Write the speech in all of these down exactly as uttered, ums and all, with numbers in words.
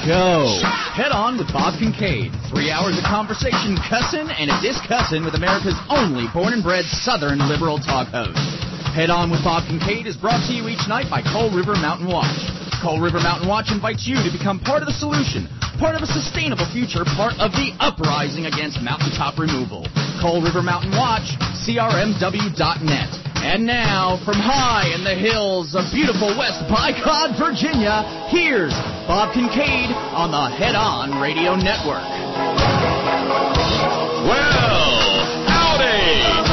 go. Head On with Bob Kincaid. Three hours of conversation, cussing, and a discussing with America's only born and bred Southern liberal talk host. Head On with Bob Kincaid is brought to you each night by Coal River Mountain Watch. Coal River Mountain Watch invites you to become part of the solution, part of a sustainable future, part of the uprising against mountaintop removal. Coal River Mountain Watch, C R M W dot net. And now, from high in the hills of beautiful West Bycod, Virginia, here's Bob Kincaid on the Head On Radio Network. Well, howdy!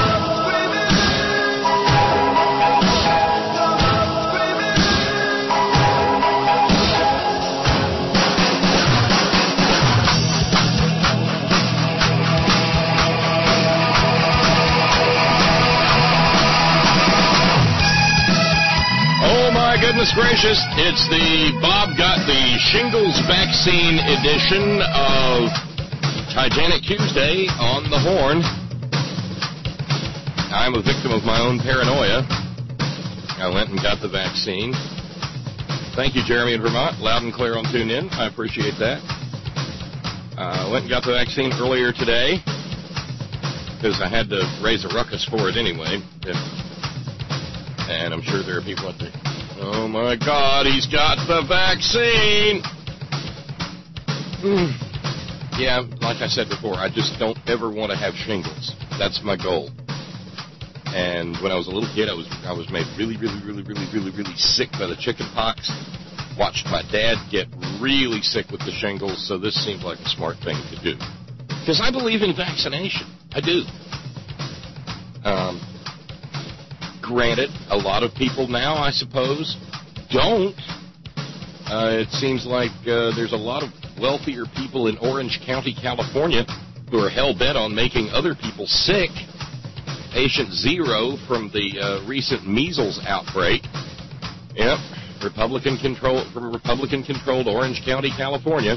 Goodness gracious, it's the Bob Got the Shingles Vaccine edition of Titanic Tuesday on the Horn. I'm a victim of my own paranoia. I went and got the vaccine. Thank you, Jeremy in Vermont. Loud and clear on TuneIn. I appreciate that. I uh, went and got the vaccine earlier today because I had to raise a ruckus for it anyway. And I'm sure there are people out there. Oh, my God, he's got the vaccine. Mm. Yeah, like I said before, I just don't ever want to have shingles. That's my goal. And when I was a little kid, I was I was made really, really, really, really, really, really sick by the chicken pox. Watched my dad get really sick with the shingles, so this seemed like a smart thing to do. Because I believe in vaccination. I do. Um... Granted, a lot of people now, I suppose, don't. Uh, it seems like uh, there's a lot of wealthier people in Orange County, California, who are hell-bent on making other people sick. Patient zero from the uh, recent measles outbreak. Yep, Republican control from Republican-controlled Orange County, California.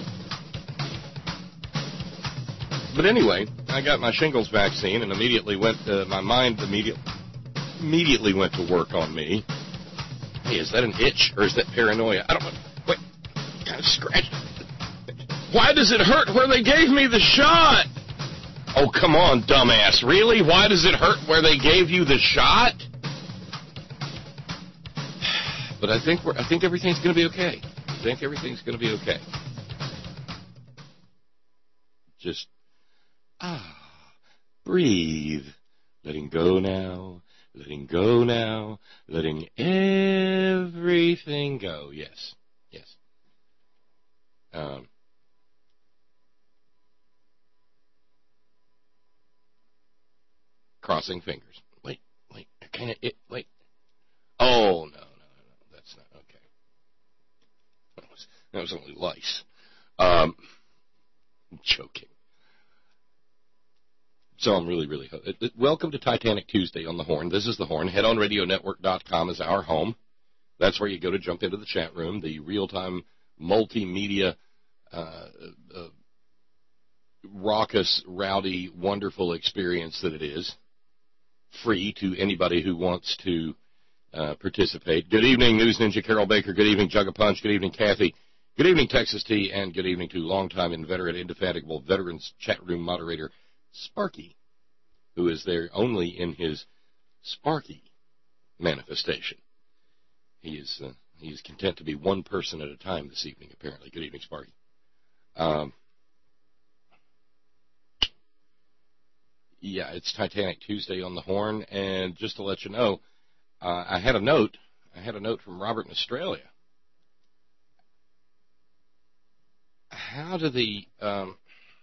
But anyway, I got my shingles vaccine and immediately went. Uh, my mind immediately. Immediately went to work on me. Hey, is that an itch or is that paranoia? I don't know. Wait, kind of scratch. Why does it hurt where they gave me the shot? Oh, come on, dumbass. Really? Why does it hurt where they gave you the shot? But I think we're. I think everything's going to be okay. I think everything's going to be okay. Just ah, breathe, letting go now. Letting go now, letting everything go. Yes, yes. Um, crossing fingers. Wait, wait, kind of, it, wait. Oh, no, no, no, no, that's not, okay. That was, that was only lice. Um, I'm joking. So I'm really, really... Welcome to Titanic Tuesday on the Horn. This is the Horn. head on radio network dot com is our home. That's where you go to jump into the chat room, the real-time multimedia, uh, uh, raucous, rowdy, wonderful experience that it is. Free to anybody who wants to uh, participate. Good evening, News Ninja Carol Baker. Good evening, Jug of Punch. Good evening, Kathy. Good evening, Texas T. And good evening to longtime inveterate, indefatigable veterans chat room moderator, Sparky, who is there only in his Sparky manifestation. He is uh, he is content to be one person at a time this evening, apparently. Good evening, Sparky. Um, yeah, it's Titanic Tuesday on the Horn, and just to let you know, uh, I had a note. I had a note from Robert in Australia. How do the um,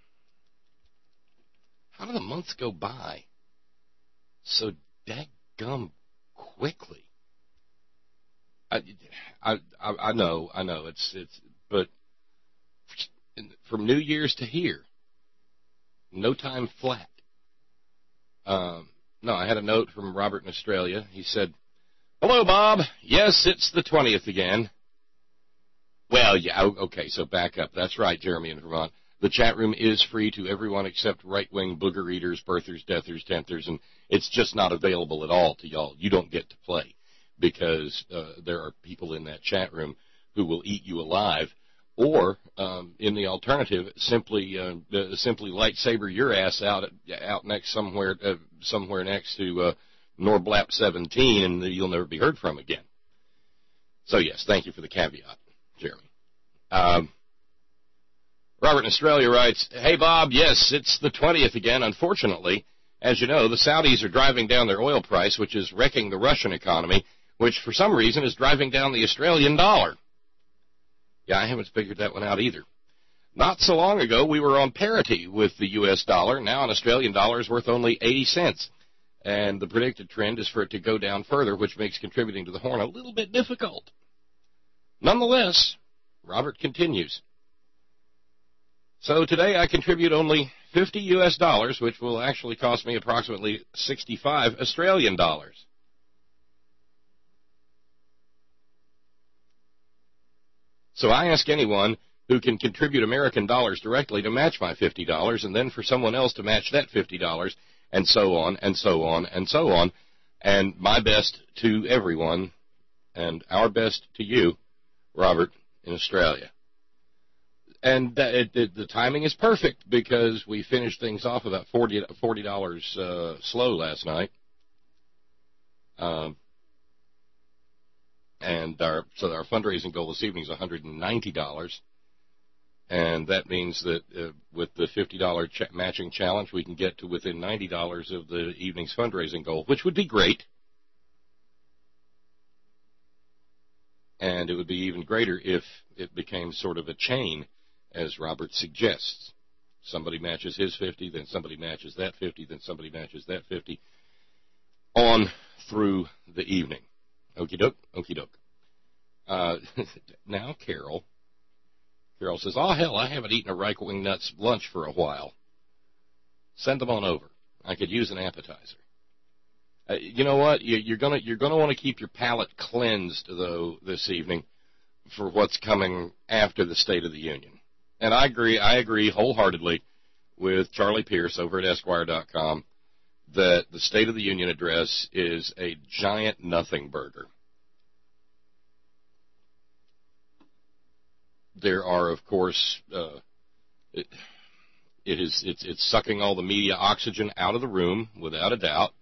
How do the months go by so dadgum quickly? I, I, I know, I know, it's, it's, but from New Year's to here, no time flat. Um, no, I had a note from Robert in Australia. He said, "Hello, Bob. Yes, it's the twentieth again." Well, yeah, okay, so back up. That's right, Jeremy in Vermont. The chat room is free to everyone except right-wing booger eaters, birthers, deathers, tenthers, and it's just not available at all to y'all. You don't get to play because uh, there are people in that chat room who will eat you alive or um, in the alternative, simply uh, uh, simply lightsaber your ass out at, out next somewhere uh, somewhere next to uh, Norblap seventeen, and you'll never be heard from again. So yes, thank you for the caveat, Jeremy. Um, Robert in Australia writes, "Hey Bob, yes, it's the twentieth again. Unfortunately, as you know, the Saudis are driving down their oil price, which is wrecking the Russian economy, which for some reason is driving down the Australian dollar." Yeah, I haven't figured that one out either. Not so long ago, we were on parity with the U S dollar. Now an Australian dollar is worth only eighty cents. And the predicted trend is for it to go down further, which makes contributing to the horn a little bit difficult. Nonetheless, Robert continues. So today I contribute only fifty U S dollars, which will actually cost me approximately sixty-five Australian dollars. So I ask anyone who can contribute American dollars directly to match my fifty dollars, and then for someone else to match that fifty dollars, and so on, and so on, and so on. And my best to everyone, and our best to you, Robert, in Australia. And it, it, the timing is perfect because we finished things off about forty dollars uh, slow last night. Um, and our, so our fundraising goal this evening is one hundred ninety dollars. And that means that uh, with the fifty dollars ch- matching challenge, we can get to within ninety dollars of the evening's fundraising goal, which would be great. And it would be even greater if it became sort of a chain, as Robert suggests. Somebody matches his fifty, then somebody matches that fifty, then somebody matches that fifty, on through the evening. Okie doke, okie doke. Uh, now, Carol. Carol says, "Oh, hell, I haven't eaten a Reich Wing Nuts lunch for a while. Send them on over. I could use an appetizer." Uh, you know what? You, you're gonna you're gonna want to keep your palate cleansed, though, this evening for what's coming after the State of the Union. And I agree. I agree wholeheartedly with Charlie Pierce over at Esquire dot com that the State of the Union address is a giant nothing burger. There are, of course, uh, it, it is it's it's sucking all the media oxygen out of the room, without a doubt.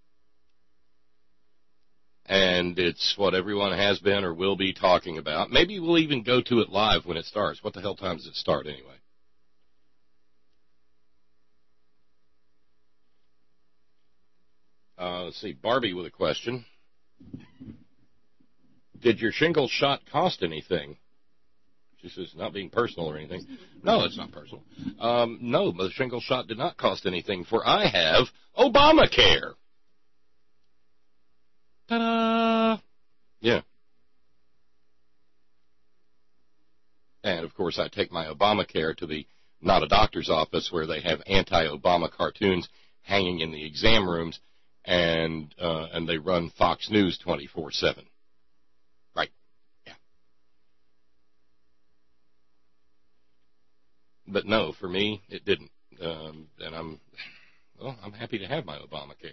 And it's what everyone has been or will be talking about. Maybe we'll even go to it live when it starts. What the hell time does it start anyway? Uh, let's see, Barbie with a question. Did your shingle shot cost anything? She says, not being personal or anything. No, it's not personal. Um, no, the shingle shot did not cost anything, for I have Obamacare. Ta-da! Yeah. And, of course, I take my Obamacare to the not a doctor's office where they have anti-Obama cartoons hanging in the exam rooms, and uh, and they run Fox News twenty-four seven. Right. Yeah. But, no, for me, it didn't. Um, and I'm, well, I'm happy to have my Obamacare.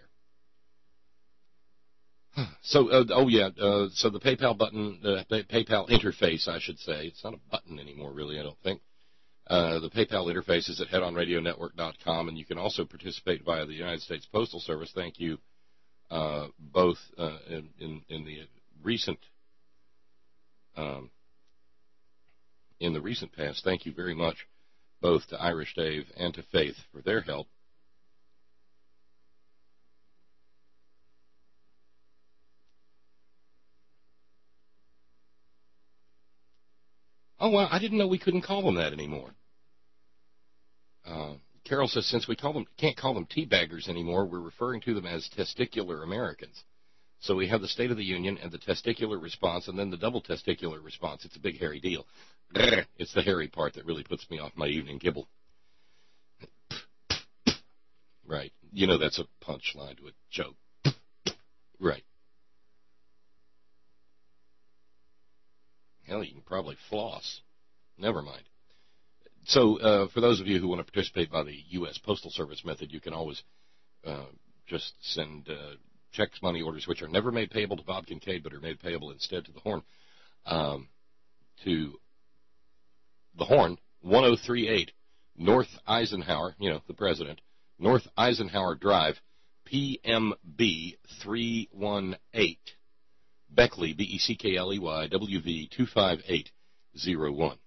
So, uh, oh yeah, uh, so the PayPal button, the uh, PayPal interface, I should say, it's not a button anymore, really, I don't think. Uh, the PayPal interface is at head on radio network dot com, and you can also participate via the United States Postal Service. Thank you uh, both uh, in, in, in the recent um, in the recent past. Thank you very much, both to Irish Dave and to Faith, for their help. Oh, well, I didn't know we couldn't call them that anymore. Uh, Carol says, since we call them, can't call them teabaggers anymore, we're referring to them as testicular Americans. So we have the State of the Union and the testicular response, and then the double testicular response. It's a big, hairy deal. It's the hairy part that really puts me off my evening gibble. Right. You know that's a punchline to a joke. Right. Hell, you can probably floss. Never mind. So uh, for those of you who want to participate by the U S Postal Service method, you can always uh, just send uh, checks, money orders, which are never made payable to Bob Kincaid, but are made payable instead to the Horn, um, to The Horn, one oh three eight North Eisenhower, you know, the president, North Eisenhower Drive, P M B three one eight, Beckley, B E C K L E Y, W V two five eight zero one.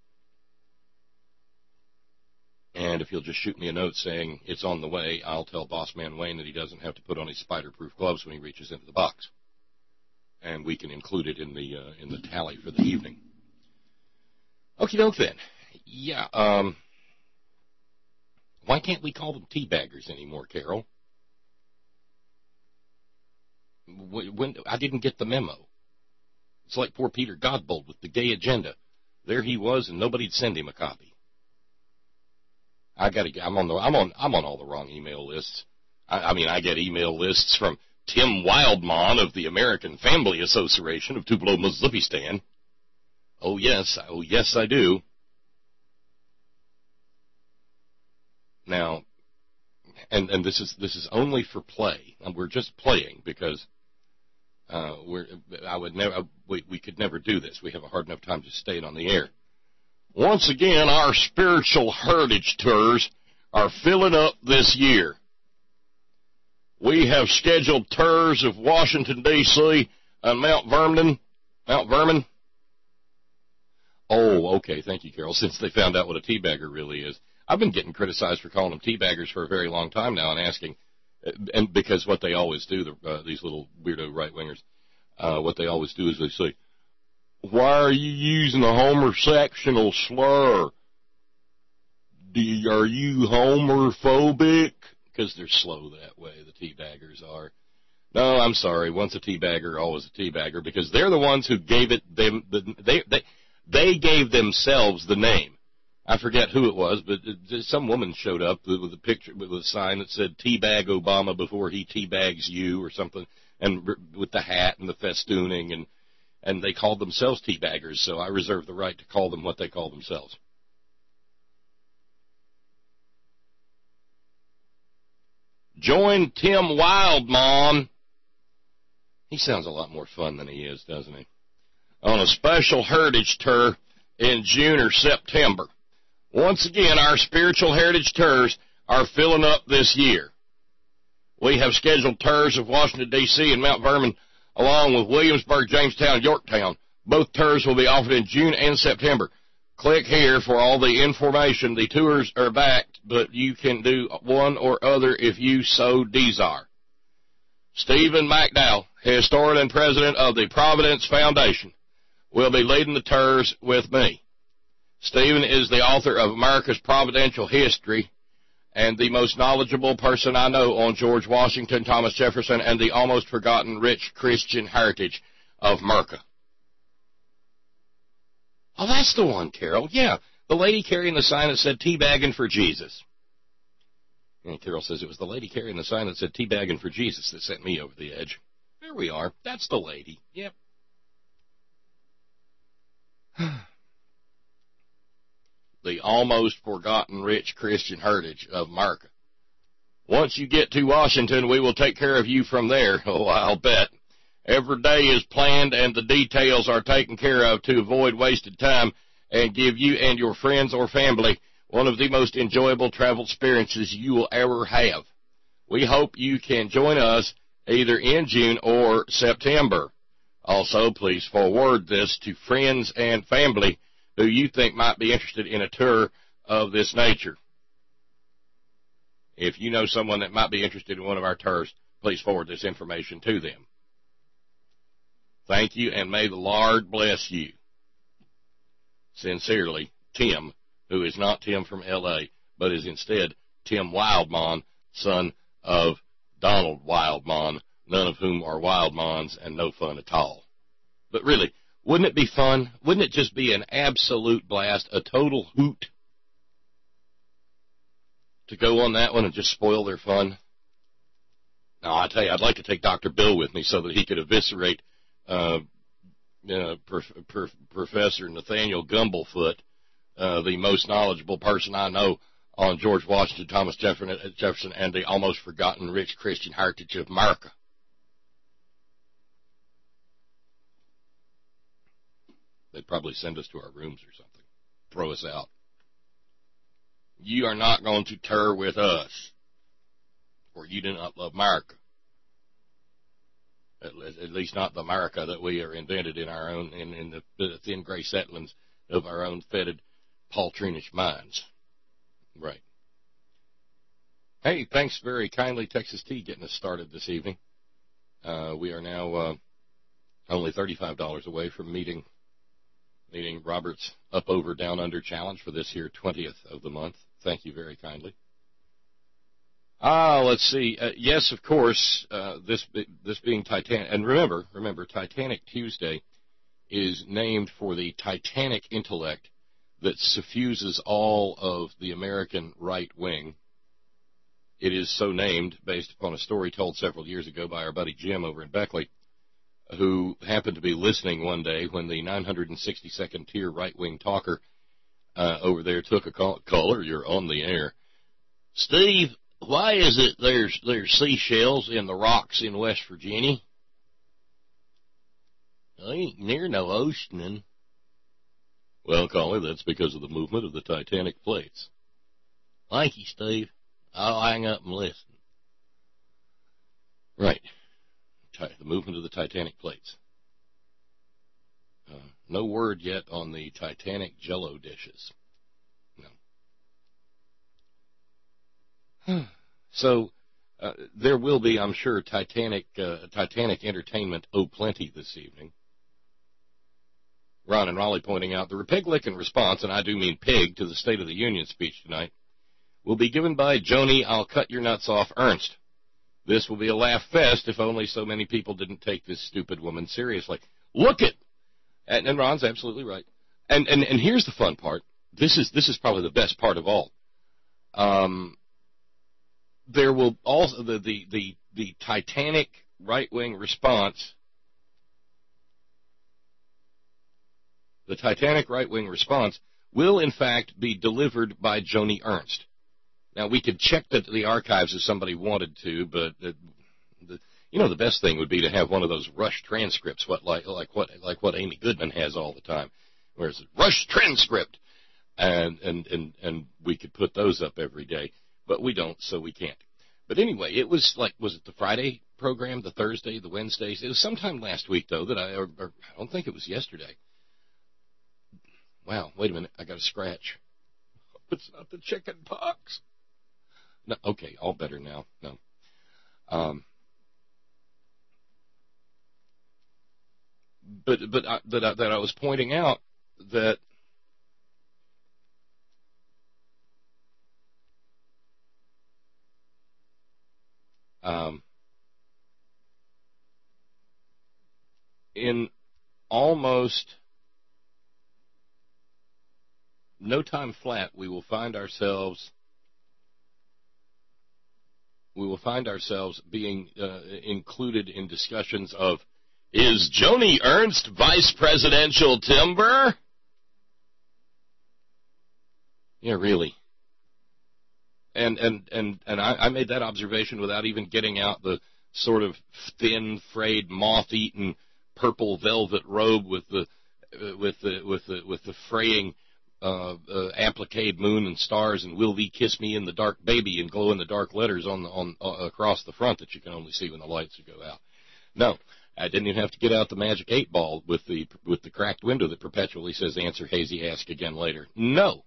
And if you'll just shoot me a note saying it's on the way, I'll tell Boss Man Wayne that he doesn't have to put on his spider-proof gloves when he reaches into the box. And we can include it in the uh, in the tally for the evening. Okie doke then. Yeah, um, why can't we call them teabaggers anymore, Carol? When, I didn't get the memo. It's like poor Peter Godbold with the gay agenda. There he was, and nobody'd send him a copy. I got to. I'm on the. I'm on. I'm on all the wrong email lists. I, I mean, I get email lists from Tim Wildmon of the American Family Association of Tupelo, Mississippistan. Oh yes, oh yes, I do. Now, and and this is this is only for play, and we're just playing because uh, we're. I would never. We we could never do this. We have a hard enough time just staying on the air. Once again, our spiritual heritage tours are filling up this year. We have scheduled tours of Washington, D C and Mount Vernon. Mount Vernon. Oh, okay. Thank you, Carol. Since they found out what a teabagger really is. I've been getting criticized for calling them teabaggers for a very long time now and asking, and because what they always do, the, uh, these little weirdo right-wingers, uh, what they always do is they say, why are you using a homosexual slur? Do you, are you homophobic? Because they're slow that way, the teabaggers are. No, I'm sorry. Once a teabagger, always a teabagger, because they're the ones who gave it them. The, they they they gave themselves the name. I forget who it was, but it, some woman showed up with a picture with a sign that said "Teabag Obama before he teabags you" or something, and with the hat and the festooning, and and they called themselves teabaggers. So I reserve the right to call them what they call themselves. Join Tim Wildmon. He sounds a lot more fun than he is, doesn't he? On a special heritage tour in June or September. Once again, our spiritual heritage tours are filling up this year. We have scheduled tours of Washington, D C and Mount Vernon, along with Williamsburg, Jamestown, and Yorktown. Both tours will be offered in June and September. Click here for all the information. The tours are backed, but you can do one or other if you so desire. Stephen McDowell, historian and president of the Providence Foundation, will be leading the tours with me. Stephen is the author of America's Providential History and the most knowledgeable person I know on George Washington, Thomas Jefferson, and the almost forgotten rich Christian heritage of America. Oh, that's the one, Carol. Yeah, the lady carrying the sign that said teabagging for Jesus. And Carol says it was the lady carrying the sign that said teabagging for Jesus that sent me over the edge. There we are. That's the lady. Yep. The almost forgotten rich Christian heritage of America. Once you get to Washington, we will take care of you from there. Oh, I'll bet. Every day is planned and the details are taken care of to avoid wasted time and give you and your friends or family one of the most enjoyable travel experiences you will ever have. We hope you can join us either in June or September. Also, please forward this to friends and family who you think might be interested in a tour of this nature. If you know someone that might be interested in one of our tours, please forward this information to them. Thank you, and may the Lord bless you. Sincerely, Tim, who is not Tim from L A, but is instead Tim Wildmon, son of Donald Wildmon, none of whom are Wildmons and no fun at all. But really, wouldn't it be fun? Wouldn't it just be an absolute blast, a total hoot to go on that one and just spoil their fun? Now, I tell you, I'd like to take Doctor Bill with me so that he could eviscerate uh, uh, Prof, Prof, Professor Nathaniel Gumblefoot, uh, the most knowledgeable person I know on George Washington, Thomas Jefferson, and the almost forgotten rich Christian heritage of America. They'd probably send us to our rooms or something. throw us out. You are not going to tear with us, for you do not love America. At, at least not the America that we are invented in our own, in, in the, the thin gray settlings of our own fetid, paltrinish minds. Right. Hey, thanks very kindly, Texas Tea, getting us started this evening. Uh, we are now uh, only thirty-five dollars away from meeting meeting Robert's Up, Over, Down, Under challenge for this here twentieth of the month. Thank you very kindly. Ah, let's see. Uh, yes, of course, uh, this this being Titanic, and remember, remember, Titanic Tuesday is named for the Titanic intellect that suffuses all of the American right wing. It is so named based upon a story told several years ago by our buddy Jim over in Beckley, who happened to be listening one day when the nine hundred sixty-second tier right-wing talker uh, over there took a call. Caller, you're on the air. Steve, why is it there's there's seashells in the rocks in West Virginia? I ain't near no ocean. Well, caller, that's because of the movement of the Titanic plates. Thank you, Steve. I'll hang up and listen. Right. The movement of the Titanic plates. Uh, no word yet on the Titanic Jell-O dishes. No. So uh, there will be, I'm sure, Titanic uh, Titanic entertainment o-plenty this evening. Ron and Raleigh pointing out the Republican response, and I do mean pig, to the State of the Union speech tonight, will be given by Joni I'll Cut Your Nuts Off Ernst. This will be a laugh fest if only so many people didn't take this stupid woman seriously. Look it! And, and Ron's absolutely right. And, and and here's the fun part. This is this is probably the best part of all. Um, there will also the the the, the Titanic right-wing response. The Titanic right-wing response will in fact be delivered by Joni Ernst. Now, we could check the, the archives if somebody wanted to, but the, the, you know, the best thing would be to have one of those rush transcripts, what like like what like what Amy Goodman has all the time, where it's a rush transcript, and and and and we could put those up every day, but we don't, so we can't. But anyway, it was like, was it the Friday program, the Thursday, the Wednesdays? It was sometime last week though that I, or, or I don't think it was yesterday. Wow, wait a minute, I got a scratch. It's not the chicken pox. No, okay, all better now. No. Um, but but I, that, I, that I was pointing out that um, in almost no time flat, we will find ourselves we will find ourselves being uh, included in discussions of, is Joni Ernst vice presidential timber? Yeah, really. And and and and I, I made that observation without even getting out the sort of thin, frayed, moth-eaten purple velvet robe with the uh, with the with the with the fraying Uh, uh, appliqued moon and stars and Will Thee Kiss Me in the Dark Baby and glow in the dark letters on the, on uh, across the front that you can only see when the lights go out. No, I didn't even have to get out the magic eight ball with the with the cracked window that perpetually says answer hazy, ask again later. No,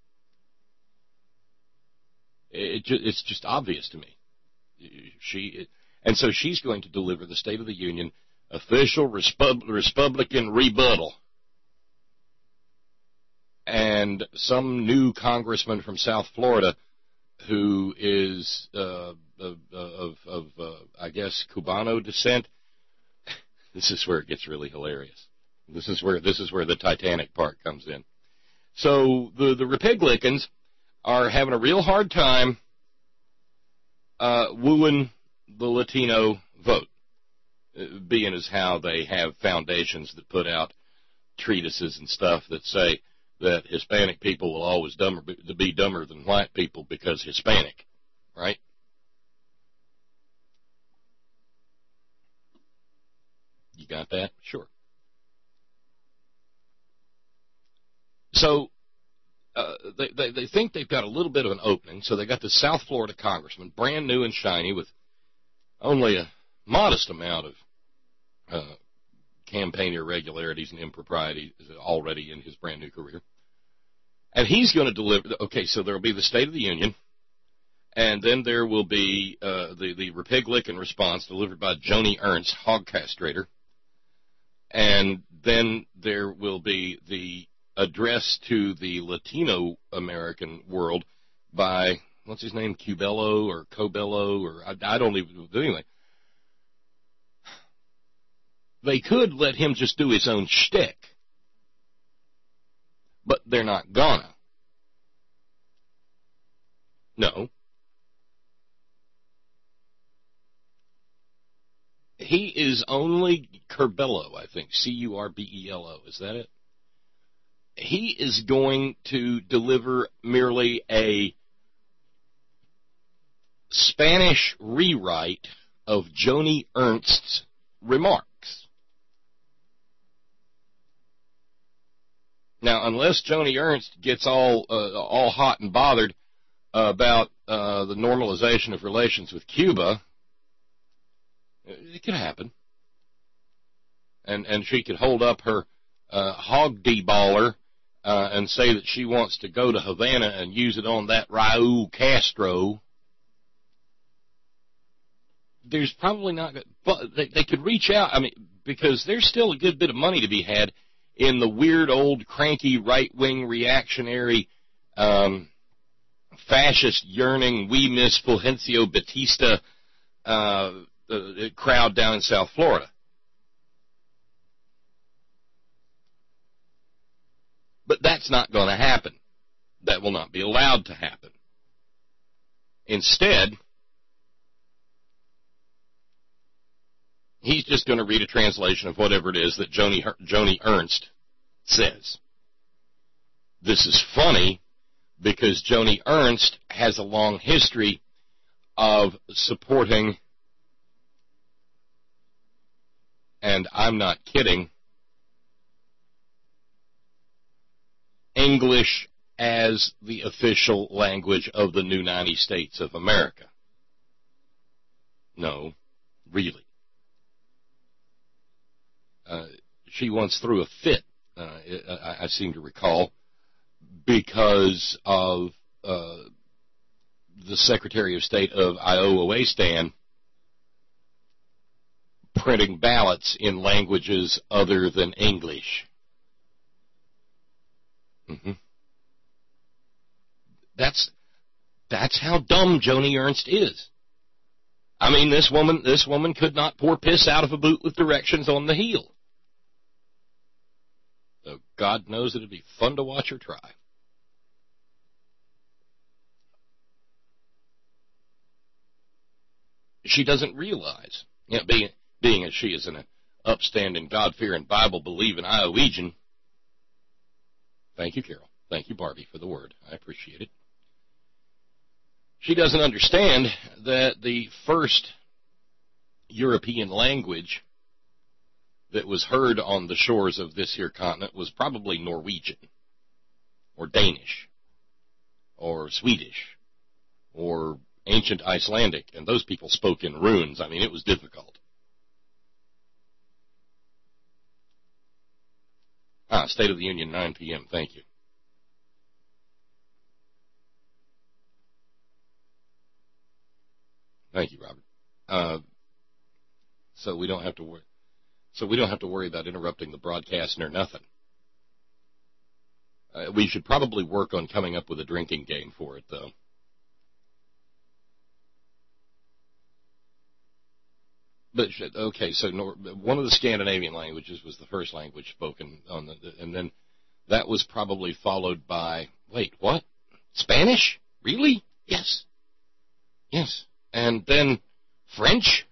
it, it it's just obvious to me. She it, and so she's going to deliver the State of the Union official Respub- Republican rebuttal. And some new congressman from South Florida who is uh, of, of, of uh, I guess, Cubano descent. This is where it gets really hilarious. This is where this is where the Titanic part comes in. So the the Republicans are having a real hard time uh, wooing the Latino vote, being as how they have foundations that put out treatises and stuff that say that Hispanic people will always dumber, be dumber than white people because Hispanic, right? You got that? Sure. So uh, they, they they think they've got a little bit of an opening, so they got the South Florida congressman, brand new and shiny, with only a modest amount of uh, campaign irregularities and improprieties already in his brand new career. And he's going to deliver, okay, so there will be the State of the Union, and then there will be uh, the, the Republican response delivered by Joni Ernst, hog castrator, and then there will be the address to the Latino American world by, what's his name, Cubello or Cobello, or I, I don't even, anyway. They could let him just do his own shtick, but they're not gonna. No. He is only Curbelo, I think, C U R B E L O, is that it? He is going to deliver merely a Spanish rewrite of Joni Ernst's remarks. Now, unless Joni Ernst gets all uh, all hot and bothered about uh, the normalization of relations with Cuba, it could happen. And and she could hold up her uh, hog deballer uh, and say that she wants to go to Havana and use it on that Raul Castro. There's probably not, but they, they could reach out. I mean, because there's still a good bit of money to be had in the weird old cranky right-wing reactionary um, fascist yearning we miss Fulgencio Batista uh, uh, crowd down in South Florida. But that's not going to happen. That will not be allowed to happen. Instead, he's just going to read a translation of whatever it is that Joni, Joni Ernst says. This is funny because Joni Ernst has a long history of supporting, and I'm not kidding, English as the official language of the new ninety states of America. No, really. Uh, she once threw a fit, uh, I, I seem to recall, because of uh, the Secretary of State of Iowa printing ballots in languages other than English. Mm-hmm. That's that's how dumb Joni Ernst is. I mean, this woman this woman could not pour piss out of a boot with directions on the heel. So God knows it'd be fun to watch her try. She doesn't realize, you know, being being as she is an upstanding, God-fearing, Bible-believing Iowegian. Thank you, Carol. Thank you, Barbie, for the word. I appreciate it. She doesn't understand that the first European language that was heard on the shores of this here continent was probably Norwegian, or Danish, or Swedish, or ancient Icelandic, and those people spoke in runes. I mean, it was difficult. Ah, State of the Union, nine p.m., thank you. Thank you, Robert. Uh, so we don't have to worry. So we don't have to worry about interrupting the broadcast or nothing. Uh, we should probably work on coming up with a drinking game for it, though. But okay, so one of the Scandinavian languages was the first language spoken on the, and then that was probably followed by, wait, what? Spanish? Really? Yes. Yes. And then French,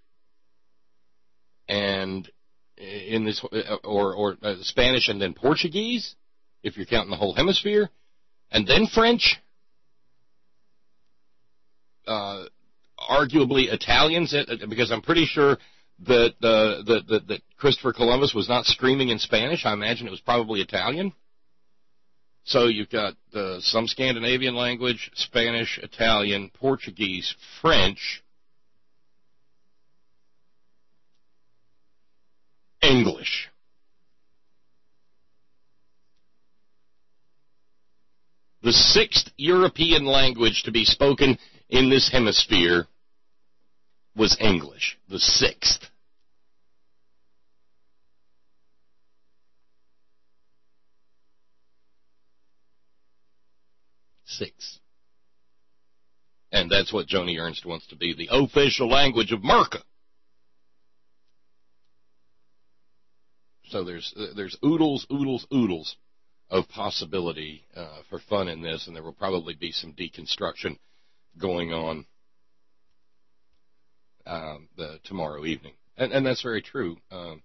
and in this, or or uh, Spanish, and then Portuguese, if you're counting the whole hemisphere, and then French. Uh, arguably Italians, because I'm pretty sure that, uh, that, that that Christopher Columbus was not screaming in Spanish. I imagine it was probably Italian. So you've got uh, some Scandinavian language, Spanish, Italian, Portuguese, French, English. The sixth European language to be spoken in this hemisphere was English. The sixth. Six. And that's what Joni Ernst wants to be, the official language of America. So there's there's oodles, oodles, oodles of possibility uh, for fun in this, and there will probably be some deconstruction going on um, the, tomorrow evening. And, and that's very true. Um,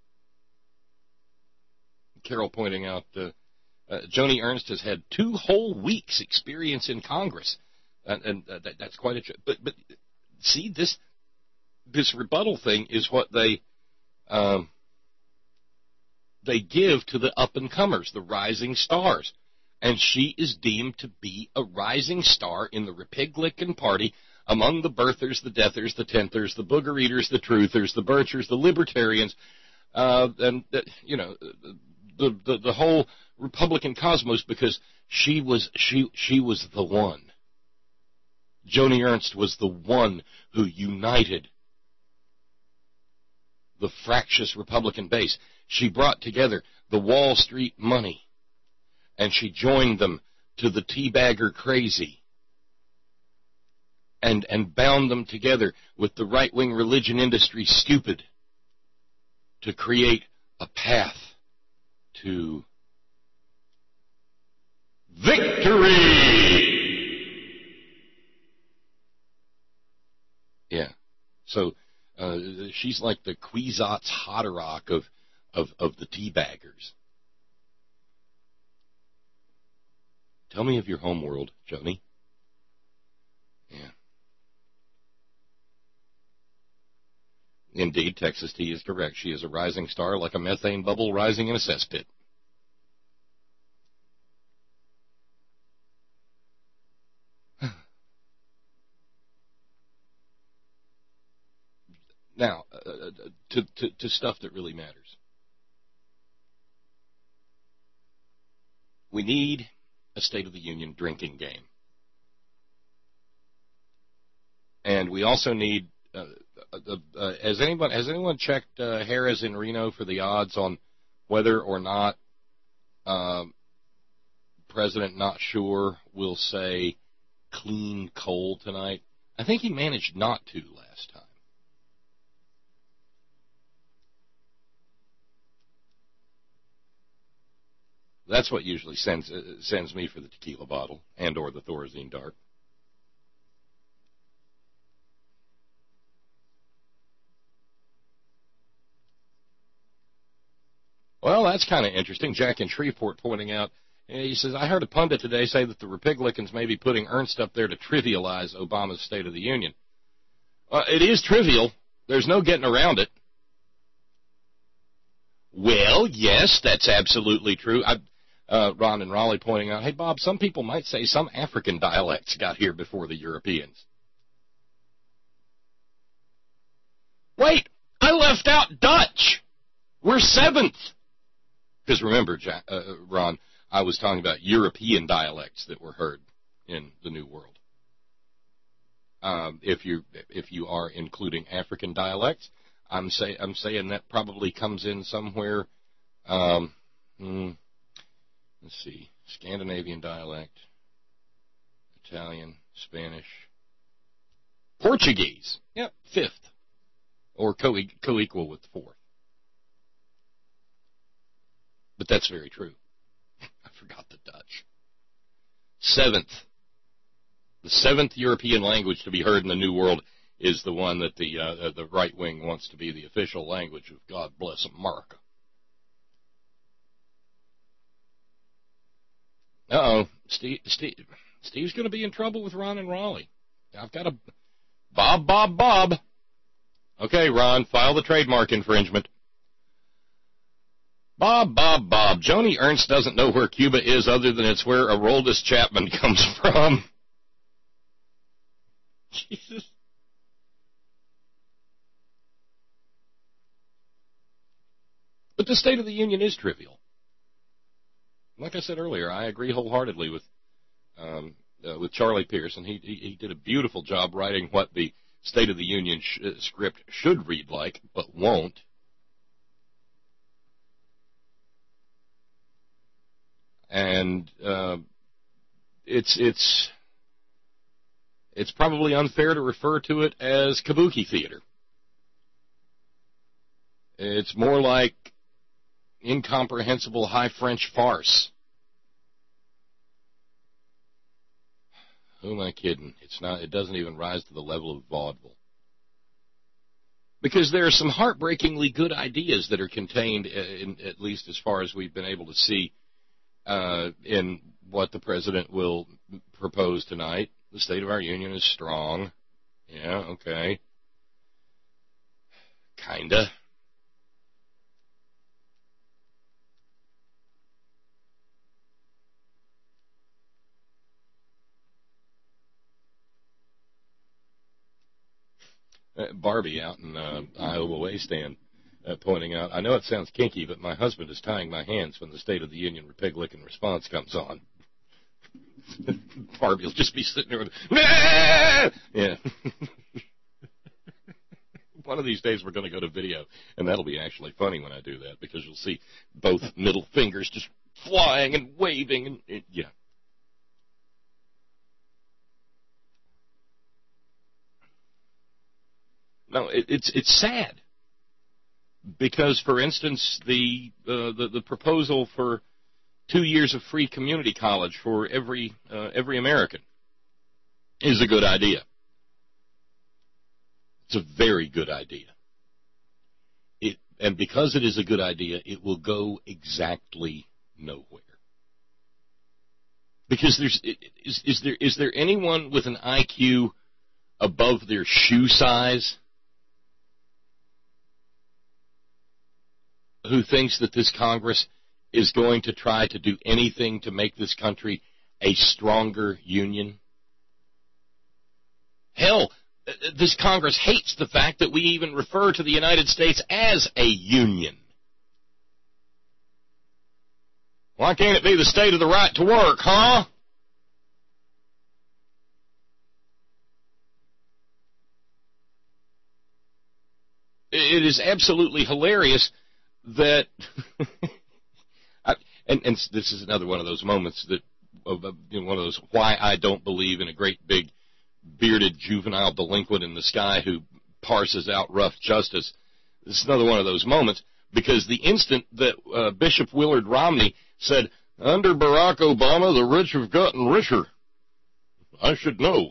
Carol pointing out uh, uh, Joni Ernst has had two whole weeks' experience in Congress, and, and uh, that, that's quite a tr- but but see, this this rebuttal thing is what they um, they give to the up-and-comers, the rising stars. And she is deemed to be a rising star in the Republican Party among the birthers, the deathers, the tenthers, the booger eaters, the truthers, the birchers, the libertarians, uh, and, uh, you know, the, the the whole Republican cosmos, because she was she she was the one. Joni Ernst was the one who united the fractious Republican base. She brought together the Wall Street money, and she joined them to the teabagger crazy, and and bound them together with the right-wing religion industry stupid to create a path to victory. Yeah. So uh, she's like the Kwisatz Haderach of Of, of the teabaggers. Tell me of your home world, Joni. Yeah. Indeed, Texas T is correct. She is a rising star like a methane bubble rising in a cesspit. Now, uh, to, to, to stuff that really matters. We need a State of the Union drinking game. And we also need, uh, uh, uh, has anyone has anyone checked uh, Harrah's in Reno for the odds on whether or not uh, President Not Sure will say clean coal tonight? I think he managed not to last time. That's what usually sends uh, sends me for the tequila bottle and or the Thorazine dart. Well, that's kind of interesting. Jack in Shreveport pointing out, he says, I heard a pundit today say that the Republicans may be putting Ernst up there to trivialize Obama's State of the Union. Uh, it is trivial. There's no getting around it. Well, yes, that's absolutely true. I, uh, Ron and Raleigh pointing out, hey, Bob, some people might say some African dialects got here before the Europeans. Wait, I left out Dutch. We're seventh. Because remember, Jack, uh, Ron, I was talking about European dialects that were heard in the New World. Um, if you if you are including African dialects, I'm say I'm saying that probably comes in somewhere. Um, hmm, let's see, Scandinavian dialect, Italian, Spanish, Portuguese. Yep, fifth, or co co-equal with fourth. But that's very true. I forgot the Dutch. Seventh. The seventh European language to be heard in the New World is the one that the uh, the right wing wants to be the official language of God bless America. Uh-oh. Steve, Steve, Steve's going to be in trouble with Ron and Raleigh. I've got a... Bob, Bob, Bob. Okay, Ron, file the trademark infringement. Bob, Bob, Bob. Joni Ernst doesn't know where Cuba is other than it's where Aroldis Chapman comes from. Jesus. But the State of the Union is trivial. Like I said earlier, I agree wholeheartedly with um, uh, with Charlie Pearson. He, he he did a beautiful job writing what the State of the Union sh- uh, script should read like, but won't. And uh, it's it's it's probably unfair to refer to it as kabuki theater. It's more like incomprehensible high French farce. Who am I kidding? It's not. It doesn't even rise to the level of vaudeville. Because there are some heartbreakingly good ideas that are contained, in, at least as far as we've been able to see, uh, in what the president will propose tonight. The State of our Union is strong. Yeah, okay. Kinda. Uh, Barbie out in uh, Iowa Waystand uh, pointing out, I know it sounds kinky, but my husband is tying my hands when the State of the Union pig-licking response comes on. Barbie will just be sitting there with, nah! Yeah. One of these days we're going to go to video, and that'll be actually funny when I do that, because you'll see both middle fingers just flying and waving, and, and yeah. No, it, it's it's sad because, for instance, the, uh, the the proposal for two years of free community college for every uh, every American is a good idea. It's a very good idea. It and because it is a good idea, it will go exactly nowhere. Because there's is is there is there anyone with an I Q above their shoe size who thinks that this Congress is going to try to do anything to make this country a stronger union? Hell, this Congress hates the fact that we even refer to the United States as a union. Why can't it be the state of the right to work, huh? It is absolutely hilarious that, I, and, and this is another one of those moments that, of, of, you know, one of those why I don't believe in a great big bearded juvenile delinquent in the sky who parses out rough justice. This is another one of those moments, because the instant that uh, Bishop Willard Romney said, under Barack Obama, the rich have gotten richer, I should know,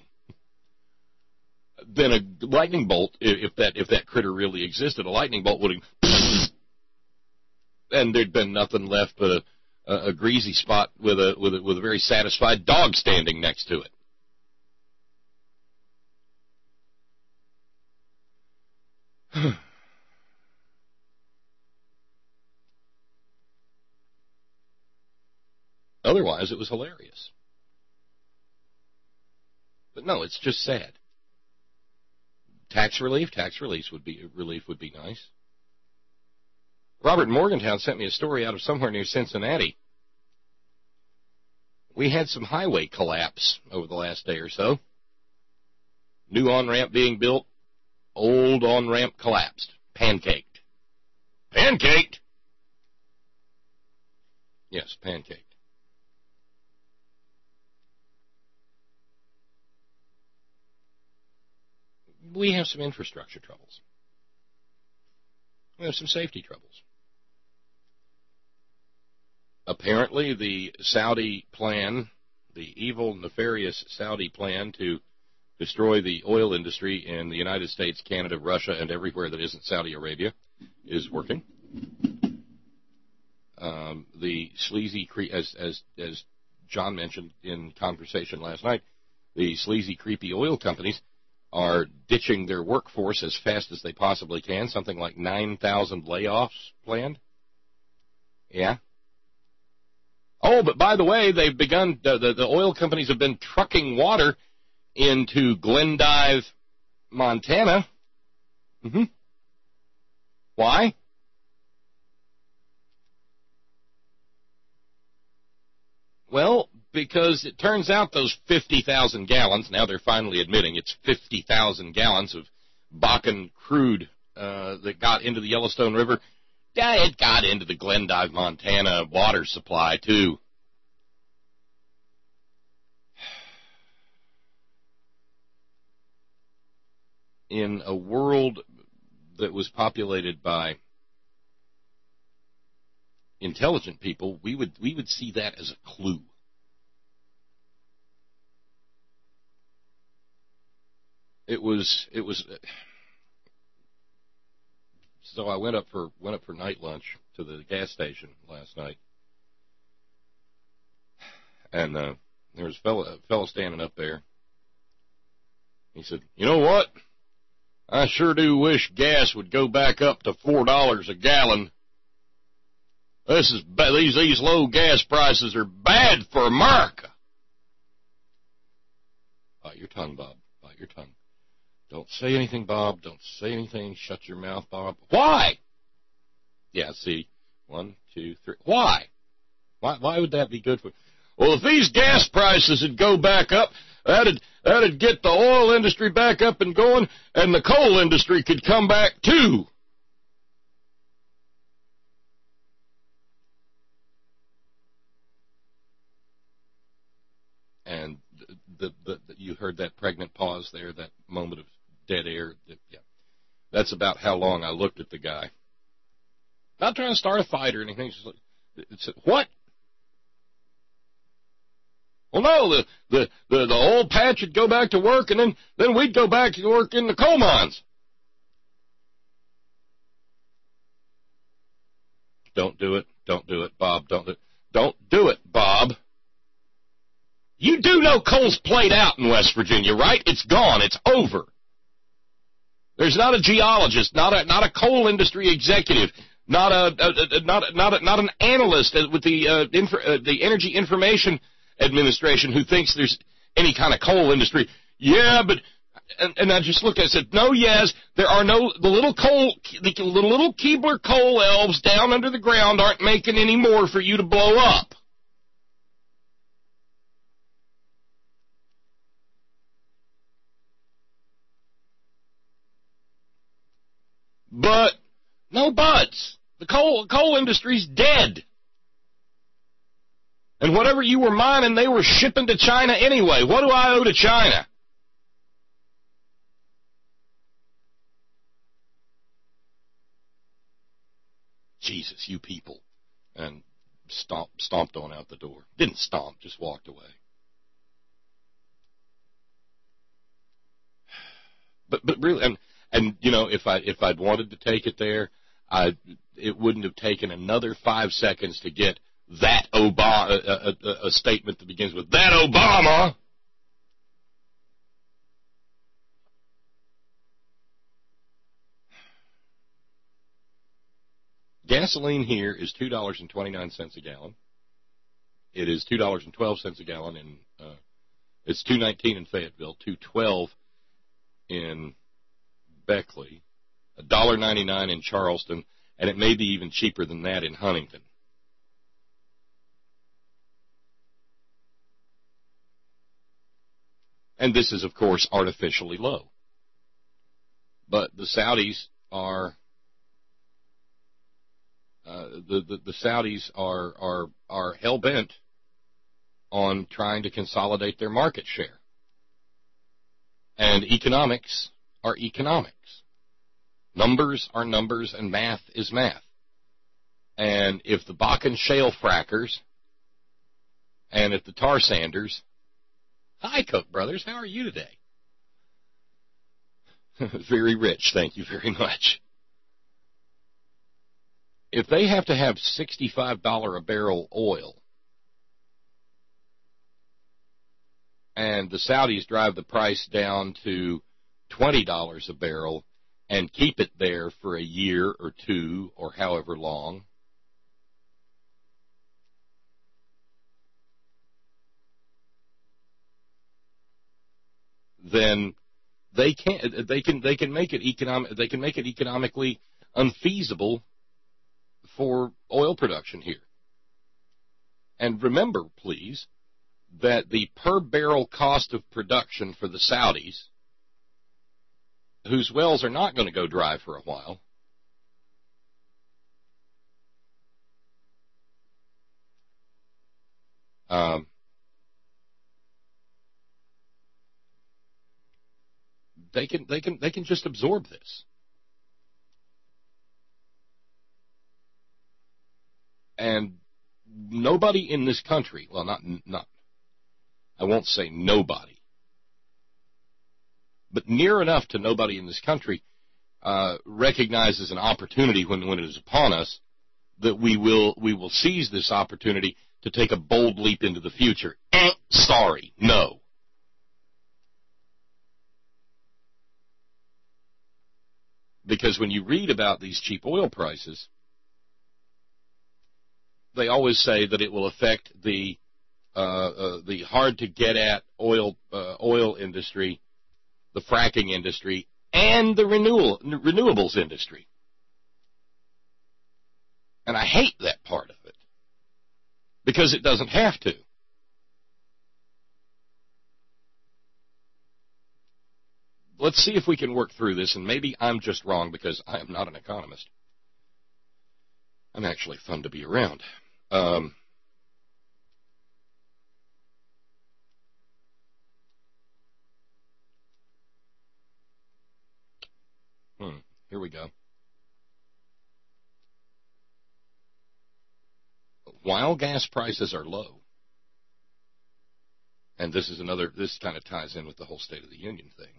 then a lightning bolt, if that if that critter really existed, a lightning bolt would have, and there'd been nothing left but a, a, a greasy spot with a with a with a very satisfied dog standing next to it. Otherwise, it was hilarious. But no, it's just sad. Tax relief, tax relief would be relief would be nice. Robert in Morgantown sent me a story out of somewhere near Cincinnati. We had some highway collapse over the last day or so. New on-ramp being built, old on-ramp collapsed, pancaked. Pancaked? Yes, pancaked. We have some infrastructure troubles. We have some safety troubles. Apparently, the Saudi plan, the evil, nefarious Saudi plan to destroy the oil industry in the United States, Canada, Russia, and everywhere that isn't Saudi Arabia, is working. Um, the sleazy, cre- as, as, as John mentioned in conversation last night, the sleazy, creepy oil companies are ditching their workforce as fast as they possibly can, something like nine thousand layoffs planned. Yeah. Oh, but by the way, they've begun, the, the, the oil companies have been trucking water into Glendive, Montana. Mm-hmm. Why? Well, because it turns out those fifty thousand gallons, now they're finally admitting it's fifty thousand gallons of Bakken crude uh, that got into the Yellowstone River. Yeah, it got into the Glendive, Montana water supply, too. In a world that was populated by intelligent people, we would we would see that as a clue. It was it was so I went up for went up for night lunch to the gas station last night, and uh, there was a fellow, a fellow standing up there. He said, "You know what? I sure do wish gas would go back up to four dollars a gallon. This is these these low gas prices are bad for America." Bite your tongue, Bob. Bite your tongue. Don't say anything, Bob. Don't say anything. Shut your mouth, Bob. Why? Yeah, see. One, two, three. Why? Why, why would that be good for... Well, if these gas prices would go back up, that'd, that'd get the oil industry back up and going, and the coal industry could come back, too. And the, the, the, you heard that pregnant pause there, that moment of dead air. Yeah, that's about how long I looked at the guy. Not trying to start a fight or anything. Just like, it's, what? Well, no, the, the, the, the old patch would go back to work, and then, then we'd go back to work in the coal mines. Don't do it. Don't do it, Bob. Don't do it. Don't do it, Bob. You do know coal's played out in West Virginia, right? It's gone. It's over. There's not a geologist, not a not a coal industry executive, not a, a, a not not a, not an analyst with the uh, info, uh, the Energy Information Administration who thinks there's any kind of coal industry. Yeah, but and, and I just looked at it and said, no, yes, there are no the little coal the, the little Keebler coal elves down under the ground aren't making any more for you to blow up. But, no buts. The coal, coal industry's dead. And whatever you were mining, they were shipping to China anyway. What do I owe to China? Jesus, you people. And stomp, stomped on out the door. Didn't stomp, just walked away. But, but really... And, And, you know, if, I, if I'd wanted to take it there, I, it wouldn't have taken another five seconds to get that Obama, a, a, a statement that begins with, that Obama. Gasoline here is two dollars and twenty-nine cents a gallon. It is two dollars and twelve cents a gallon in, uh, it's two nineteen in Fayetteville, two twelve in Beckley, one dollar ninety-nine in Charleston, and it may be even cheaper than that in Huntington. And this is, of course, artificially low. But the Saudis are uh, the, the the Saudis are are are hell bent on trying to consolidate their market share. And economics are economics. Numbers are numbers, and math is math. And if the Bakken shale frackers, and if the tar sanders, hi, Cook Brothers, how are you today? Very rich, thank you very much. If they have to have sixty-five dollars a barrel oil, and the Saudis drive the price down to twenty dollars a barrel and keep it there for a year or two or however long, then they can they can they can make it economic they can make it economically unfeasible for oil production here. And remember, please, that the per barrel cost of production for the Saudis, whose wells are not going to go dry for a while, um, they can they can they can just absorb this. And nobody in this country, well, not not I won't say nobody, but near enough to nobody in this country uh, recognizes an opportunity when, when it is upon us that we will we will seize this opportunity to take a bold leap into the future. Eh, sorry, no. Because when you read about these cheap oil prices, they always say that it will affect the uh, uh, the hard-to-get-at oil uh, oil industry, the fracking industry, and the renewal, renewables industry. And I hate that part of it, because it doesn't have to. Let's see if we can work through this, and maybe I'm just wrong because I am not an economist. I'm actually fun to be around. Um, hmm, here we go. While gas prices are low, and this is another, this kind of ties in with the whole State of the Union thing.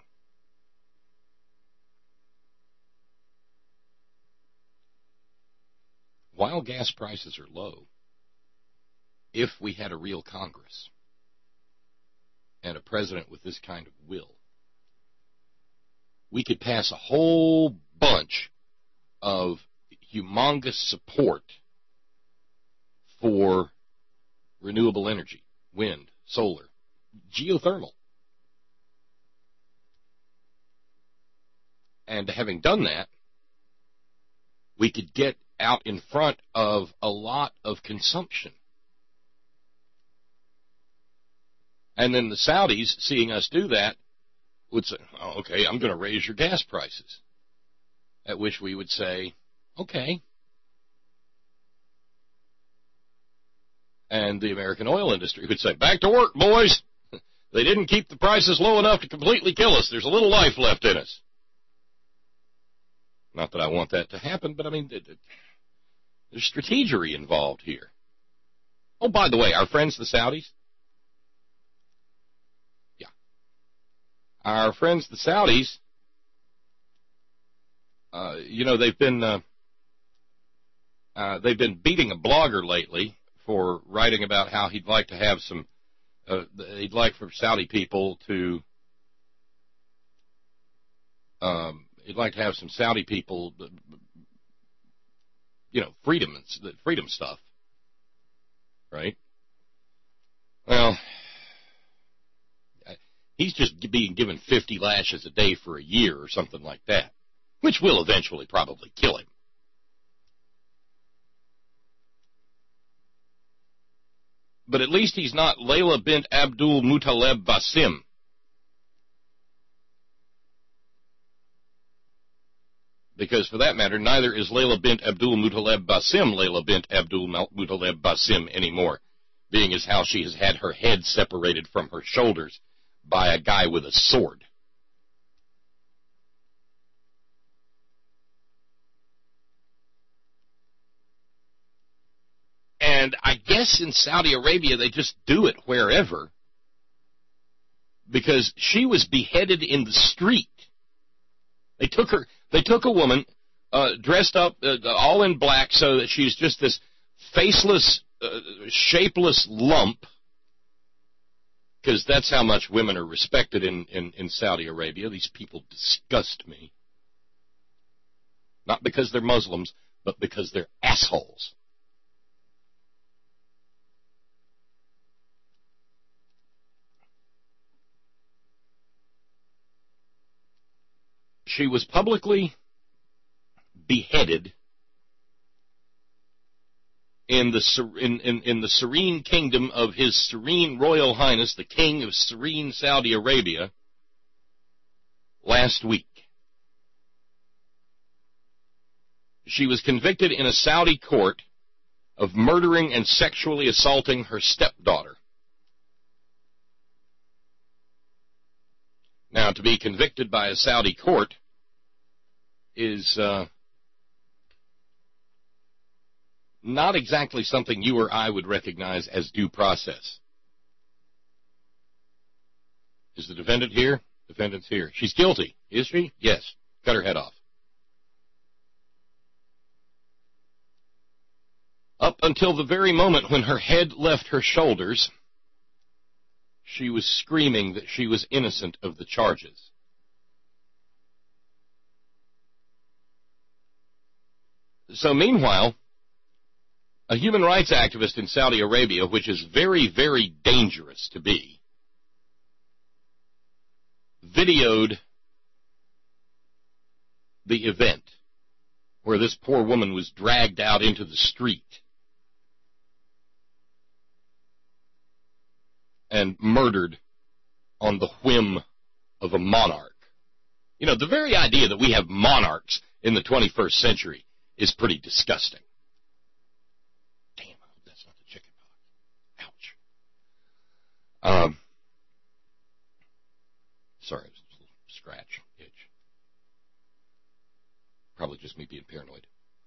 While gas prices are low, if we had a real Congress and a president with this kind of will, we could pass a whole bunch of humongous support for renewable energy, wind, solar, geothermal. And having done that, we could get out in front of a lot of consumption. And then the Saudis, seeing us do that, would say, oh, okay, I'm going to raise your gas prices. At which we would say, okay. And the American oil industry would say, back to work, boys. They didn't keep the prices low enough to completely kill us. There's a little life left in us. Not that I want that to happen, but I mean, there's strategery involved here. Oh, by the way, our friends the Saudis, yeah, our friends the Saudis, uh, you know, they've been uh, uh, they've been beating a blogger lately for writing about how he'd like to have some, uh, he'd like for Saudi people to, um, he'd like to have some Saudi people, you know, freedom, freedom stuff, right? Well, he's just being given fifty lashes a day for a year or something like that, which will eventually probably kill him. But at least he's not Layla bint Abdul Muttalib Basim. Because for that matter, neither is Layla bint Abdul Muttalib Basim Layla bint Abdul Muttalib Basim anymore, being as how she has had her head separated from her shoulders by a guy with a sword. And I guess in Saudi Arabia they just do it wherever, because she was beheaded in the street. They took her. They took a woman uh, dressed up uh, all in black, so that she's just this faceless, uh, shapeless lump. Because that's how much women are respected in, in, in Saudi Arabia. These people disgust me. Not because they're Muslims, but because they're assholes. she was publicly beheaded in the in, in, in the serene kingdom of His Serene Royal Highness, the King of Serene Saudi Arabia, last week. She was convicted in a Saudi court of murdering and sexually assaulting her stepdaughter. Now, to be convicted by a Saudi court is uh, not exactly something you or I would recognize as due process. Is the defendant here? Defendant's here. She's guilty, is she? Yes. Cut her head off. Up until the very moment when her head left her shoulders, she was screaming that she was innocent of the charges. So meanwhile, a human rights activist in Saudi Arabia, which is very, very dangerous to be, videoed the event where this poor woman was dragged out into the street and murdered on the whim of a monarch. You know, the very idea that we have monarchs in the twenty-first century is pretty disgusting. Damn, I hope that's not the chicken pox. Ouch. Um, sorry, it was a little scratch, itch. Probably just me being paranoid.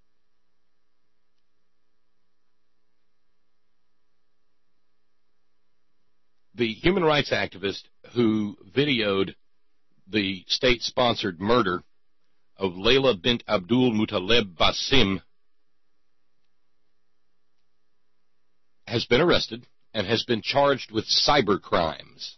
The human rights activist who videoed the state-sponsored murder of Layla bint Abdul Muttaleb Basim has been arrested and has been charged with cyber crimes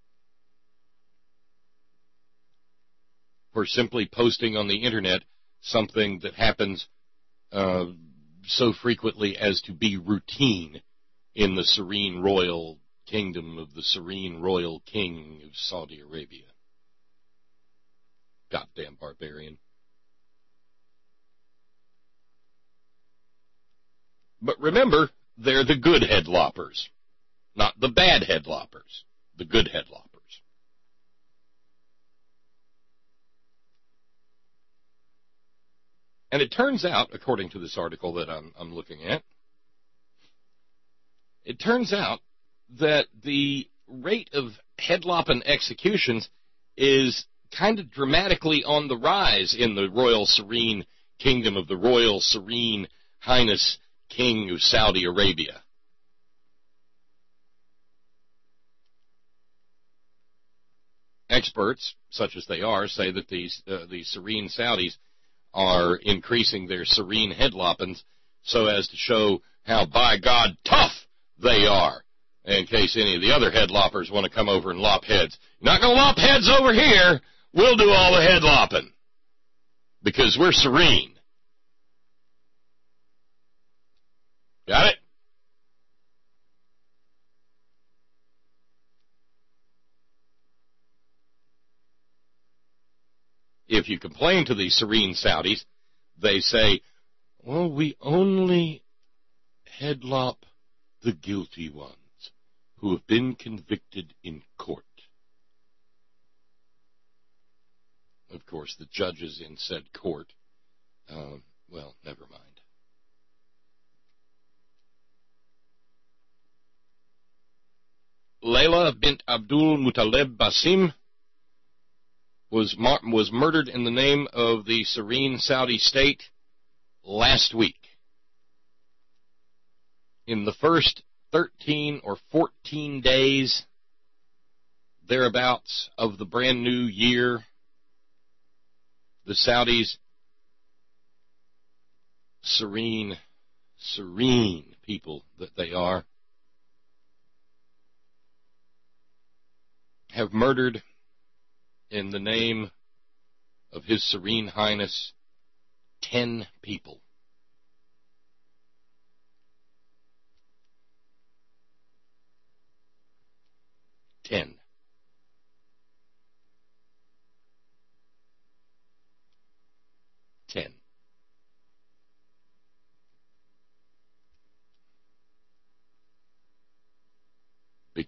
for simply posting on the Internet something that happens uh, so frequently as to be routine in the serene royal kingdom of the Serene Royal King of Saudi Arabia. Goddamn barbarian. But remember, they're the good headloppers, not the bad headloppers, the good headloppers. And it turns out, according to this article that I'm, I'm looking at, it turns out that the rate of headlopping executions is kind of dramatically on the rise in the Royal Serene Kingdom of the Royal Serene Highness King of Saudi Arabia. Experts, such as they are, say that these uh, the Serene Saudis are increasing their serene headloppings so as to show how, by God, tough they are, in case any of the other headloppers want to come over and lop heads. You're not going to lop heads over here. We'll do all the head lopping because we're serene. Got it? If you complain to the Serene Saudis, they say, well, we only headlop the guilty ones who have been convicted in court. Of course, the judges in said court, uh, well, never mind. Layla bint Abdul Muttaleb Basim was, mar- was murdered in the name of the Serene Saudi state last week. In the first thirteen or fourteen days, thereabouts, of the brand new year, the Saudis, serene, serene people that they are, have murdered in the name of His Serene Highness ten people. Ten.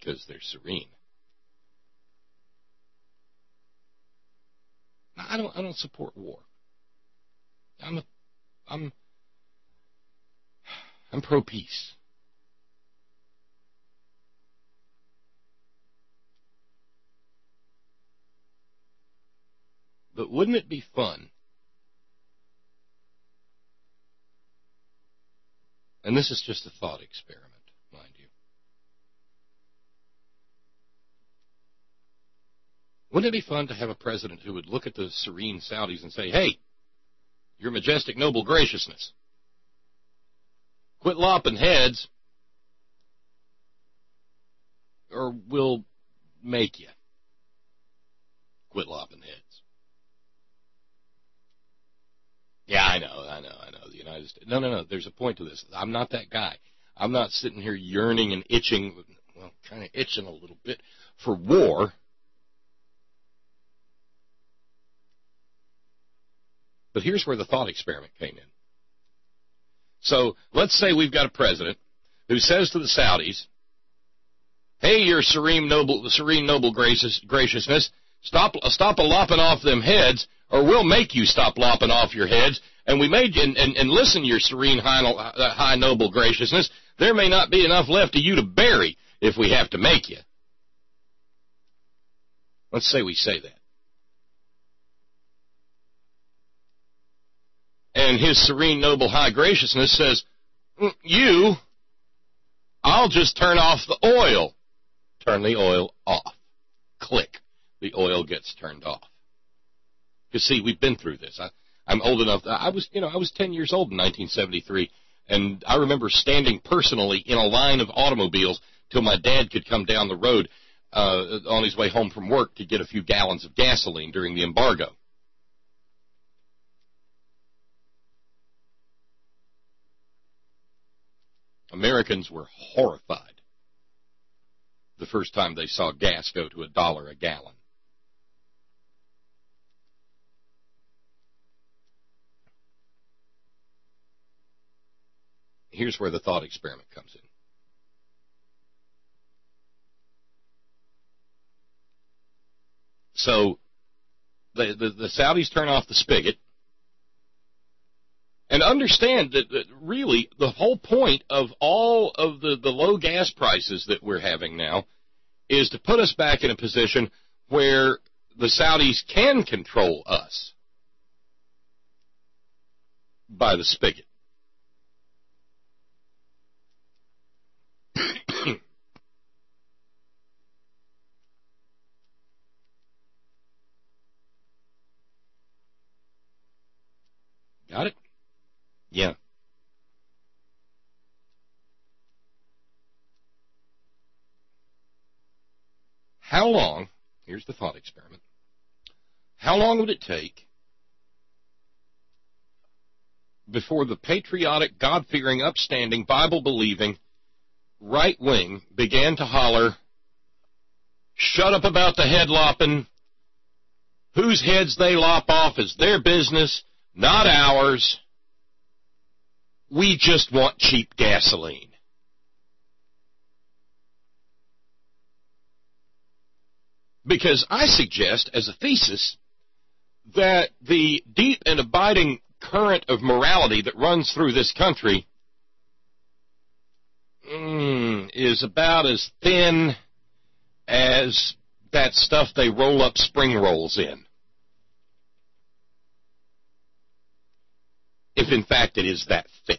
because they're serene. Now, I don't I don't support war. I'm a, I'm I'm pro-peace. But wouldn't it be fun? And this is just a thought experiment, mind you. Wouldn't it be fun to have a president who would look at the serene Saudis and say, hey, your majestic noble graciousness, quit lopping heads or we'll make you quit lopping heads. Yeah, I know, I know, I know. The United States. No, no, no. There's a point to this. I'm not that guy. I'm not sitting here yearning and itching, well, kind of itching a little bit for war. But here's where the thought experiment came in. So let's say we've got a president who says to the Saudis, hey, your serene noble, serene noble gracious, graciousness, stop, stop a lopping off them heads, or we'll make you stop lopping off your heads. And we made you, and, and, and listen, your serene, high, uh, high noble graciousness, there may not be enough left of you to bury if we have to make you. Let's say we say that. And his serene, noble, high graciousness says, you, I'll just turn off the oil. Turn the oil off. Click. The oil gets turned off. You see, we've been through this. I, I'm old enough. I was, you know, I was ten years old in nineteen seventy-three, and I remember standing personally in a line of automobiles till my dad could come down the road uh, on his way home from work to get a few gallons of gasoline during the embargo. Americans were horrified the first time they saw gas go to a dollar a gallon. Here's where the thought experiment comes in. So the, the, the Saudis turn off the spigot, and understand that, that really the whole point of all of the, the low gas prices that we're having now is to put us back in a position where the Saudis can control us by the spigot. Got it? Yeah. How long, here's the thought experiment, how long would it take before the patriotic, God-fearing, upstanding, Bible-believing right wing began to holler, shut up about the head lopping, whose heads they lop off is their business, not ours. We just want cheap gasoline. Because I suggest, as a thesis, that the deep and abiding current of morality that runs through this country mm, is about as thin as that stuff they roll up spring rolls in. If, in fact, it is that thick.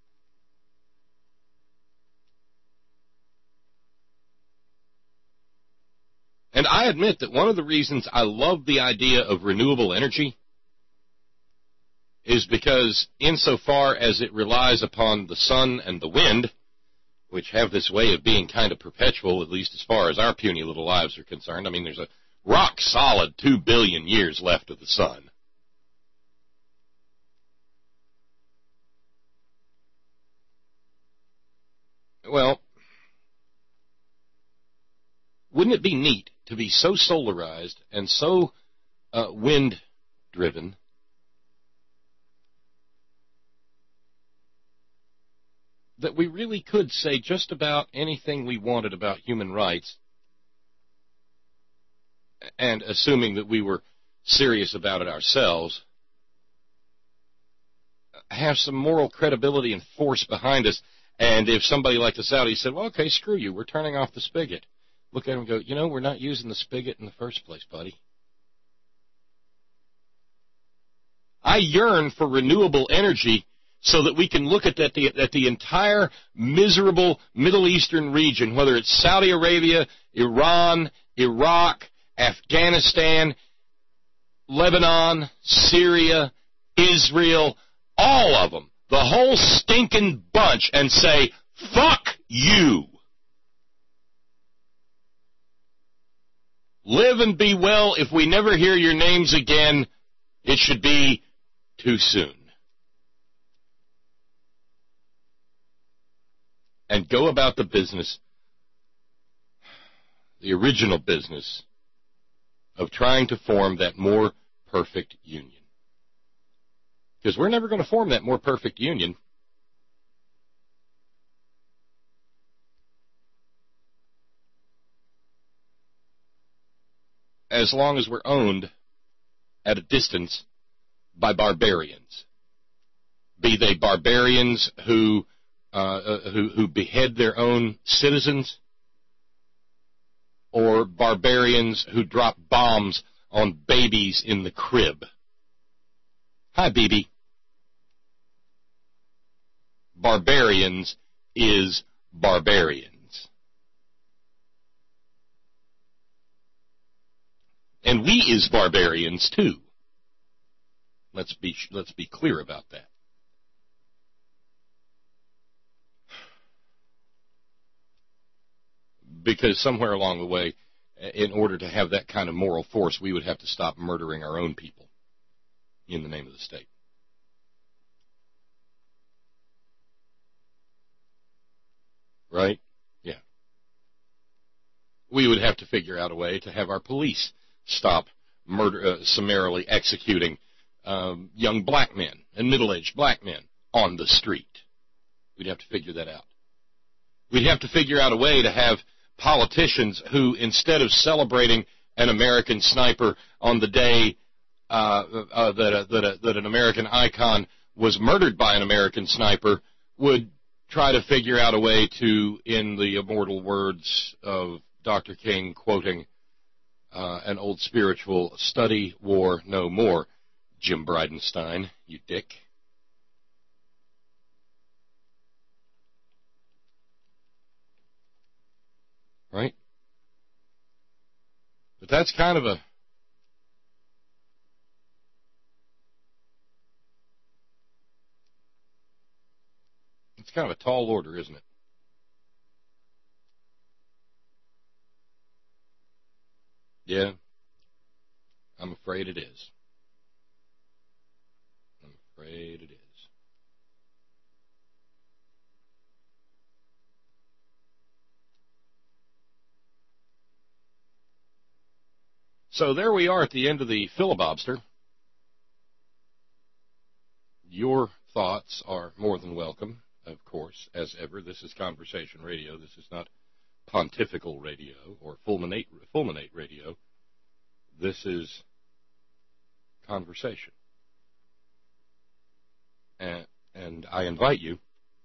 And I admit that one of the reasons I love the idea of renewable energy is because insofar as it relies upon the sun and the wind, which have this way of being kind of perpetual, at least as far as our puny little lives are concerned. I mean, there's a rock-solid two billion years left of the sun. Well, wouldn't it be neat to be so solarized and so uh, wind-driven that we really could say just about anything we wanted about human rights, and assuming that we were serious about it ourselves, have some moral credibility and force behind us. And if somebody like the Saudis said, well, okay, screw you, we're turning off the spigot, look at them and go, you know, we're not using the spigot in the first place, buddy. I yearn for renewable energy so that we can look at that, the, at the entire miserable Middle Eastern region, whether it's Saudi Arabia, Iran, Iraq, Afghanistan, Lebanon, Syria, Israel, all of them, the whole stinking bunch, and say, fuck you. Live and be well. If we never hear your names again, it should be too soon. And go about the business, the original business, of trying to form that more perfect union. Because we're never going to form that more perfect union as long as we're owned at a distance by barbarians. Be they barbarians who, uh, who, who behead their own citizens, or barbarians who drop bombs on babies in the crib. Hi, B B. Barbarians is barbarians. And we is barbarians, too. Let's be, let's be clear about that. Because somewhere along the way, in order to have that kind of moral force, we would have to stop murdering our own people in the name of the state. Right? Yeah. We would have to figure out a way to have our police stop murder, uh, summarily executing um, young black men and middle-aged black men on the street. We'd have to figure that out. We'd have to figure out a way to have politicians who, instead of celebrating an American sniper on the day uh, uh, that, a, that, a, that an American icon was murdered by an American sniper, would try to figure out a way to, in the immortal words of Doctor King, quoting uh, an old spiritual, study war no more, Jim Bridenstine, you dick. Right? But that's kind of a it's kind of a tall order, isn't it? Yeah. I'm afraid it is. I'm afraid it is. So there we are at the end of the filibobster. Your thoughts are more than welcome, of course, as ever. This is Conversation Radio. This is not pontifical radio or fulminate, fulminate radio. This is conversation. And, and I invite you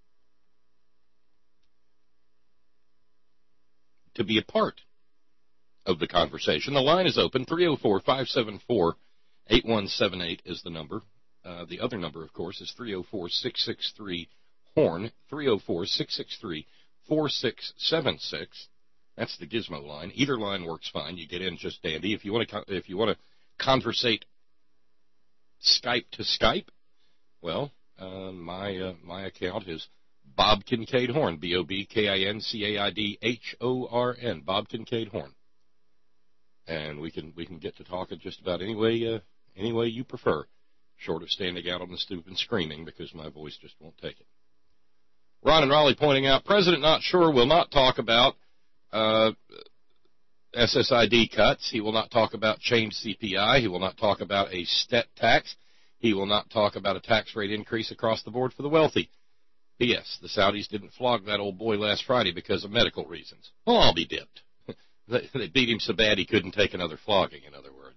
to be a part of the conversation. The line is open. three oh four, five seven four, eight one seven eight is the number. Uh, the other number, of course, is three oh four, six six three, HORN, three oh four, six six three, four six seven six. That's the Gizmo line. Either line works fine. You get in just dandy. If you want to, if you want to conversate Skype to Skype, well, uh, my uh, my account is Bob Kincaid Horn, B O B K I N C A I D H O R N, Bob Kincaid Horn. And we can we can get to talking just about any way, uh, any way you prefer, short of standing out on the stoop and screaming because my voice just won't take it. Ron and Raleigh pointing out, President not sure will not talk about uh, S S I D cuts. He will not talk about changed C P I. He will not talk about a stet tax. He will not talk about a tax rate increase across the board for the wealthy. P S. The Saudis didn't flog that old boy last Friday because of medical reasons. Well, I'll be dipped. they, they beat him so bad he couldn't take another flogging, in other words.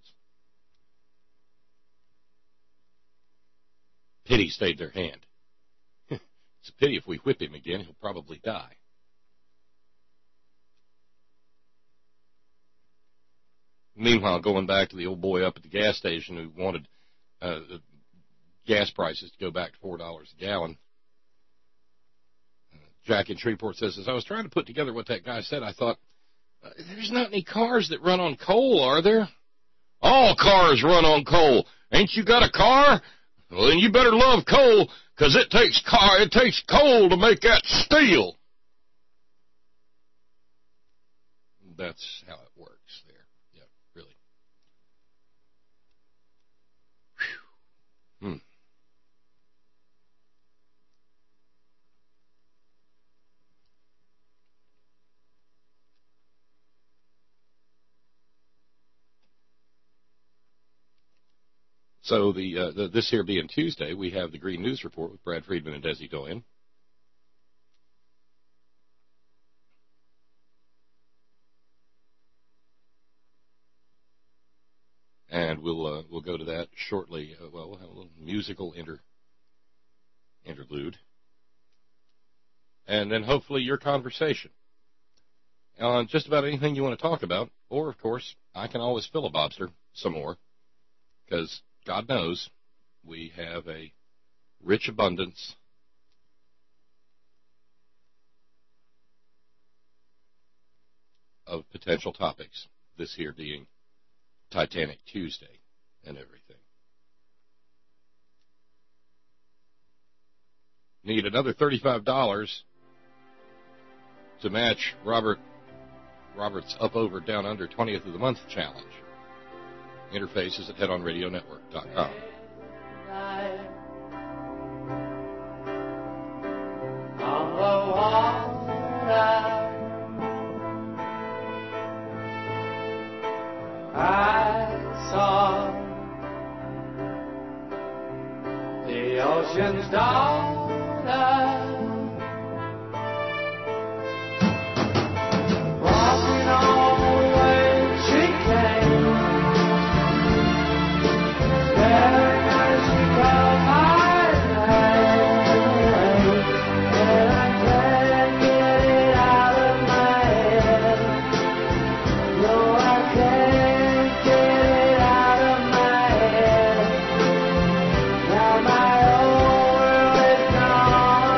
Pity stayed their hand. It's a pity if we whip him again, he'll probably die. Meanwhile, going back to the old boy up at the gas station who wanted uh, the gas prices to go back to four dollars a gallon, uh, Jack in Shreveport says, as I was trying to put together what that guy said, I thought, uh, there's not any cars that run on coal, are there? All cars run on coal. Ain't you got a car? Well, then you better love coal, because it takes car, it takes coal to make that steel. That's how it works there. Yeah, really. Whew. Hmm. So the, uh, the this here being Tuesday, we have the Green News Report with Brad Friedman and Desi Doyen. And we'll uh, we'll go to that shortly. Uh, well, we'll have a little musical inter interlude, and then hopefully your conversation on just about anything you want to talk about. Or, of course, I can always filibuster some more, because God knows we have a rich abundance of potential topics, this here being Titanic Tuesday and everything. Need another thirty-five dollars to match Robert Robert's Up Over Down Under twentieth of the Month challenge. Interfaces at head on radio network dot com. I saw the ocean's daughter walking on the way she came, staring as she called my name, and I can't get it out of my head. No, I can't get it out of my head. Now my whole world is gone.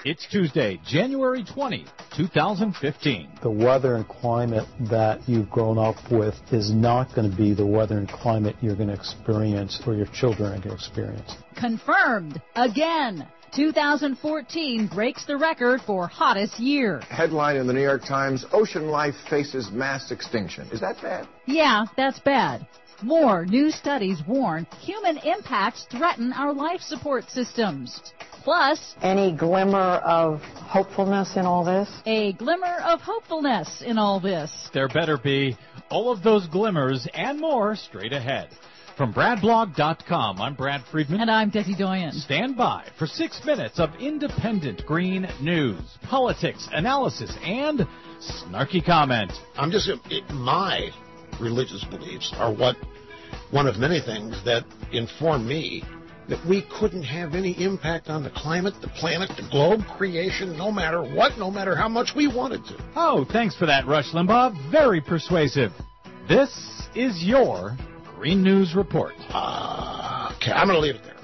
It's Tuesday, January twentieth, twenty fifteen. The weather and climate that you've grown up with is not going to be the weather and climate you're going to experience or your children are going to experience. Confirmed again. two thousand fourteen breaks the record for hottest year. Headline in the New York Times, ocean life faces mass extinction. Is that bad? Yeah, that's bad. More new studies warn human impacts threaten our life support systems. Plus, any glimmer of hopefulness in all this? A glimmer of hopefulness in all this. There better be. All of those glimmers and more straight ahead. From Brad Blog dot com, I'm Brad Friedman. And I'm Desi Doyen. Stand by for six minutes of independent green news, politics, analysis, and snarky comment. I'm just, it, my religious beliefs are what, one of many things that inform me that we couldn't have any impact on the climate, the planet, the globe, creation, no matter what, no matter how much we wanted to. Oh, thanks for that, Rush Limbaugh. Very persuasive. This is your Green News Report. Uh, okay, I'm going to leave it there.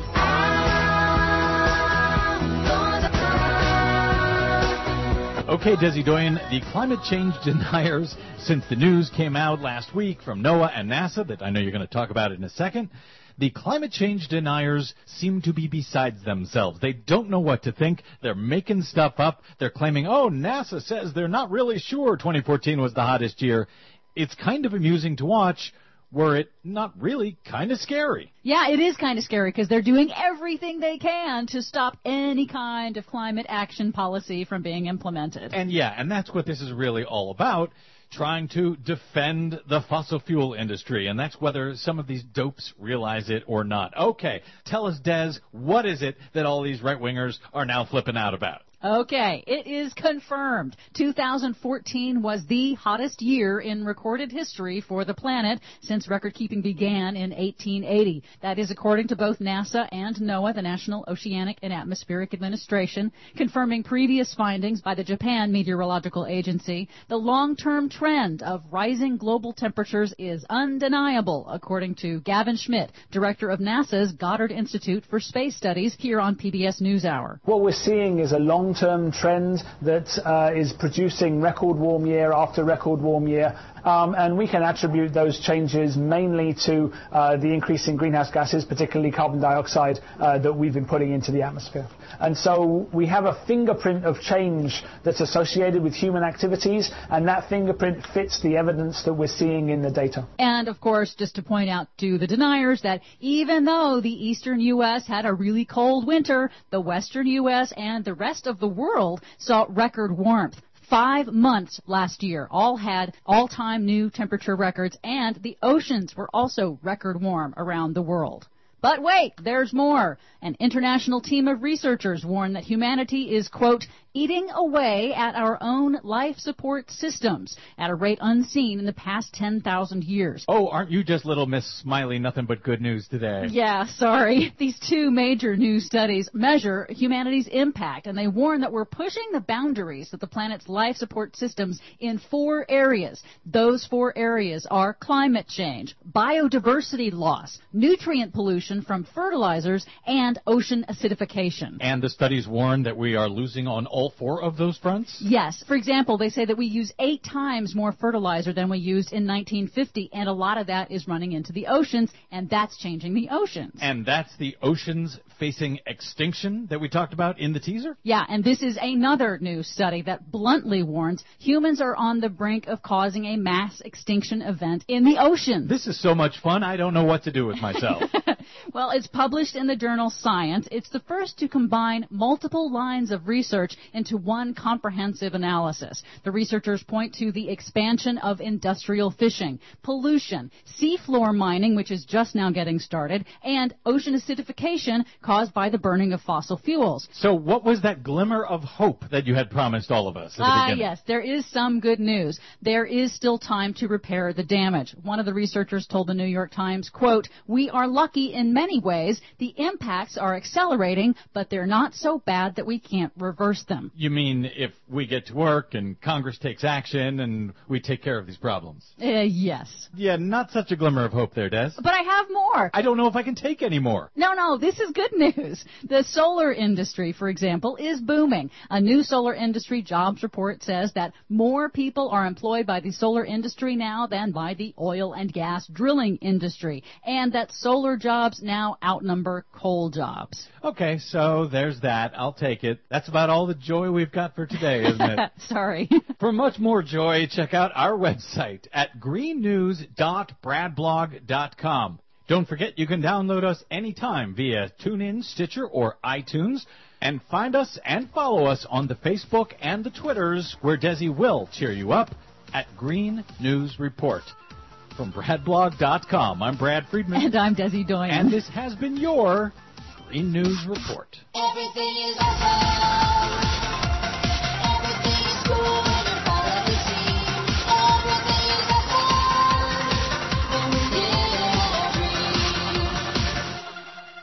Okay, Desi Doyen, the climate change deniers, since the news came out last week from NOAA and NASA that I know you're going to talk about in a second, the climate change deniers seem to be besides themselves. They don't know what to think. They're making stuff up. They're claiming, oh, NASA says they're not really sure twenty fourteen was the hottest year. It's kind of amusing to watch. Were it not really kind of scary? Yeah, it is kind of scary because they're doing everything they can to stop any kind of climate action policy from being implemented. And yeah, and that's what this is really all about, trying to defend the fossil fuel industry. And that's whether some of these dopes realize it or not. Okay, tell us, Des, what is it that all these right-wingers are now flipping out about? Okay, it is confirmed. two thousand fourteen was the hottest year in recorded history for the planet since record-keeping began in eighteen eighty. That is according to both NASA and NOAA, the National Oceanic and Atmospheric Administration, confirming previous findings by the Japan Meteorological Agency. The long-term trend of rising global temperatures is undeniable, according to Gavin Schmidt, director of NASA's Goddard Institute for Space Studies, here on P B S NewsHour. What we're seeing is a long long-term trend that uh, is producing record warm year after record warm year. Um, and we can attribute those changes mainly to uh, the increase in greenhouse gases, particularly carbon dioxide, uh, that we've been putting into the atmosphere. And so we have a fingerprint of change that's associated with human activities, and that fingerprint fits the evidence that we're seeing in the data. And, of course, just to point out to the deniers that even though the eastern U S had a really cold winter, the western U S and the rest of the world saw record warmth. Five months last year all had all-time new temperature records, and the oceans were also record warm around the world. But wait, there's more. An international team of researchers warn that humanity is, quote, eating away at our own life support systems at a rate unseen in the past ten thousand years. Oh, aren't you just little Miss Smiley, nothing but good news today? Yeah, sorry. These two major new studies measure humanity's impact, and they warn that we're pushing the boundaries of the planet's life support systems in four areas. Those four areas are climate change, biodiversity loss, nutrient pollution from fertilizers, and ocean acidification. And the studies warn that we are losing on all four of those fronts? Yes. For example, they say that we use eight times more fertilizer than we used in nineteen fifty, and a lot of that is running into the oceans, and that's changing the oceans. And that's the oceans facing extinction that we talked about in the teaser? Yeah, and this is another new study that bluntly warns humans are on the brink of causing a mass extinction event in the oceans. This is so much fun, I don't know what to do with myself. Well, it's published in the journal Science. It's the first to combine multiple lines of research into one comprehensive analysis. The researchers point to the expansion of industrial fishing, pollution, seafloor mining, which is just now getting started, and ocean acidification caused by the burning of fossil fuels. So what was that glimmer of hope that you had promised all of us at the Ah, beginning? yes, there is some good news. There is still time to repair the damage. One of the researchers told the New York Times, quote, "We are lucky in in many ways, the impacts are accelerating, but they're not so bad that we can't reverse them. You mean if we get to work and Congress takes action and we take care of these problems? Uh, yes. Yeah, not such a glimmer of hope there, Des. But I have more. I don't know if I can take any more. No, no, this is good news. The solar industry, for example, is booming. A new solar industry jobs report says that more people are employed by the solar industry now than by the oil and gas drilling industry, and that solar jobs now outnumber coal jobs. Okay, so there's that. I'll take it. That's about all the joy we've got for today, isn't it? Sorry. For much more joy, check out our website at green news dot brad blog dot com. Don't forget you can download us anytime via TuneIn, Stitcher, or iTunes. And find us and follow us on the Facebook and the Twitters, where Desi will cheer you up at Green News Report. From brad blog dot com, I'm Brad Friedman. And I'm Desi Doyen. And this has been your Green News Report. Everything is awesome. Everything is cool when you follow the scene. Everything is awesome when we get green.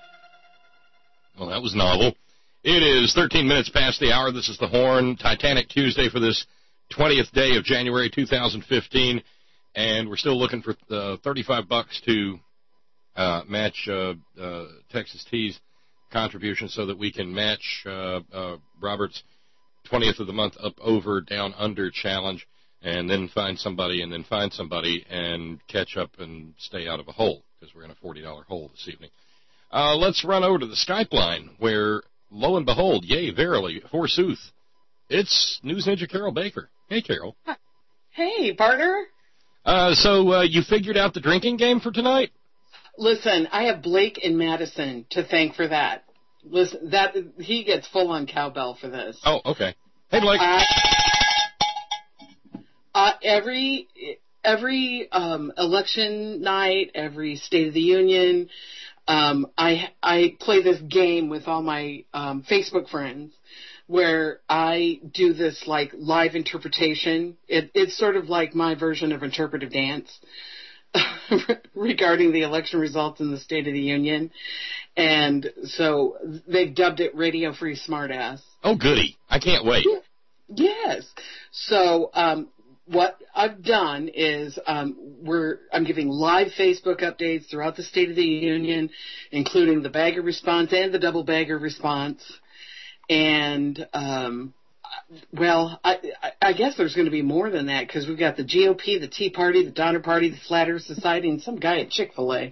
Well, that was novel. It is thirteen minutes past the hour. This is The Horn, Titanic Tuesday for this twentieth day of January two thousand fifteen. And we're still looking for uh, thirty-five bucks to uh, match uh, uh, Texas T's contribution so that we can match uh, uh, Robert's twentieth of the month up, over, down, under challenge, and then find somebody and then find somebody and catch up and stay out of a hole, because we're in a forty dollar hole this evening. Uh, let's run over to the Skype line where, lo and behold, yea, verily, forsooth, it's News Ninja Carol Baker. Hey, Carol. Hey, partner. Uh, so uh, you figured out the drinking game for tonight? Listen, I have Blake and Madison to thank for that. Listen, that he gets full on cowbell for this. Oh, okay. Hey, Blake. Uh, uh, every every um, election night, every State of the Union, um, I I play this game with all my um, Facebook friends, where I do this like live interpretation. It, it's sort of like my version of interpretive dance regarding the election results in the State of the Union. And so they've dubbed it Radio Free Smartass. Oh, goody. I can't wait. Yes. So um, what I've done is um, we're I'm giving live Facebook updates throughout the State of the Union, including the bagger response and the double bagger response. And, um, well, I, I guess there's going to be more than that, because we've got the G O P, the Tea Party, the Donner Party, the Flat Earth Society, and some guy at Chick-fil-A.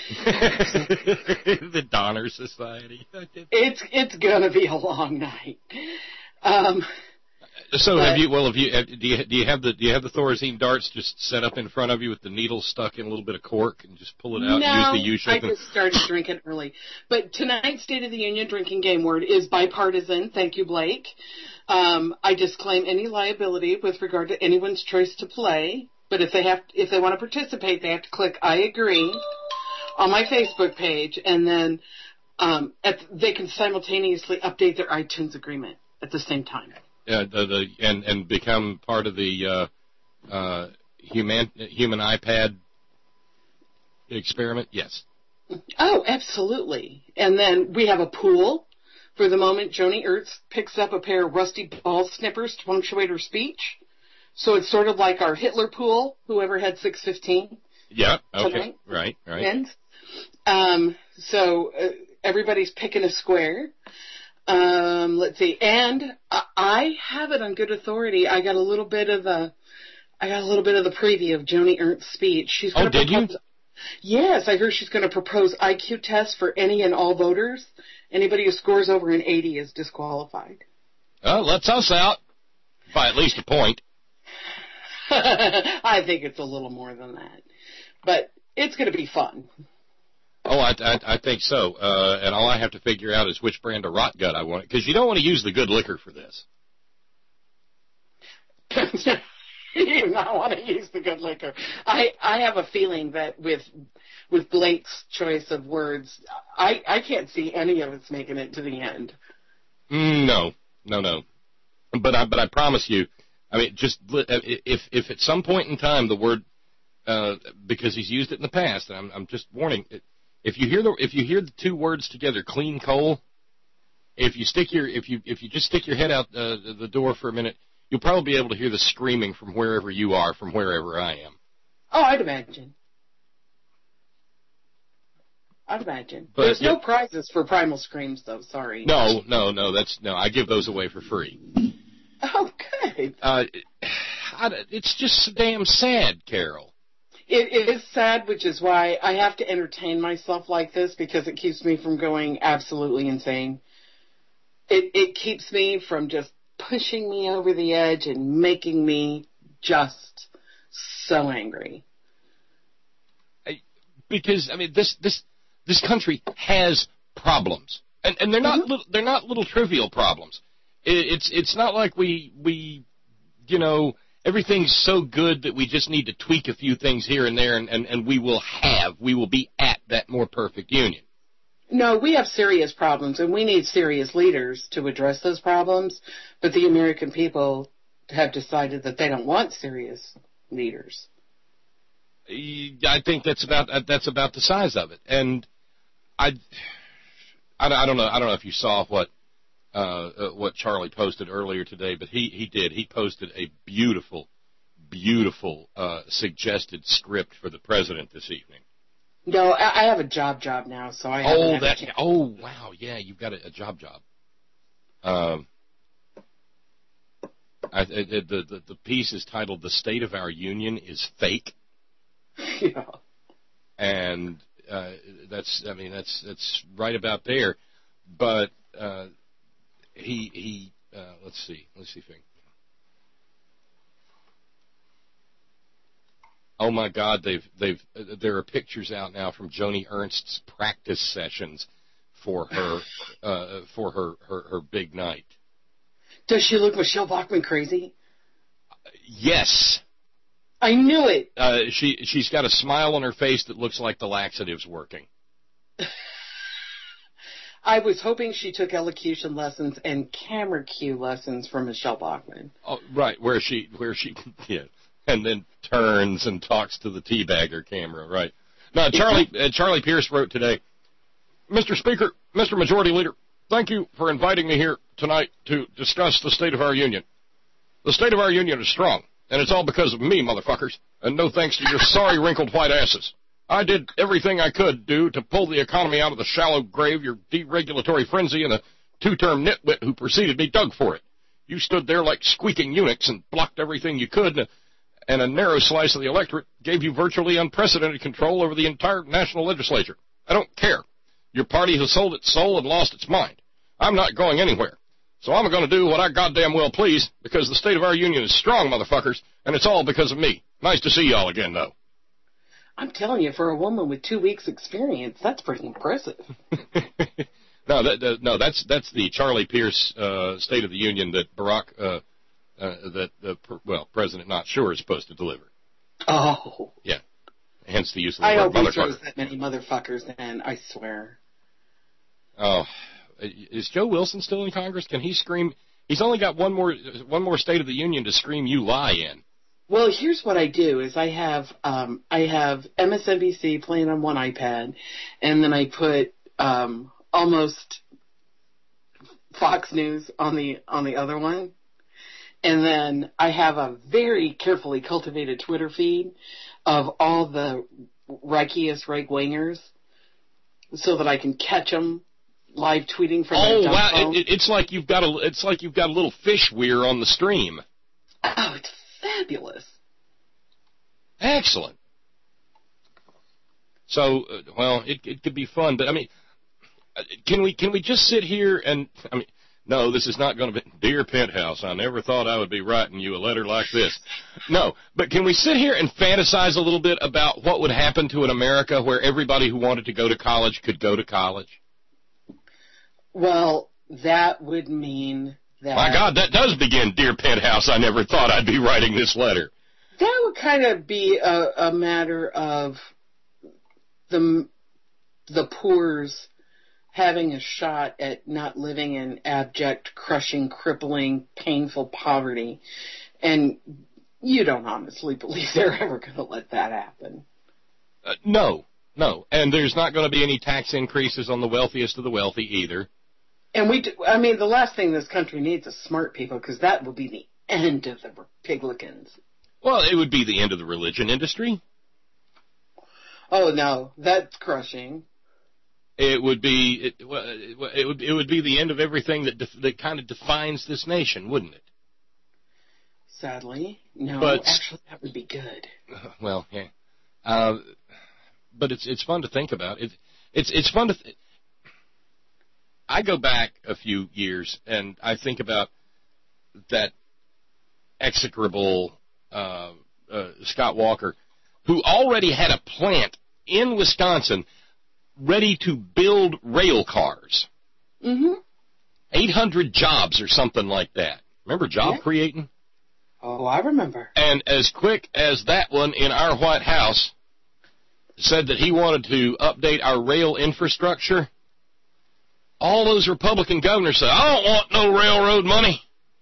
The Donner Society. It's it's going to be a long night. Um, so but, have you? Well, have you? Do you do you have the do you have the Thorazine darts just set up in front of you with the needle stuck in a little bit of cork and just pull it out no, and use the U shape? I just started drinking early. But tonight's State of the Union drinking game word is bipartisan. Thank you, Blake. Um, I disclaim any liability with regard to anyone's choice to play. But if they have, if they want to participate, they have to click "I agree" on my Facebook page, and then um, at, they can simultaneously update their iTunes agreement at the same time. Uh, the, the, and, and become part of the uh, uh, human human iPad experiment? Yes. Oh, absolutely. And then we have a pool. For the moment, Joni Ertz picks up a pair of rusty ball snippers to punctuate her speech. So it's sort of like our Hitler pool, whoever had six fifteen. Yeah, okay, tonight. right, right. And, um, so uh, everybody's picking a square. Um, let's see, and I have it on good authority. I got a little bit of a, I got a little bit of the preview of Joni Ertz's speech. She's oh, did propose, you? Yes, I heard she's going to propose I Q tests for any and all voters. Anybody who scores over an eighty is disqualified. Oh, lets us out by at least a point. I think it's a little more than that, but it's going to be fun. Oh, I, I, I think so. Uh, and all I have to figure out is which brand of rot gut I want, because you don't want to use the good liquor for this. You do not want to use the good liquor. I, I have a feeling that with with Blake's choice of words, I, I can't see any of it's making it to the end. Mm, no, no, no. But I but I promise you, I mean, just if if at some point in time the word, uh, because he's used it in the past, and I'm I'm just warning, If you hear the if you hear the two words together, clean coal, if you stick your if you if you just stick your head out uh, the door for a minute, you'll probably be able to hear the screaming from wherever you are, from wherever I am. Oh, I'd imagine. I'd imagine. But, There's yeah. no prizes for primal screams, though. Sorry. No, no, no. That's no. I give those away for free. Okay. Uh, I, it's just so damn sad, Carol. It, it is sad, which is why I have to entertain myself like this, because it keeps me from going absolutely insane. It it keeps me from just pushing me over the edge and making me just so angry. I, because I mean, this this this country has problems, and and they're not Mm-hmm. little, they're not little trivial problems. It, it's it's not like we we you know. Everything's so good that we just need to tweak a few things here and there, and, and, and we will have, we will be at that more perfect union. No, we have serious problems, and we need serious leaders to address those problems, but the American people have decided that they don't want serious leaders. I think that's about that's about the size of it, and I, I, I don't know I don't know if you saw what Uh, uh, what Charlie posted earlier today, but he, he did. He posted a beautiful, beautiful uh, suggested script for the president this evening. No, I, I have a job job now, so I haven't Oh, had a that! chance. Oh, wow! Yeah, you've got a, a job job. Um, I, the, the the the piece is titled "The State of Our Union is Fake," Yeah. and uh, that's I mean that's that's right about there, but. Uh, He he. Uh, let's see. Let's see if I can. Oh my God! They've they've. Uh, there are pictures out now from Joni Ernst's practice sessions for her uh, for her, her her big night. Does she look Michelle Bachmann crazy? Yes. I knew it. Uh, she she's got a smile on her face that looks like the laxative's working. I was hoping she took elocution lessons and camera cue lessons from Michelle Bachmann. Oh, right, where she where she yeah, and then turns and talks to the teabagger camera, right? Now, Charlie uh, Charlie Pierce wrote today, Mister Speaker, Mister Majority Leader, thank you for inviting me here tonight to discuss the state of our union. The state of our union is strong, and it's all because of me, motherfuckers, and no thanks to your sorry wrinkled white asses. I did everything I could do to pull the economy out of the shallow grave your deregulatory frenzy and the two-term nitwit who preceded me dug for it. You stood there like squeaking eunuchs and blocked everything you could, and a, and a narrow slice of the electorate gave you virtually unprecedented control over the entire national legislature. I don't care. Your party has sold its soul and lost its mind. I'm not going anywhere. So I'm going to do what I goddamn well please, because the state of our union is strong, motherfuckers, and it's all because of me. Nice to see y'all again, though. I'm telling you, for a woman with two weeks' experience, that's pretty impressive. no, that, that, no, that's that's the Charlie Pierce uh, State of the Union that Barack, uh, uh, that the well, President Not Sure is supposed to deliver. Oh. Yeah. Hence the use of the I word hope he motherfucker. throws that many motherfuckers in, I swear. Oh, is Joe Wilson still in Congress? Can he scream? He's only got one more one more State of the Union to scream "You lie" in. Well, here's what I do: is I have um, I have M S N B C playing on one iPad, and then I put um, almost Fox News on the on the other one, and then I have a very carefully cultivated Twitter feed of all the rightiest right wingers, so that I can catch them live tweeting from Oh their dumb wow! phone. It, it, it's like you've got a it's like you've got a little fish weir on the stream. Oh, it's fabulous. Excellent. So, uh, well, it it could be fun, but I mean, uh, can we can we just sit here and I mean, no, this is not going to be Dear Penthouse. I never thought I would be writing you a letter like this. No, but can we sit here and fantasize a little bit about what would happen to an America where everybody who wanted to go to college could go to college? Well, that would mean that... My God, that does begin, Dear Penthouse, I never thought I'd be writing this letter. That would kind of be a, a matter of the the poor's having a shot at not living in abject, crushing, crippling, painful poverty. And you don't honestly believe they're ever going to let that happen. Uh, no. No, and there's not going to be any tax increases on the wealthiest of the wealthy either. And we, do, I mean, the last thing this country needs is smart people, because that will be the end of the Republicans. Well, it would be the end of the religion industry. Oh no, that's crushing. It would be it, well, it would it would be the end of everything that def, that kind of defines this nation, wouldn't it? Sadly, no. But, actually, that would be good. Well, yeah, uh, but it's it's fun to think about. It, it's it's fun to. Th- I go back a few years and I think about that execrable uh, uh, Scott Walker, who already had a plant in Wisconsin ready to build rail cars. Mm-hmm. eight hundred jobs or something like that. Remember job yeah. creating? Oh, I remember. And as quick as that one in our White House said that he wanted to update our rail infrastructure, all those Republican governors said, I don't want no railroad money.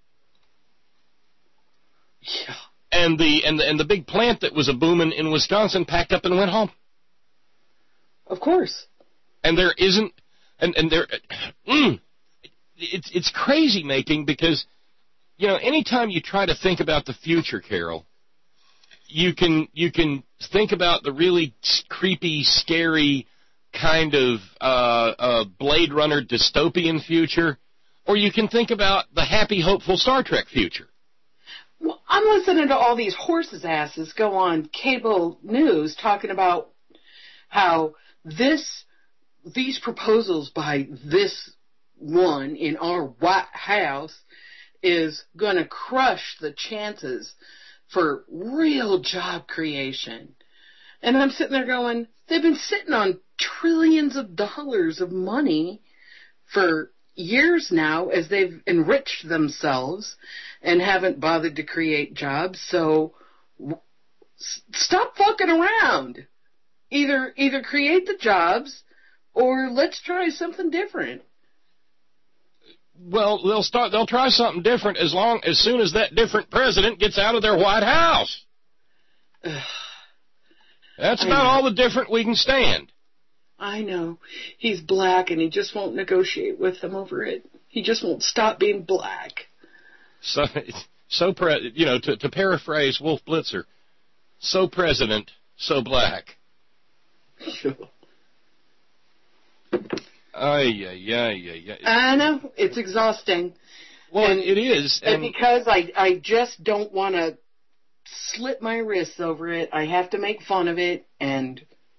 Yeah. And the and the and the big plant that was a booming in Wisconsin packed up and went home. Of course. And there isn't, and and there, mm, it's it's crazy making because, you know, anytime you try to think about the future, Carol, you can you can think about the really creepy, scary kind of uh, uh, Blade Runner dystopian future, or you can think about the happy, hopeful Star Trek future. Well, I'm listening to all these horses' asses go on cable news talking about how this, these proposals by this one in our White House is going to crush the chances for real job creation. And I'm sitting there going, they've been sitting on trillions of dollars of money for years now as they've enriched themselves and haven't bothered to create jobs. So w- stop fucking around. Either either create the jobs or let's try something different. Well, they'll start. They'll try something different as long as soon as that different president gets out of their White House. That's about all the different we can stand. I know. He's black and he just won't negotiate with them over it. He just won't stop being black. So, so pre- you know, to, to paraphrase Wolf Blitzer, so president, so black. Ay, ay, ay, ay, ay. I know. It's exhausting. Well, and, it is. And, and because I, I just don't want to slit my wrists over it, I have to make fun of it and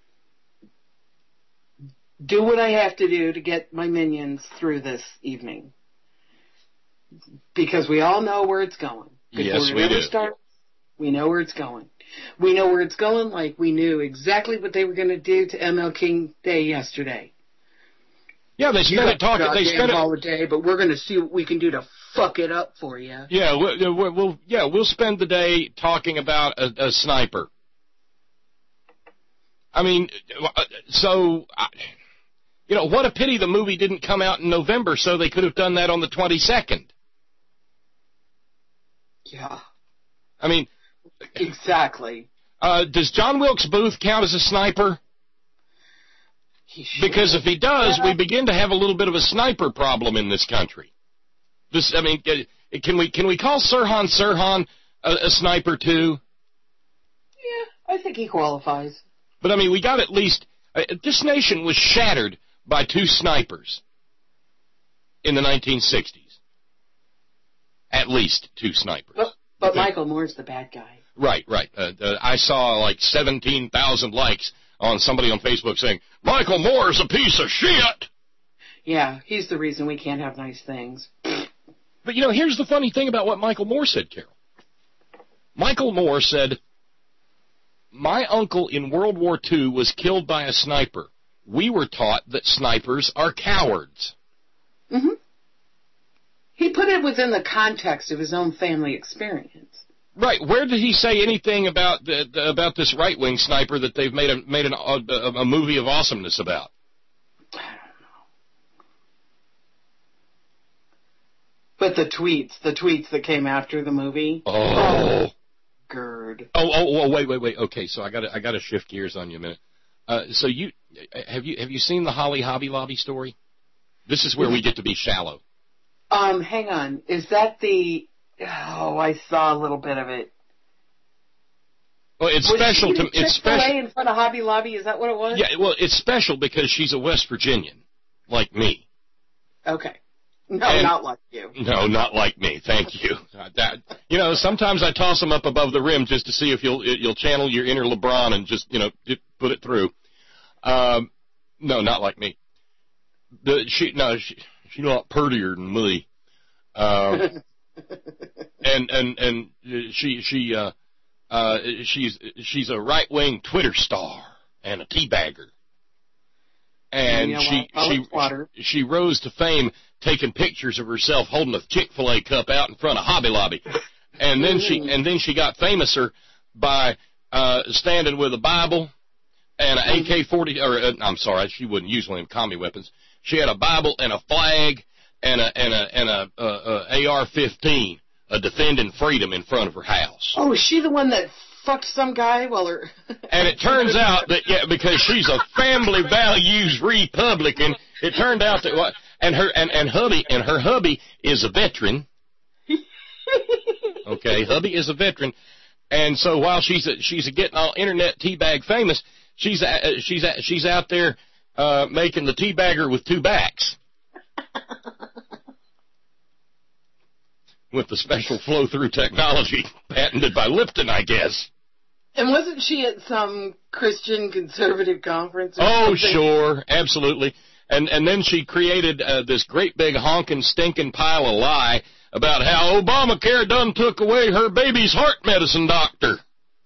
do what I have to do to get my minions through this evening. Because we all know where it's going. Before yes, it we ever do. Starts, we know where it's going. We know where it's going like we knew exactly what they were going to do to M L King Day yesterday. Yeah, they spent it talking. They spent it holiday, but we're going to see what we can do to fuck it up for you. Yeah, we'll, we'll, we'll yeah we'll spend the day talking about a, a sniper. I mean, so you know, what a pity the movie didn't come out in November, so they could have done that on the twenty-second. Yeah. I mean, exactly. Uh, does John Wilkes Booth count as a sniper? Because if he does, we begin to have a little bit of a sniper problem in this country. This, I mean, can we can we call Sirhan Sirhan a, a sniper too? Yeah, I think he qualifies. But I mean, we got at least uh, this nation was shattered by two snipers in the nineteen sixties. At least two snipers. But, but okay. Michael Moore's the bad guy. Right, right. Uh, uh, I saw like seventeen thousand likes on somebody on Facebook saying, Michael Moore's a piece of shit. Yeah, he's the reason we can't have nice things. But, you know, here's the funny thing about what Michael Moore said, Carol. Michael Moore said, my uncle in World War Two was killed by a sniper. We were taught that snipers are cowards. Mm-hmm. He put it within the context of his own family experience. Right. Where did he say anything about the, the, about this right-wing sniper that they've made a made an, a, a movie of awesomeness about? I don't know. But the tweets, the tweets that came after the movie. Oh. oh Gerd. Oh, oh, oh, wait, wait, wait. Okay, so I got I got to shift gears on you a minute. Uh, so you have you have you seen the Holly Hobby Lobby story? This is where we get to be shallow. Um, hang on. Is that the? Oh, I saw a little bit of it. Well, it's was special she to in it's Chick-fil-A special. in front of Hobby Lobby. Is that what it was? Yeah, well, it's special because she's a West Virginian, like me. Okay. No, And- not like you. No, not like me. Thank you. Uh, that, you know, sometimes I toss them up above the rim just to see if you'll you'll channel your inner LeBron and just you know put it through. Um, no, not like me. The she no she she's a lot prettier than me. Um, and and and she she uh uh she's she's a right wing Twitter star and a teabagger. And Yeah, she well, she, Alex Water. she she rose to fame taking pictures of herself holding a Chick-fil-A cup out in front of Hobby Lobby, and then she and then she got famouser by uh, standing with a Bible and an A K forty or uh, I'm sorry, she wouldn't use one of them commie weapons. She had a Bible and a flag and a and a and a, uh, uh, A R fifteen, a defending freedom in front of her house. Oh, is she the one that fucked some guy while her? And it turns out that, yeah, because she's a family values Republican, it turned out that what, and her, and, and hubby, and her hubby is a veteran. Okay, hubby is a veteran. And so while she's, a, she's a getting all internet teabag famous, she's, a, she's, a, she's out there, uh, making the teabagger with two backs. With the special flow-through technology patented by Lipton, I guess. And wasn't she at some Christian conservative conference? Or Oh, something? sure, absolutely. And and then she created uh, this great big honking stinking pile of lie about how Obamacare done took away her baby's heart medicine doctor.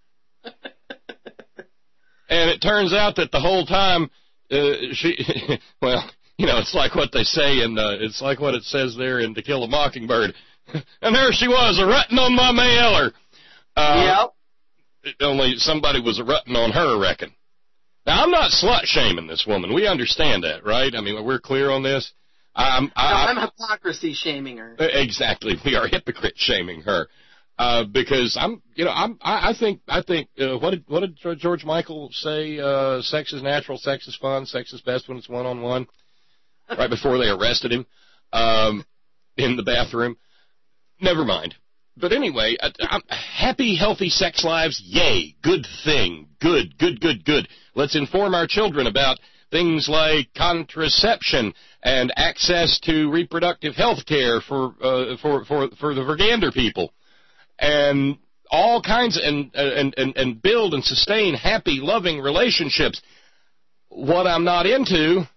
And it turns out that the whole time uh, she, well, you know, it's like what they say in, uh, it's like what it says there in To Kill a Mockingbird. And there she was, a-rutting on my mailer. Uh, Yep. Only somebody was a-rutting on her, I reckon. Now, I'm not slut-shaming this woman. We understand that, right? I mean, we're clear on this. I'm, I, No, I'm hypocrisy shaming her. Exactly. We are hypocrite shaming her. Uh, because I'm, you know, I'm, I, I think, I think, uh, what did, what did George Michael say? Uh, sex is natural, sex is fun, sex is best when it's one-on-one. Right before they arrested him, um, in the bathroom. Never mind. But anyway, I, I'm, happy, healthy sex lives, yay, good thing, good, good, good, good. Let's inform our children about things like contraception and access to reproductive health care for, uh, for, for, for the Vergander people. And all kinds of, and, and, and, and build and sustain happy, loving relationships. What I'm not into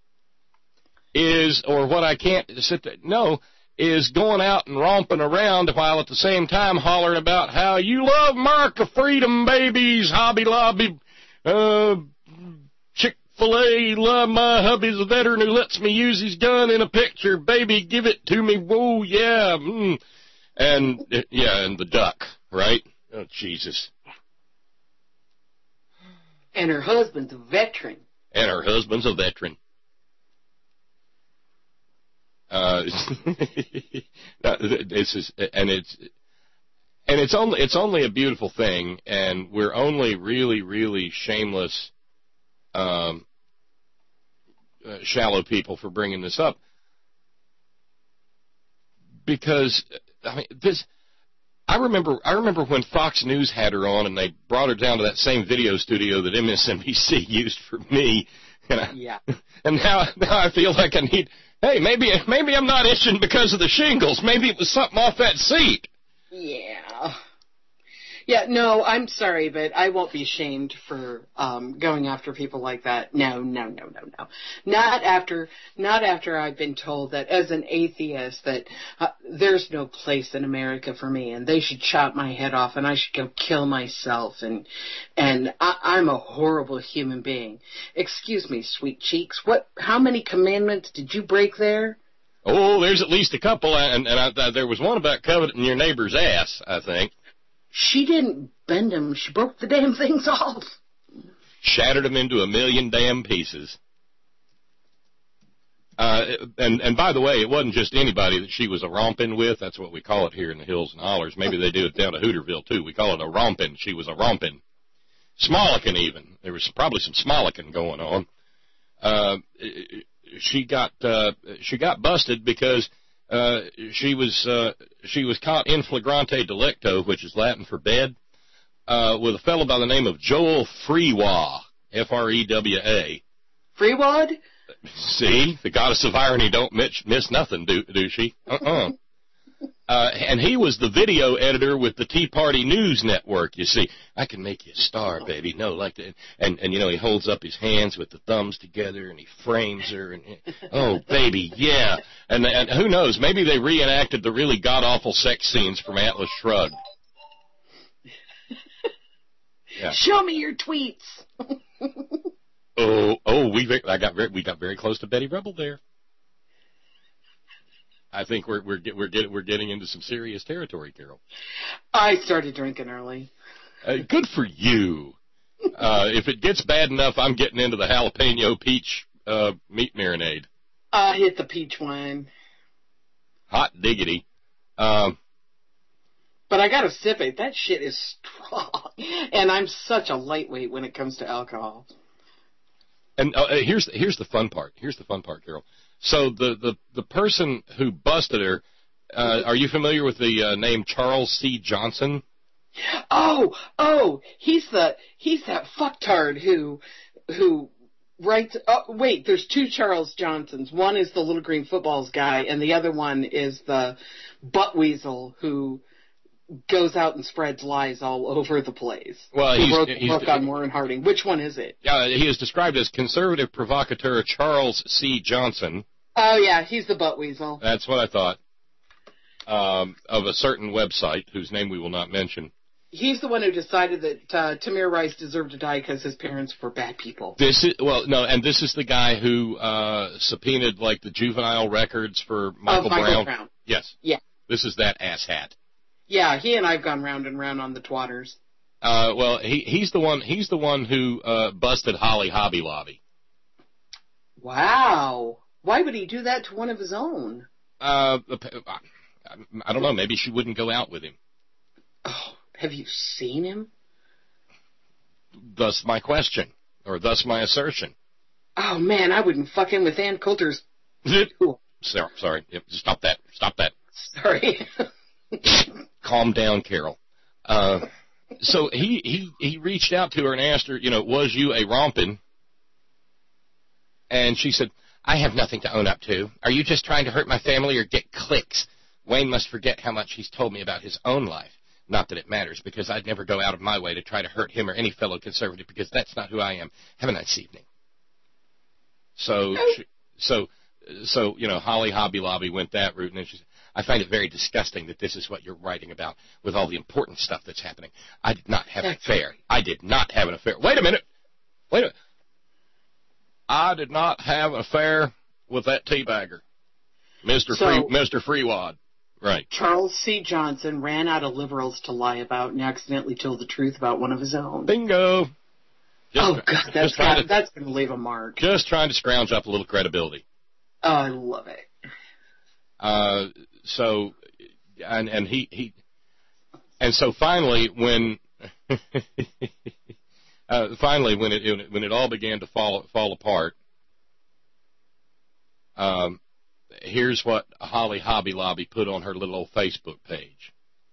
is, or what I can't sit there, no, is going out and romping around while at the same time hollering about how you love America, freedom, babies, Hobby Lobby, uh, Chick-fil-A, love my hubby's a veteran who lets me use his gun in a picture, baby, give it to me, whoa, yeah, mm. And, uh, yeah, and the duck, right? Oh, Jesus. And her husband's a veteran. And her husband's a veteran. Uh, this is, and it's, and it's only, it's only a beautiful thing, and we're only really, really shameless, um, uh, shallow people for bringing this up. Because, I mean, this, I remember, I remember when Fox News had her on and they brought her down to that same video studio that M S N B C used for me. And I, yeah. And now, now I feel like I need, hey, maybe, maybe I'm not itching because of the shingles. Maybe it was something off that seat. Yeah. Yeah, no, I'm sorry, but I won't be shamed for um going after people like that. No, no, no, no, no. Not after, not after I've been told that as an atheist that uh, there's no place in America for me and they should chop my head off and I should go kill myself and and I, I'm a horrible human being. Excuse me, sweet cheeks. What? How many commandments did you break there? Oh, there's at least a couple, and and I, I, there was one about coveting your neighbor's ass, I think. She didn't bend them. She broke the damn things off. Shattered them into a million damn pieces. Uh, and, and by the way, it wasn't just anybody that she was a romping with. That's what we call it here in the hills and hollers. Maybe they do it down to Hooterville, too. We call it a romping. She was a romping. Smolicking even. There was probably some smolicking going on. Uh, she got uh, she got busted because uh, she was uh, she was caught in flagrante delicto, which is Latin for bed, uh, with a fellow by the name of Joel Frewa, F R E W A. Freewad? See, the goddess of irony don't miss, miss nothing, do, do she? Uh-uh. Uh, and he was the video editor with the Tea Party News Network, you see. I can make you a star, baby. No, like that. And, and, you know, he holds up his hands with the thumbs together, and he frames her. And oh, baby, yeah. And, and who knows, maybe they reenacted the really god-awful sex scenes from Atlas Shrugged. Yeah. Show me your tweets. oh, oh, we I got very, we got very close to Betty Rubble there. I think we're we're we're getting we're getting into some serious territory, Carol. I started drinking early. Uh, good for you. Uh, if it gets bad enough, I'm getting into the jalapeno peach uh, meat marinade. I hit the peach wine. Hot diggity. Um, but I gotta sip it. That shit is strong, and I'm such a lightweight when it comes to alcohol. And uh, here's here's the fun part. Here's the fun part, Carol. So the, the, the person who busted her, uh, are you familiar with the uh, name Charles C. Johnson? Oh, oh, he's the he's that fucktard who who writes. Oh, wait, there's two Charles Johnsons. One is the Little Green Footballs guy, and the other one is the butt weasel who goes out and spreads lies all over the place. Well, he he's, wrote the he's, book on Warren Harding. Which one is it? Uh, he is described as conservative provocateur Charles C. Johnson. Oh, yeah, he's the butt weasel. That's what I thought. Um, of a certain website whose name we will not mention. He's the one who decided that uh, Tamir Rice deserved to die because his parents were bad people. This is well, no, and this is the guy who uh, subpoenaed like the juvenile records for Michael, of Michael Brown. Brown. Yes. Yeah. This is that asshat. Yeah, he and I've gone round and round on the twatters. Uh, well, he he's the one he's the one who uh, busted Holly Hobby Lobby. Wow. Why would he do that to one of his own? Uh, I don't know. Maybe she wouldn't go out with him. Oh, have you seen him? Thus my question, or thus my assertion. Oh, man, I wouldn't fuck in with Ann Coulter's... sorry, sorry. Stop that. Stop that. Sorry. Calm down, Carol. Uh, so he, he, he reached out to her and asked her, you know, was you a rompin'? And she said, I have nothing to own up to. Are you just trying to hurt my family or get clicks? Wayne must forget how much he's told me about his own life. Not that it matters, because I'd never go out of my way to try to hurt him or any fellow conservative, because that's not who I am. Have a nice evening. So, she, so, so you know, Holly Hobby Lobby went that route, and then she said, I find it very disgusting that this is what you're writing about with all the important stuff that's happening. I did not have an affair. I did not have an affair. Wait a minute. Wait a minute. I did not have an affair with that teabagger, Mister So, Free, Mister Freewad. Right. Charles C. Johnson ran out of liberals to lie about and accidentally told the truth about one of his own. Bingo. Just, oh, God, that's, got, to, that's going to leave a mark. Just trying to scrounge up a little credibility. Oh, I love it. Uh, so, and, and he, he, and so finally when, uh, finally when it, when it all began to fall, fall apart, um, here's what Holly Hobby Lobby put on her little old Facebook page.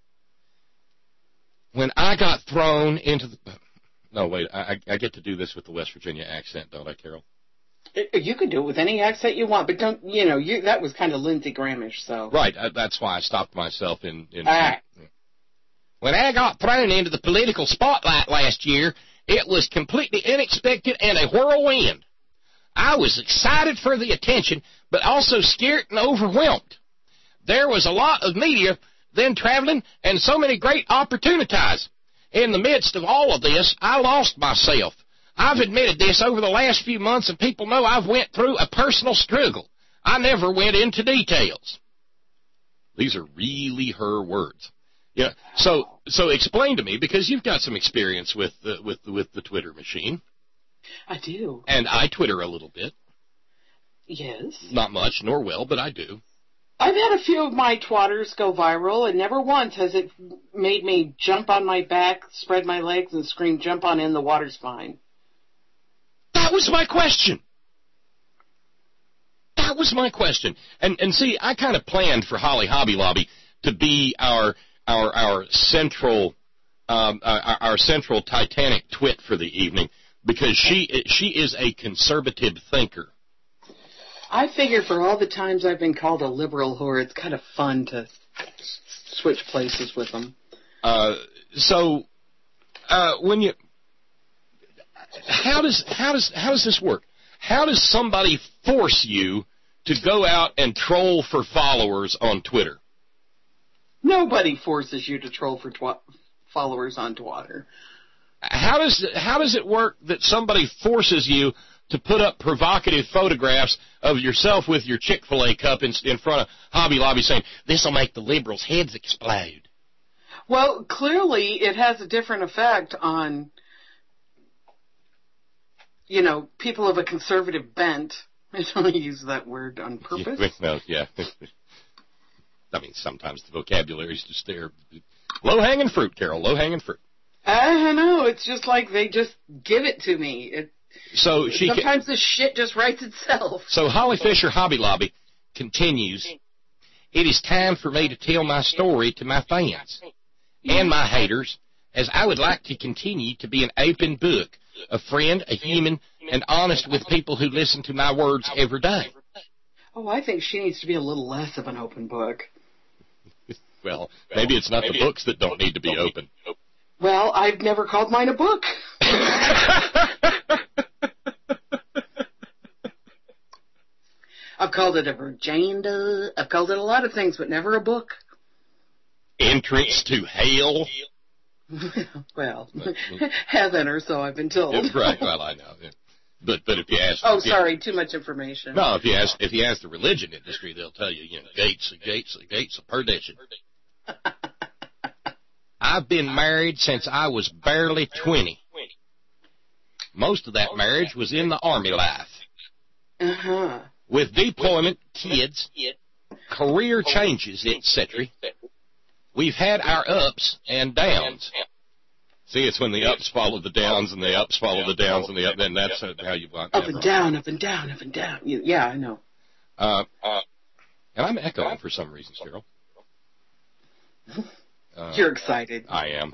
When I got thrown into the, no wait, I, I get to do this with the West Virginia accent, don't I, Carol? You can do it with any accent you want, but don't, you know, you, that was kind of Lindsey Grahamish, so. Right, I, that's why I stopped myself in. in ah. When I got thrown into the political spotlight last year, it was completely unexpected and a whirlwind. I was excited for the attention, but also scared and overwhelmed. There was a lot of media then traveling and so many great opportunities. In the midst of all of this, I lost myself. I've admitted this over the last few months, and people know I've went through a personal struggle. I never went into details. These are really her words. Yeah. So, so explain to me, because you've got some experience with the, with the, with the Twitter machine. I do. And I Twitter a little bit. Yes. Not much, nor well, but I do. Oh, I've had a few of my twatters go viral, and never once has it made me jump on my back, spread my legs, and scream, "Jump on in, the water's fine." That was my question. That was my question. And and see, I kind of planned for Holly Hobby Lobby to be our our our central um, our, our central Titanic twit for the evening, because she she is a conservative thinker. I figure for all the times I've been called a liberal whore, it's kind of fun to switch places with them. Uh, so, uh, when you, how does how does how does this work? How does somebody force you to go out and troll for followers on Twitter? Nobody forces you to troll for twa- followers on Twitter. How does how does it work that somebody forces you to put up provocative photographs of yourself with your Chick-fil-A cup in, in front of Hobby Lobby saying, "This will make the liberals' heads explode"? Well, clearly it has a different effect on, you know, people of a conservative bent. I don't use that word on purpose. Yeah, well, yeah. I mean, sometimes the vocabulary is just there. Low-hanging fruit, Carol, low-hanging fruit. I don't know. It's just like they just give it to me. It, So she Sometimes the shit just writes itself. So Holly Fisher Hobby Lobby continues, "It is time for me to tell my story to my fans and my haters, as I would like to continue to be an open book, a friend, a human, and honest with people who listen to my words every day." Oh, I think she needs to be a little less of an open book. Well, maybe it's not the books that don't need to be open. Well, I've never called mine a book. I've called it a virginda. I've called it a lot of things, but never a book. Entrance to hell. Well, heaven or so I've been told. Right. Well, I know. But but if you ask, oh, if you, sorry, too much information. No, if you ask if you ask the religion industry, they'll tell you, you know, gates and gates and gates of perdition. I've been married since I was barely twenty. Most of that marriage was in the Army life. Uh huh. With deployment, kids, career changes, et cetera, we've had our ups and downs. See, it's when the ups follow the downs, and the ups follow the downs, and the up, then that's how you want. Up and down, up and down, up and down. Yeah, I know. Uh, and I'm echoing for some reason, Carol. Uh, You're excited. I am.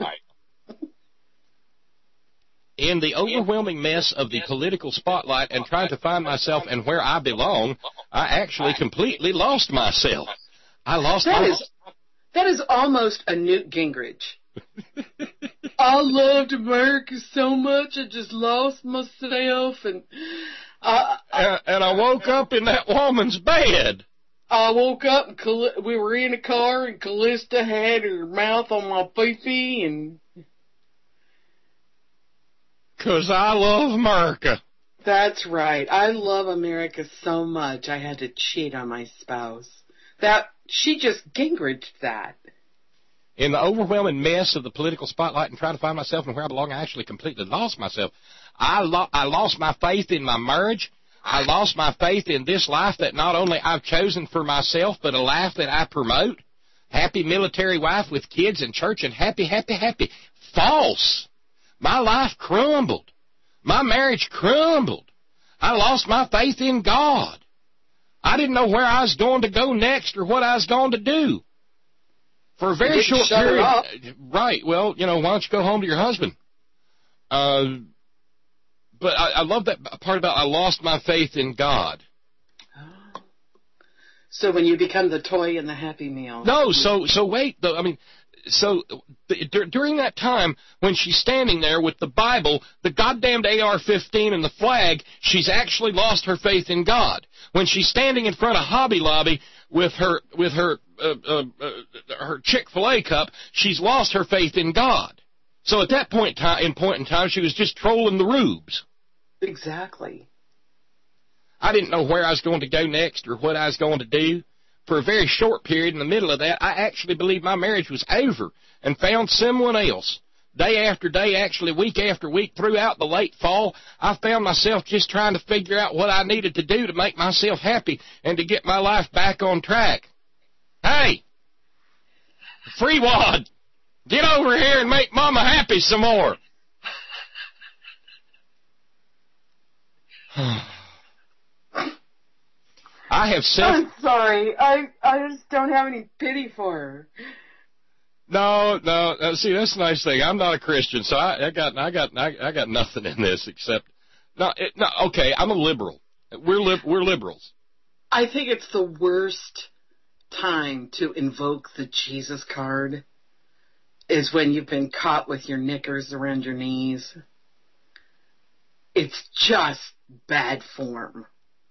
In the overwhelming mess of the political spotlight and trying to find myself and where I belong, I actually completely lost myself. I lost that my... Is, that is almost a Newt Gingrich. I loved America so much, I just lost myself. And, uh, and, and I woke up in that woman's bed. I woke up and Cal- we were in a car, and Callista had her mouth on my pee-pee, and... Because I love America. That's right. I love America so much, I had to cheat on my spouse. That she just Gingriched that. In the overwhelming mess of the political spotlight and trying to find myself and where I belong, I actually completely lost myself. I, lo- I lost my faith in my marriage. I lost my faith in this life that not only I've chosen for myself, but a life that I promote. Happy military wife with kids and church and happy, happy, happy. False. My life crumbled. My marriage crumbled. I lost my faith in God. I didn't know where I was going to go next or what I was going to do. For a very short period. Right. Well, you know, why don't you go home to your husband? Uh, but I, I love that part about I lost my faith in God. So when you become the toy in the Happy Meal. No, so so wait, though. I mean, so d- during that time when she's standing there with the Bible, the goddamned A R fifteen and the flag, she's actually lost her faith in God. When she's standing in front of Hobby Lobby with her with her uh, uh, uh, her Chick-fil-A cup, she's lost her faith in God. So at that point in point in time, she was just trolling the rubes. Exactly. I didn't know where I was going to go next or what I was going to do. For a very short period in the middle of that, I actually believed my marriage was over and found someone else. Day after day, actually week after week, throughout the late fall, I found myself just trying to figure out what I needed to do to make myself happy and to get my life back on track. Hey! Free wad! Get over here and make Mama happy some more. I have said... I'm sorry. I I just don't have any pity for her. No, no. Uh, see, that's the nice thing. I'm not a Christian, so I, I got, I got, I, I got nothing in this except. No, it, no. Okay, I'm a liberal. We're li- we're liberals. I think it's the worst time to invoke the Jesus card is when you've been caught with your knickers around your knees. It's just bad form.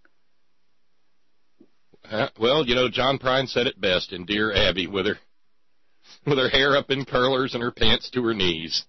Uh, well, you know, John Prine said it best in Dear Abby with her, with her hair up in curlers and her pants to her knees.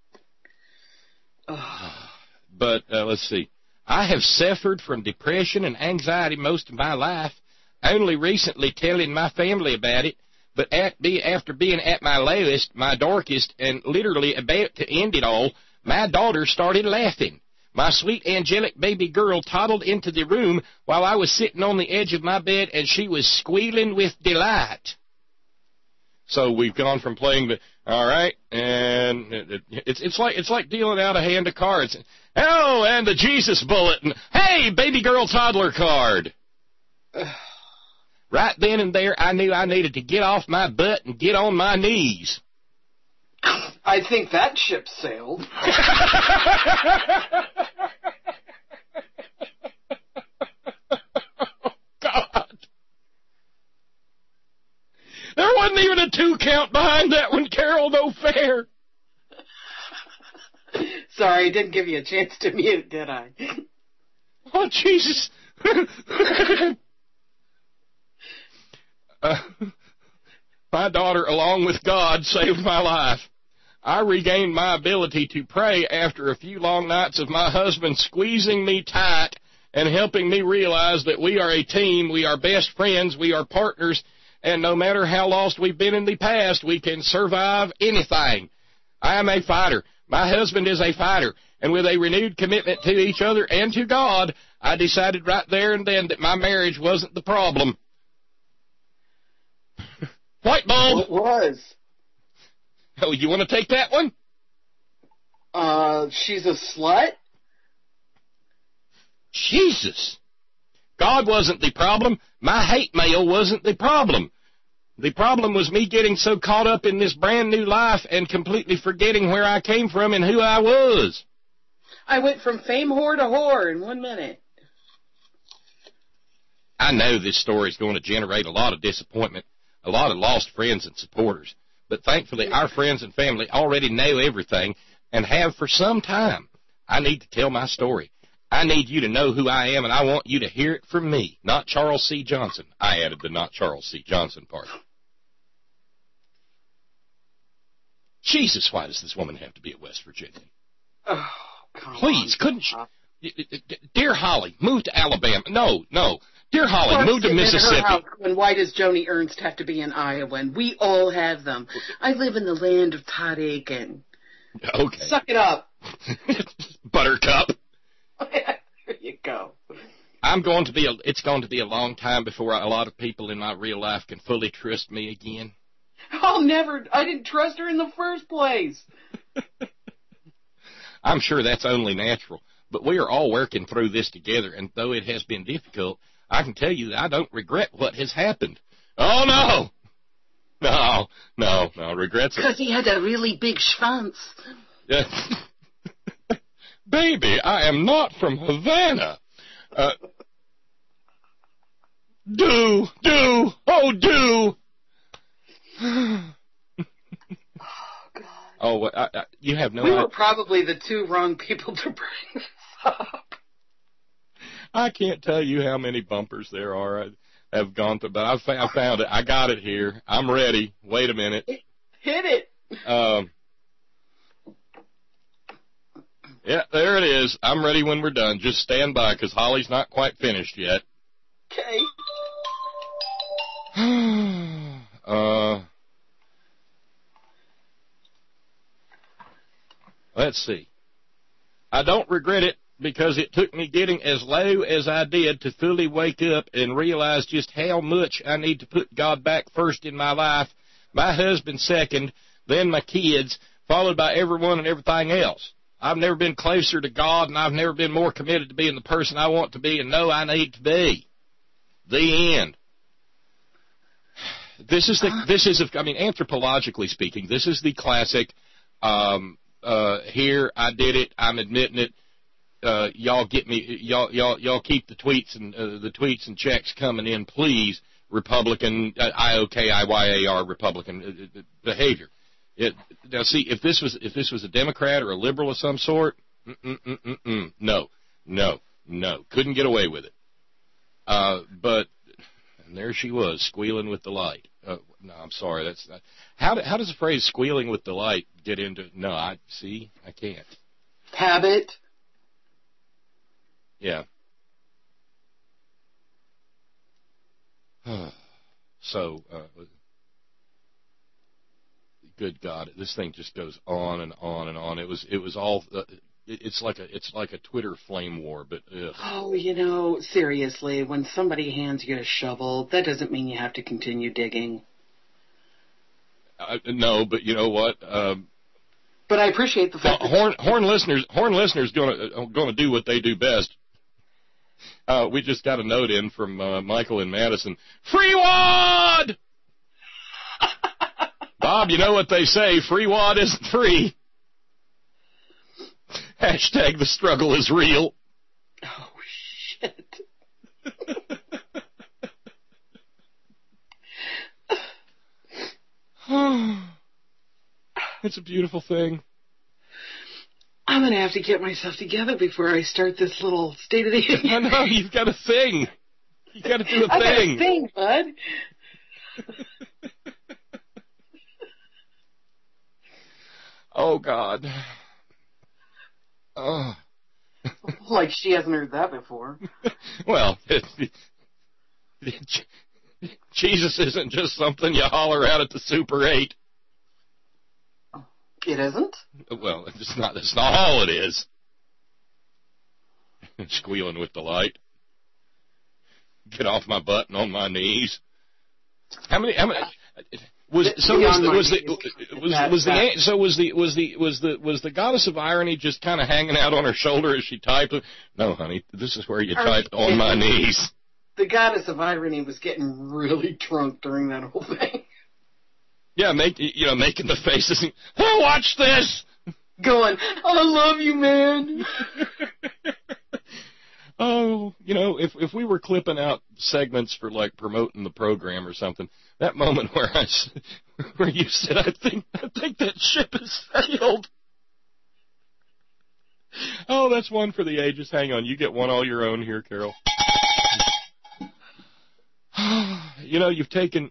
But uh, let's see. I have suffered from depression and anxiety most of my life, only recently telling my family about it, but at be, after being at my lowest, my darkest, and literally about to end it all, my daughter started laughing. My sweet angelic baby girl toddled into the room while I was sitting on the edge of my bed, and she was squealing with delight. So we've gone from playing the all right, and it, it, it's it's like it's like dealing out a hand of cards. Oh, and the Jesus bulletin. Hey, baby girl toddler card. Right then and there, I knew I needed to get off my butt and get on my knees. I think that ship sailed. God. There wasn't even a two count behind that one, Carol, no fair. Sorry, I didn't give you a chance to mute, did I? Oh, Jesus. uh, my daughter, along with God, saved my life. I regained my ability to pray after a few long nights of my husband squeezing me tight and helping me realize that we are a team, we are best friends, we are partners, and no matter how lost we've been in the past, we can survive anything. I am a fighter. My husband is a fighter, and with a renewed commitment to each other and to God, I decided right there and then that my marriage wasn't the problem. White bulb! It was. Oh, you want to take that one? Uh, she's a slut? Jesus! God wasn't the problem. My hate mail wasn't the problem. The problem was me getting so caught up in this brand new life and completely forgetting where I came from and who I was. I went from fame whore to whore in one minute. I know this story is going to generate a lot of disappointment, a lot of lost friends and supporters. But thankfully, our friends and family already know everything and have for some time. I need to tell my story. I need you to know who I am, and I want you to hear it from me, not Charles C. Johnson. I added the not Charles C. Johnson part. Jesus, why does this woman have to be at West Virginia? Oh, come Please, on. couldn't she? Dear Holly, move to Alabama. No, no. Dear Holly, Or move to sit in her Mississippi. house when why does Joni Ernst have to be in Iowa? And we all have them. I live in the land of Todd Aiken. Okay. Suck it up. Buttercup. There you go. I'm going to be. A, it's going to be a long time before a lot of people in my real life can fully trust me again. I'll never. I didn't trust her in the first place. I'm sure that's only natural, but we are all working through this together, and though it has been difficult, I can tell you that I don't regret what has happened. Oh, no! No, no, no, regrets it. Because he had a really big schwanz. Baby, I am not from Havana. Uh, do, do, oh, do. Oh, God. Oh, I, I, you have no we idea. were probably the two wrong people to bring this up. I can't tell you how many bumpers there are. I have gone through, but I, fa- I found it. I got it here. I'm ready. Wait a minute. Hit it. Um. Yeah, there it is. I'm ready when we're done. Just stand by, because Holly's not quite finished yet. Okay. uh. Let's see. I don't regret it because it took me getting as low as I did to fully wake up and realize just how much I need to put God back first in my life, my husband second, then my kids, followed by everyone and everything else. I've never been closer to God, and I've never been more committed to being the person I want to be and know I need to be. The end. This is the, this is, I mean, anthropologically speaking, this is the classic, um, uh, here, I did it, I'm admitting it, uh, y'all get me, y'all, y'all, y'all keep the tweets and, uh, the tweets and checks coming in, please, Republican, uh, I O K I Y A R, Republican uh, behavior. It, now see, if this was, if this was a Democrat or a liberal of some sort, mm, mm, mm, mm, no, no, no, couldn't get away with it. Uh, but, and there she was, squealing with delight. Uh, no, I'm sorry. That's not, how, how does the phrase squealing with delight get into, no, I, see, I can't. Habit. Yeah. So, uh, good God, this thing just goes on and on and on. It was, it was all, uh, it, it's like a, it's like a Twitter flame war, but, ugh. Oh, you know, seriously, when somebody hands you a shovel, that doesn't mean you have to continue digging. Uh, no, but you know what? Um, but I appreciate the fact well, that horn, horn listeners, horn listeners, gonna gonna do what they do best. Uh, we just got a note in from uh, Michael in Madison. Free wad! Bob, you know what they say? Free wad isn't free. Hashtag the struggle is real. Oh shit. It's a beautiful thing. I'm going to have to get myself together before I start this little State of the Union. No, no, you've got to sing. You've got to do a I thing. I got to sing, bud. Oh, God. Oh. Like she hasn't heard that before. Well, Jesus isn't just something you holler out at the Super eight. It isn't? Well, it's not, that's not all it is. Squealing with delight. Get off my butt and on my knees. How many, how many, was, so was the, was the, was, was the, so was the, was the, was the, was the goddess of irony just kind of hanging out on her shoulder as she typed? No, honey, this is where you type on my knees. The goddess of irony was getting really drunk during that whole thing. Yeah, make, you know, making the faces. Oh, watch this! Going, I love you, man. Oh, you know, if if we were clipping out segments for like promoting the program or something, that moment where I, where you said, I think I think that ship has sailed. Oh, that's one for the ages. Hang on, you get one all your own here, Carol. You know, you've taken.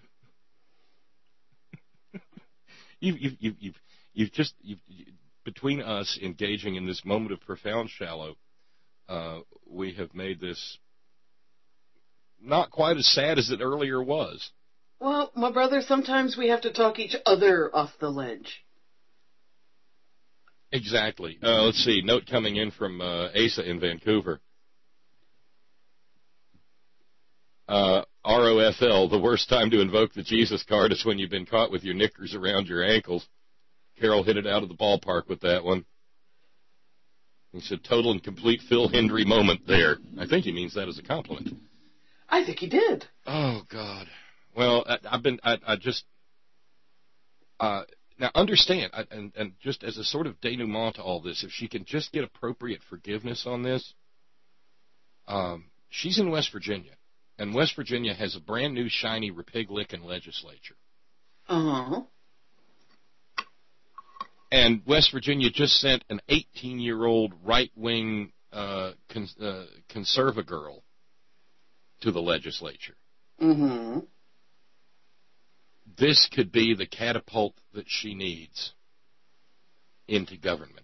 You've, you've, you've, you've, you've just, you've, you, between us engaging in this moment of profound shallow, uh, we have made this not quite as sad as it earlier was. Well, my brother, sometimes we have to talk each other off the ledge. Exactly. Uh, let's see, note coming in from uh, Asa in Vancouver. Uh, R O F L, the worst time to invoke the Jesus card is when you've been caught with your knickers around your ankles. Carol hit it out of the ballpark with that one. He said, total and complete Phil Hendry moment there. I think he means that as a compliment. I think he did. Oh, God. Well, I, I've been, I, I just, uh, now understand, I, and, and just as a sort of denouement to all this, if she can just get appropriate forgiveness on this, um, she's in West Virginia. And West Virginia has a brand new, shiny, repig-licking legislature. Uh-huh. And West Virginia just sent an eighteen-year-old right-wing uh, con- uh, conserva girl to the legislature. Mm-hmm. This could be the catapult that she needs into government.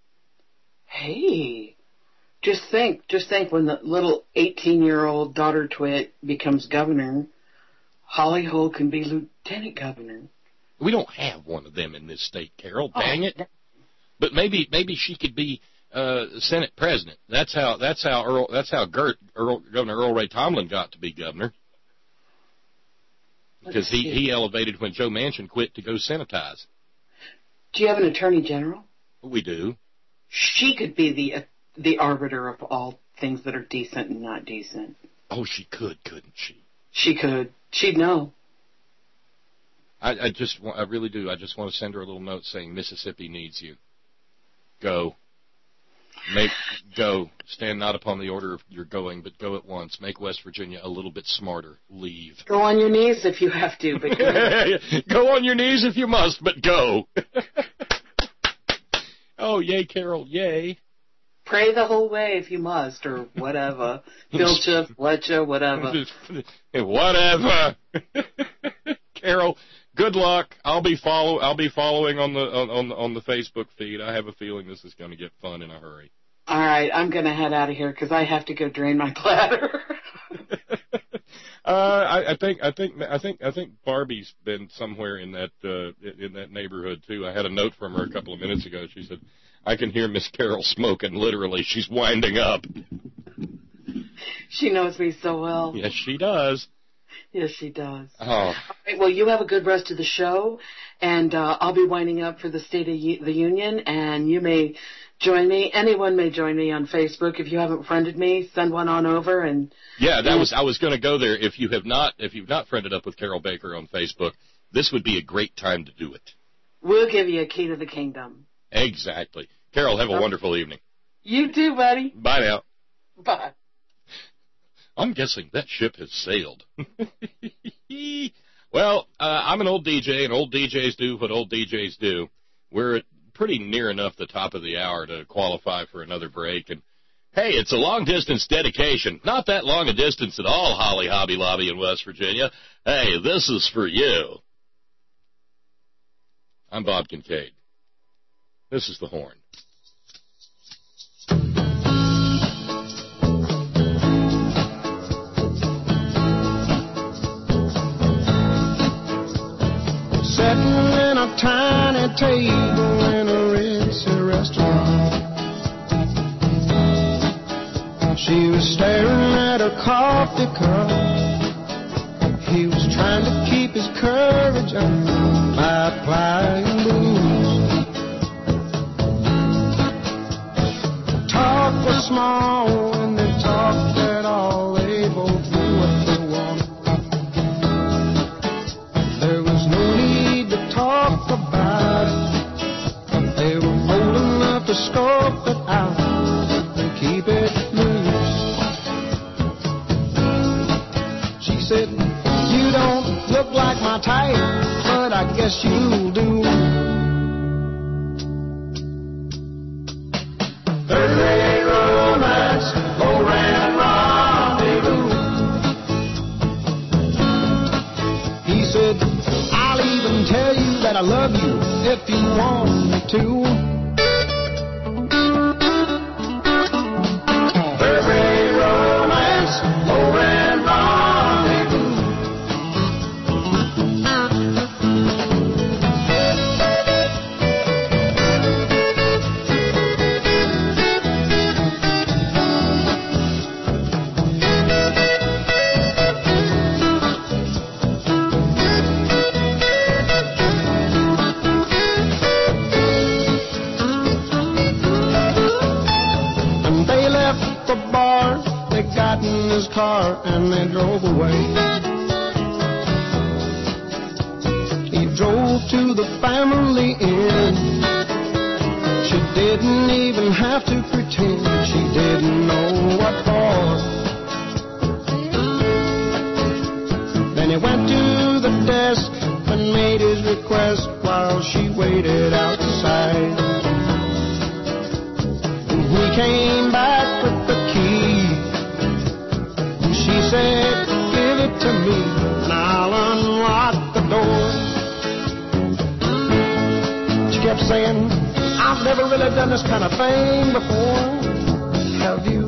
Hey. Just think, just think when the little eighteen-year-old daughter twit becomes governor, Holly Hull can be lieutenant governor. We don't have one of them in this state, Carol. Dang oh, it! But maybe, maybe she could be, uh, Senate president. That's how that's how Earl that's how Gert, Earl, Governor Earl Ray Tomlin got to be governor. Because he, he elevated when Joe Manchin quit to go sanitize. Do you have an attorney general? We do. She could be the uh, the arbiter of all things that are decent and not decent. Oh, she could, couldn't she? She could. She'd know. I, I just, I really do. I just want to send her a little note saying Mississippi needs you. Go. Make go. Stand not upon the order of your going, but go at once. Make West Virginia a little bit smarter. Leave. Go on your knees if you have to, but go. Go on your knees if you must, but go. Oh, yay, Carol, yay. Pray the whole way if you must, or whatever. Filcha, Fletcher, whatever. Whatever. Carol, good luck. I'll be follow. I'll be following on the on on, on the Facebook feed. I have a feeling this is going to get fun in a hurry. All right, I'm going to head out of here because I have to go drain my bladder. uh, I, I think I think I think I think Barbie's been somewhere in that uh, in that neighborhood too. I had a note from her a couple of minutes ago. She said, "I can hear Miss Carol smoking. Literally, she's winding up." She knows me so well. Yes, she does. Yes, she does. Oh. All right, well, you have a good rest of the show, and uh, I'll be winding up for the State of U- the Union, and you may join me. Anyone may join me on Facebook. If you haven't friended me, send one on over. And yeah, that was I was going to go there. If you have not, if you've not friended up with Carol Baker on Facebook, this would be a great time to do it. We'll give you a key to the kingdom. Exactly. Carol, have a okay. wonderful evening. You too, buddy. Bye now. Bye. I'm guessing that ship has sailed. Well, uh, I'm an old D J, and old D Js do what old D Js do. We're at pretty near enough the top of the hour to qualify for another break. And, hey, it's a long-distance dedication. Not that long a distance at all, Holly Hobby Lobby in West Virginia. Hey, this is for you. I'm Bob Kincaid. This is The Horn. Sitting in a tiny table in a ritzy restaurant, she was staring at her coffee cup. He was trying to keep his courage up by applying booze. Talk was small and they talked at all. They both knew what they wanted. There was no need to talk about it. They were old enough to scope it out and keep it loose. She said, "You don't look like my type, but I guess you'll do." Thursday romance, low-rent rendezvous. He said, "I'll even tell you that I love you if you want me to." Thursday romance, low-rent rendezvous. Got in his car and they drove away. He drove to the family inn. She didn't even have to pretend she didn't know what for. Then he went to the desk and made his request while she waited outside. And he came back with the key. She said, "Give it to me, and I'll unlock the door." She kept saying, "I've never really done this kind of thing before. Have you?"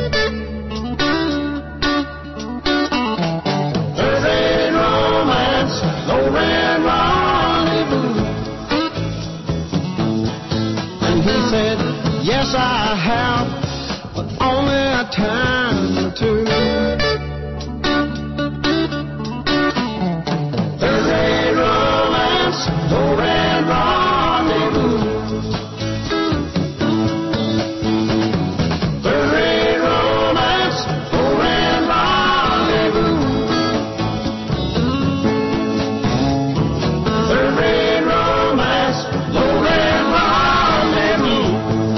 Thursday romance, low-rent rendezvous. And he said, "Yes, yes, I have, but only a time or two. Third rate romance, low rent rendezvous. Third rate romance, low rent rendezvous. Third rate romance, low rent rendezvous.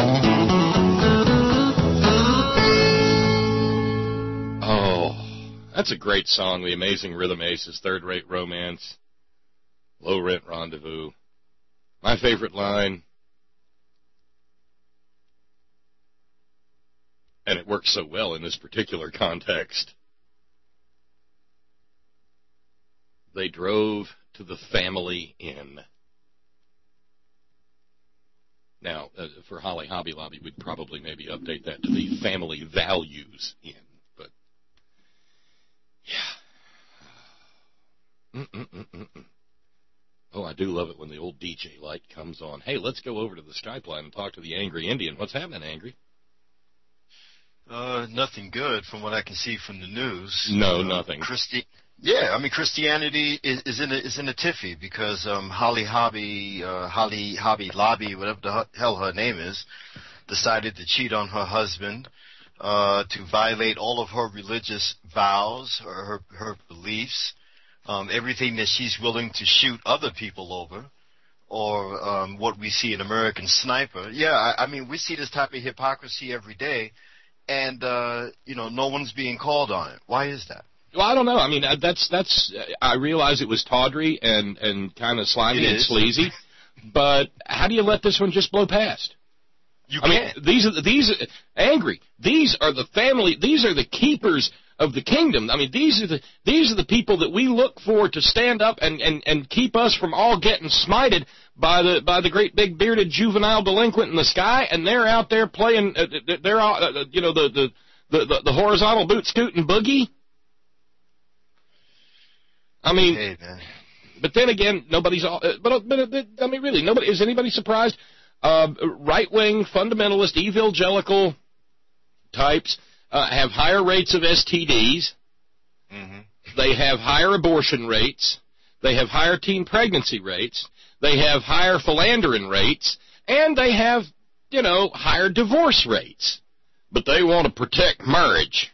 Oh, that's a great song, The Amazing Rhythm Aces, Third Rate Romance, Low Rent Rendezvous. My favorite line, and it works so well in this particular context. They drove to the Family Inn. Now, uh, for Holly Hobby Lobby, we'd probably maybe update that to the Family Values Inn. But, yeah. Mm-mm-mm-mm. Oh, I do love it when the old D J light comes on. Hey, let's go over to the Skype line and talk to the Angry Indian. What's happening, Angry? Uh, nothing good from what I can see from the news. No, uh, nothing. Christi- yeah, I mean Christianity is, is in a, is in a tiffy because um, Holly Hobby, uh, Holly Hobby Lobby, whatever the hell her name is, decided to cheat on her husband, uh, to violate all of her religious vows or her her beliefs, um, everything that she's willing to shoot other people over, or um, what we see in American Sniper. Yeah, I, I mean we see this type of hypocrisy every day. And, uh, you know, no one's being called on it. Why is that? Well, I don't know. I mean, uh, that's, that's, uh, I realize it was tawdry and, and kind of slimy It and is. sleazy, but how do you let this one just blow past? You I can't. mean, these are, the, these are, Angry, these are the family, these are the keepers of the kingdom. I mean, these are the, these are the people that we look for to stand up and, and, and keep us from all getting smited by the by the great big bearded juvenile delinquent in the sky, and they're out there playing. Uh, they're all, uh, you know, the the, the the the horizontal boot scooting boogie. I mean, Hey, man. but then again, nobody's all. Uh, but but uh, I mean, really, nobody is anybody surprised? Uh, right wing fundamentalist evangelical types uh, have higher rates of S T Ds. Mm-hmm. They have higher abortion rates. They have higher teen pregnancy rates. They have higher philandering rates. And they have, you know, higher divorce rates. But they want to protect marriage.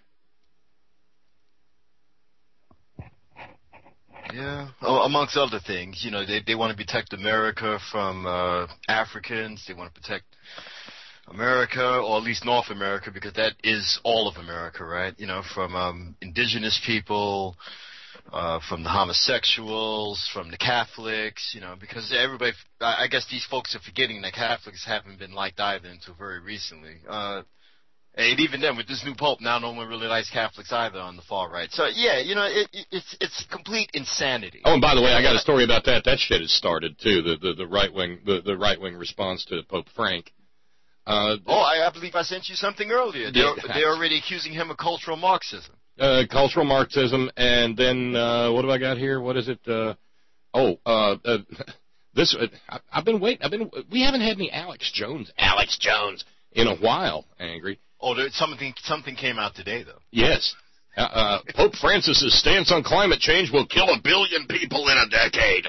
Yeah, oh, amongst other things, you know, they they want to protect America from uh, Africans. They want to protect America, or at least North America, because that is all of America, right? You know, from um, indigenous people, uh, from the homosexuals, from the Catholics, you know, because everybody, I I guess these folks are forgetting that Catholics haven't been liked either until very recently. Uh, and even then, with this new pope, now no one really likes Catholics either on the far right. So, yeah, you know, it, it, it's it's complete insanity. Oh, and by the way, I got a story about that. That shit has started, too, the, the, the right-wing the, the right-wing response to Pope Frank. Uh, oh, I, I believe I sent you something earlier. They're, they're already accusing him of cultural Marxism. Uh, cultural Marxism, and then, uh, what do I got here? What is it? Uh, oh, uh, uh, this, uh, I, I've been waiting, I've been, we haven't had any Alex Jones, Alex Jones, in a while, Angry. Oh, there, something, something came out today, though. Yes. Uh, uh, Pope Francis's stance on climate change will kill a billion people in a decade.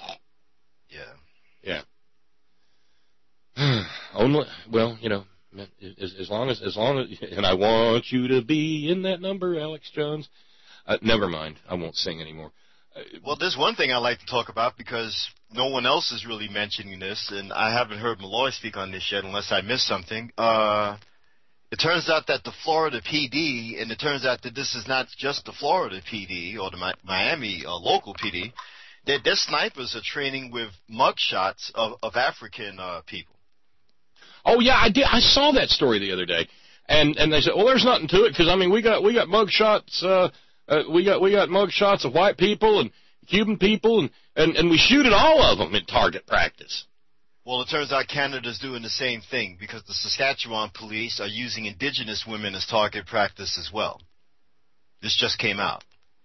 Yeah. Yeah. Only, well, you know, as, as long as, as long as, and I want you to be in that number, Alex Jones. Uh, never mind, I won't sing anymore. Uh, well, there's one thing I like to talk about because no one else is really mentioning this, and I haven't heard Malloy speak on this yet, unless I missed something. Uh, it turns out that the Florida P D, and it turns out that this is not just the Florida P D or the Mi- Miami uh, local P D. Their, their snipers are training with mugshots of, of African uh, people. Oh yeah, I did. I saw that story the other day, and and they said, well, there's nothing to it because I mean we got we got mug shots, uh, uh, we got we got mug shots of white people and Cuban people, and, and and we shoot at all of them in target practice. Well, it turns out Canada's doing the same thing because the Saskatchewan police are using indigenous women as target practice as well. This just came out.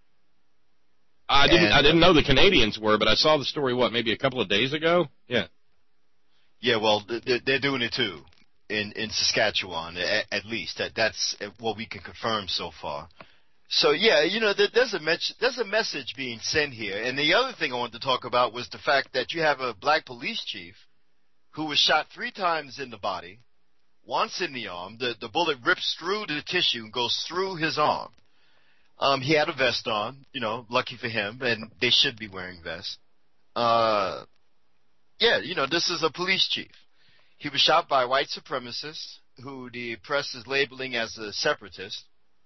I didn't and, I didn't know the Canadians were, but I saw the story what maybe a couple of days ago. Yeah. Yeah, well, they're, they're doing it too. in, in Saskatchewan, at, at least. That That's what we can confirm so far. So, yeah, you know, there, there's, a me- there's a message being sent here. And the other thing I wanted to talk about was the fact that you have a black police chief who was shot three times in the body, once in the arm. The, the bullet rips through the tissue and goes through his arm. Um, he had a vest on, you know, lucky for him, and they should be wearing vests. Uh, yeah, you know, this is a police chief. He was shot by white supremacists who the press is labeling as a separatist.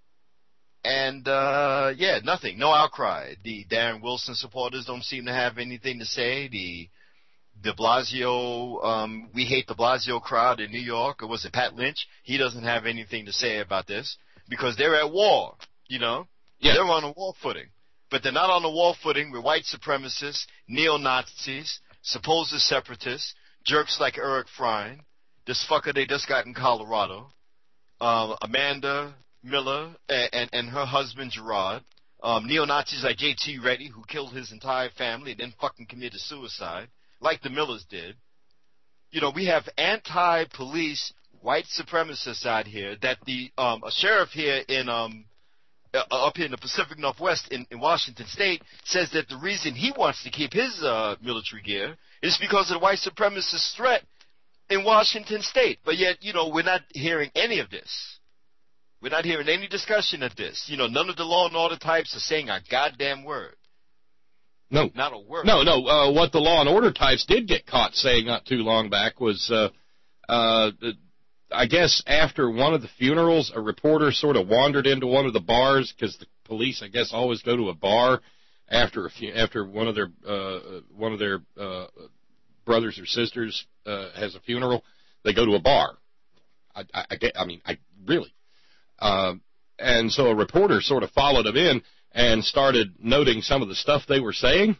And, uh, yeah, nothing. No outcry. The Darren Wilson supporters don't seem to have anything to say. The de Blasio, um, we hate de Blasio crowd in New York, or was it Pat Lynch? He doesn't have anything to say about this because they're at war, you know? Yeah. They're on a war footing. But they're not on a war footing with white supremacists, neo-Nazis, supposed separatists, jerks like Eric Frein, this fucker they just got in Colorado, uh, Amanda Miller and, and, and her husband Gerard, um, neo-Nazis like J T Reddy, who killed his entire family and then fucking committed suicide, like the Millers did. You know, we have anti-police white supremacists out here that the um, a sheriff here in um, uh, up here in the Pacific Northwest in, in Washington State says that the reason he wants to keep his uh, military gear is because of the white supremacist threat in Washington State. But yet, you know, we're not hearing any of this. We're not hearing any discussion of this. You know, none of the law and order types are saying a goddamn word. No. Not a word. No, no. Uh, what the law and order types did get caught saying not too long back was, uh, uh, I guess after one of the funerals, a reporter sort of wandered into one of the bars because the police, I guess, always go to a bar after a fu- after one of their uh, one of their uh, brothers or sisters uh, has a funeral. They go to a bar. I, I, I, get, I mean, I really. Uh, and so a reporter sort of followed them in and started noting some of the stuff they were saying.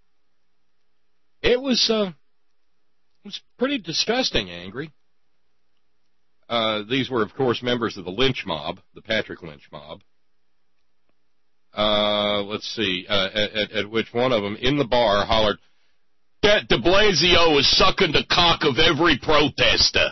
It was uh, it was pretty disgusting, Angry. Uh, these were, of course, members of the lynch mob, the Patrick Lynch mob. Uh, let's see, uh, at, at which one of them in the bar hollered, "That de Blasio is sucking the cock of every protester."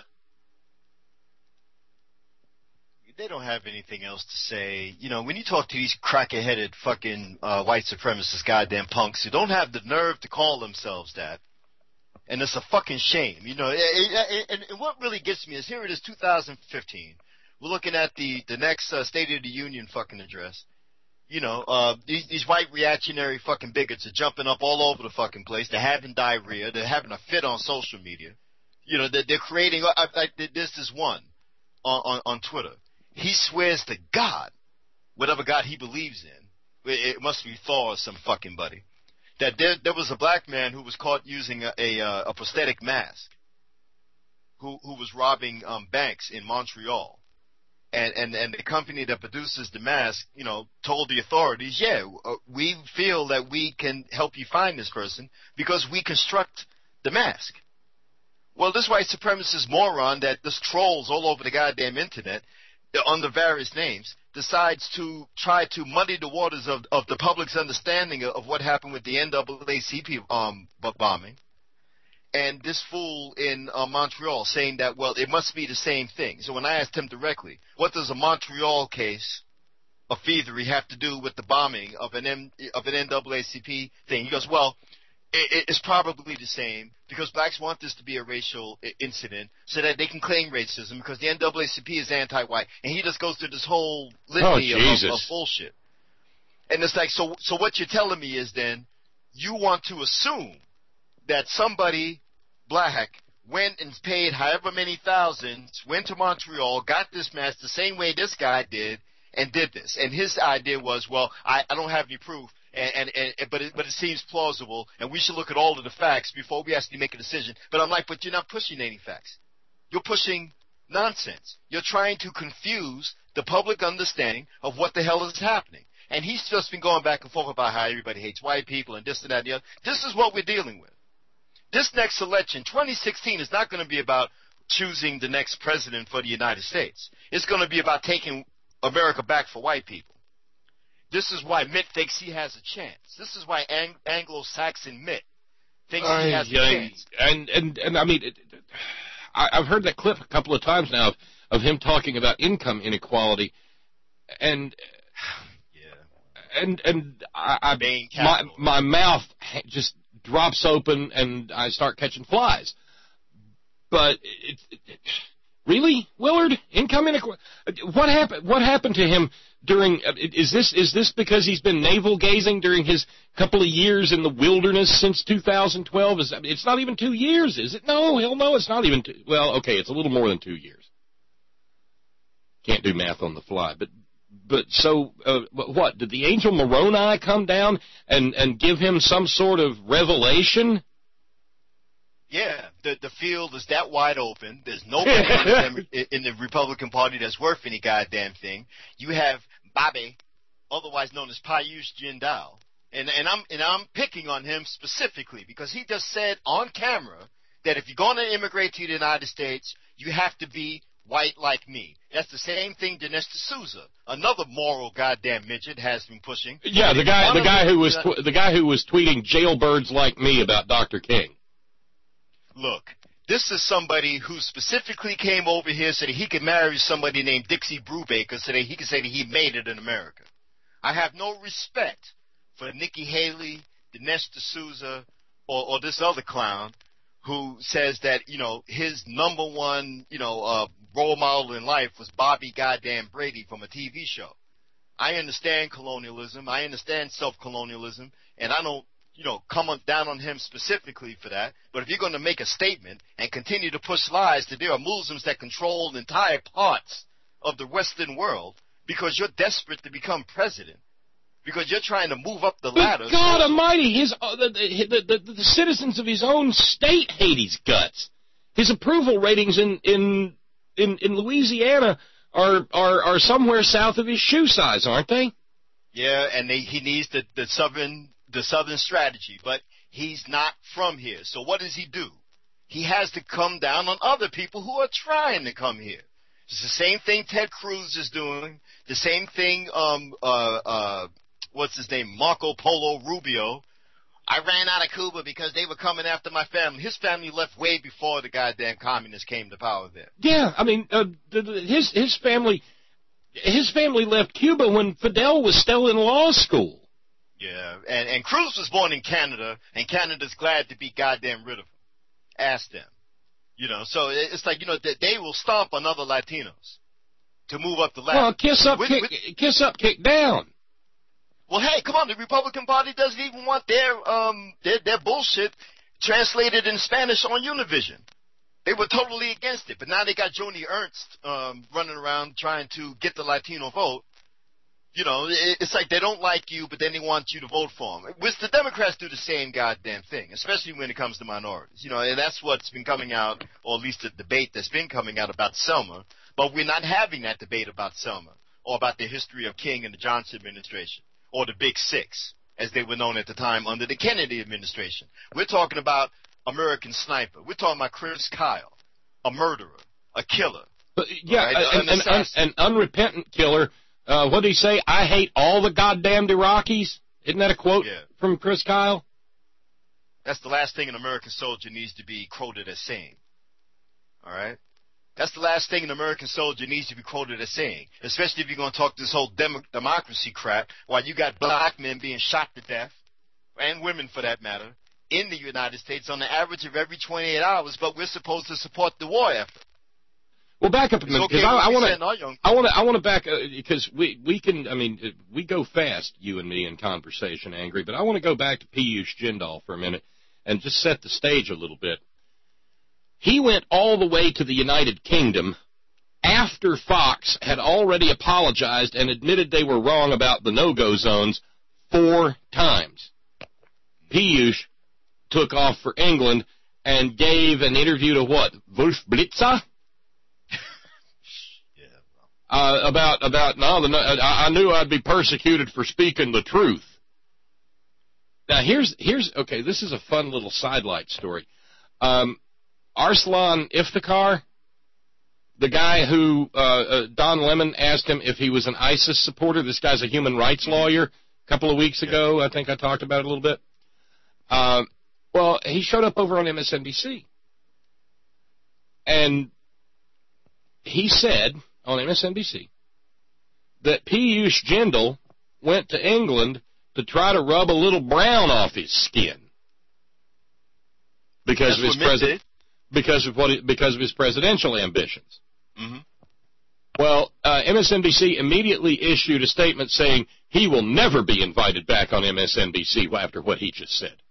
They don't have anything else to say. You know, when you talk to these cracker-headed fucking uh, white supremacist goddamn punks who don't have the nerve to call themselves that, and it's a fucking shame. You know, and, and what really gets me is here it is two thousand fifteen. We're looking at the, the next uh, State of the Union fucking address. You know, uh, these, these white reactionary fucking bigots are jumping up all over the fucking place. They're having diarrhea. They're having a fit on social media. You know, they're, they're creating, I, I, there's this one on, on, on Twitter. He swears to God, whatever God he believes in, it must be Thor or some fucking buddy, that there, there was a black man who was caught using a, a, a prosthetic mask who, who was robbing um, banks in Montreal. And, and, and the company that produces the mask, you know, told the authorities, yeah, uh, we feel that we can help you find this person because we construct the mask. Well, this white supremacist moron that just trolls all over the goddamn internet under various names, decides to try to muddy the waters of, of the public's understanding of, of what happened with the N double A C P um, bombing. And this fool in uh, Montreal saying that, well, it must be the same thing. So when I asked him directly, what does a Montreal case of thievery have to do with the bombing of an, M, of an N double A C P thing? He goes, well, it, it's probably the same because blacks want this to be a racial incident so that they can claim racism because the N double A C P is anti-white. And he just goes through this whole litany oh, of, of bullshit. And it's like, so, so what you're telling me is then you want to assume that somebody black went and paid however many thousands, went to Montreal, got this mask the same way this guy did, and did this. And his idea was, well, I, I don't have any proof. And, and, and but it, but it seems plausible, and we should look at all of the facts before we actually make a decision. But I'm like, but you're not pushing any facts. You're pushing nonsense. You're trying to confuse the public understanding of what the hell is happening. And he's just been going back and forth about how everybody hates white people and this and that and the other. This is what we're dealing with. This next election, twenty sixteen, is not going to be about choosing the next president for the United States. It's going to be about taking America back for white people. This is why Mitt thinks he has a chance. This is why Ang- Anglo-Saxon Mitt thinks he has a I, chance. And, and, and I mean, it, I, I've heard that clip a couple of times now of, of him talking about income inequality, and yeah, and and I, I my my mouth just drops open and I start catching flies. But it, it, it, really, Willard, income inequality. What happened? What happened to him during? Is this is this because he's been navel gazing during his couple of years in the wilderness since two thousand twelve? Is it's not even two years, is it? No, hell no, it's not even. Two, well, okay, it's a little more than two years. Can't do math on the fly, but but so uh, what? Did the angel Moroni come down and and give him some sort of revelation? Yeah, the the field is that wide open. There's nobody in, the, in the Republican Party that's worth any goddamn thing. You have Bobby, otherwise known as Piyush Jindal, and and I'm and I'm picking on him specifically because he just said on camera that if you're going to immigrate to the United States, you have to be white like me. That's the same thing Dinesh D'Souza, another moral goddamn midget, has been pushing. Yeah, the guy the guy who was tw- the guy who was tweeting jailbirds like me about Doctor King. Look, this is somebody who specifically came over here so that he could marry somebody named Dixie Brubaker so that he could say that he made it in America. I have no respect for Nikki Haley, Dinesh D'Souza, or, or this other clown who says that, you know, his number one, you know, uh, role model in life was Bobby goddamn Brady from a T V show. I understand colonialism. I understand self-colonialism, and I don't, you know, come on, down on him specifically for that. But if you're going to make a statement and continue to push lies that there are Muslims that control entire parts of the Western world because you're desperate to become president, because you're trying to move up the ladder. But God Almighty, his uh, the, the, the, the citizens of his own state hate his guts. His approval ratings in in in, in Louisiana are, are are somewhere south of his shoe size, aren't they? Yeah, and they, he needs the, the southern. the Southern strategy, but he's not from here. So what does he do? He has to come down on other people who are trying to come here. It's the same thing Ted Cruz is doing, the same thing, um, uh, uh, what's his name, Marco Polo Rubio. I ran out of Cuba because they were coming after my family. His family left way before the goddamn communists came to power there. Yeah, I mean, uh, the, the, his his family, his family left Cuba when Fidel was still in law school. Yeah, and, and Cruz was born in Canada, and Canada's glad to be goddamn rid of him. Ask them. You know, so it's like, you know, they, they will stomp on other Latinos to move up the ladder. Well, kiss up, with, kick, with, kiss up, kick down. Well, hey, come on, the Republican Party doesn't even want their, um, their, their bullshit translated in Spanish on Univision. They were totally against it, but now they got Joni Ernst um, running around trying to get the Latino vote. You know, it's like they don't like you, but then they want you to vote for them. Which the Democrats do the same goddamn thing, especially when it comes to minorities. You know, and that's what's been coming out, or at least the debate that's been coming out about Selma. But we're not having that debate about Selma, or about the history of King and the Johnson administration, or the Big Six, as they were known at the time under the Kennedy administration. We're talking about American Sniper. We're talking about Chris Kyle, a murderer, a killer. But, yeah, right? an, an, an, an unrepentant killer. Uh, what did he say? I hate all the goddamned Iraqis. Isn't that a quote yeah. from Chris Kyle? That's the last thing an American soldier needs to be quoted as saying. All right? That's the last thing an American soldier needs to be quoted as saying, especially if you're going to talk this whole dem- democracy crap while you got black men being shot to death, and women for that matter, in the United States on the average of every twenty-eight hours, but we're supposed to support the war effort. Well, back up a minute, because okay I want to, I want to, I want to back, because uh, we we can, I mean, we go fast, you and me, in conversation, Angry, but I want to go back to Piyush Jindal for a minute and just set the stage a little bit. He went all the way to the United Kingdom after Fox had already apologized and admitted they were wrong about the no-go zones four times. Piyush took off for England and gave an interview to what, Wolf Blitzer? Uh, about, about, no, the, I, I knew I'd be persecuted for speaking the truth. Now, here's, here's, okay, this is a fun little sidelight story. Um, Arslan Iftikhar, the guy who, uh, uh, Don Lemon asked him if he was an ISIS supporter. This guy's a human rights lawyer. A couple of weeks ago, I think I talked about it a little bit. Um, well, he showed up over on M S N B C. And he said on M S N B C that Piyush Jindal went to England to try to rub a little brown off his skin because That's of his what Mitt president, did. because of what, he, because of his presidential ambitions. Mm-hmm. Well, uh, M S N B C immediately issued a statement saying he will never be invited back on M S N B C after what he just said.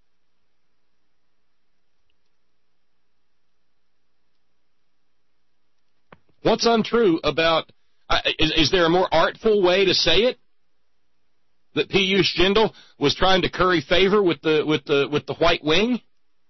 What's untrue about, uh, is, is there a more artful way to say it? That Piyush Jindal was trying to curry favor with the, with the, with the White Wing?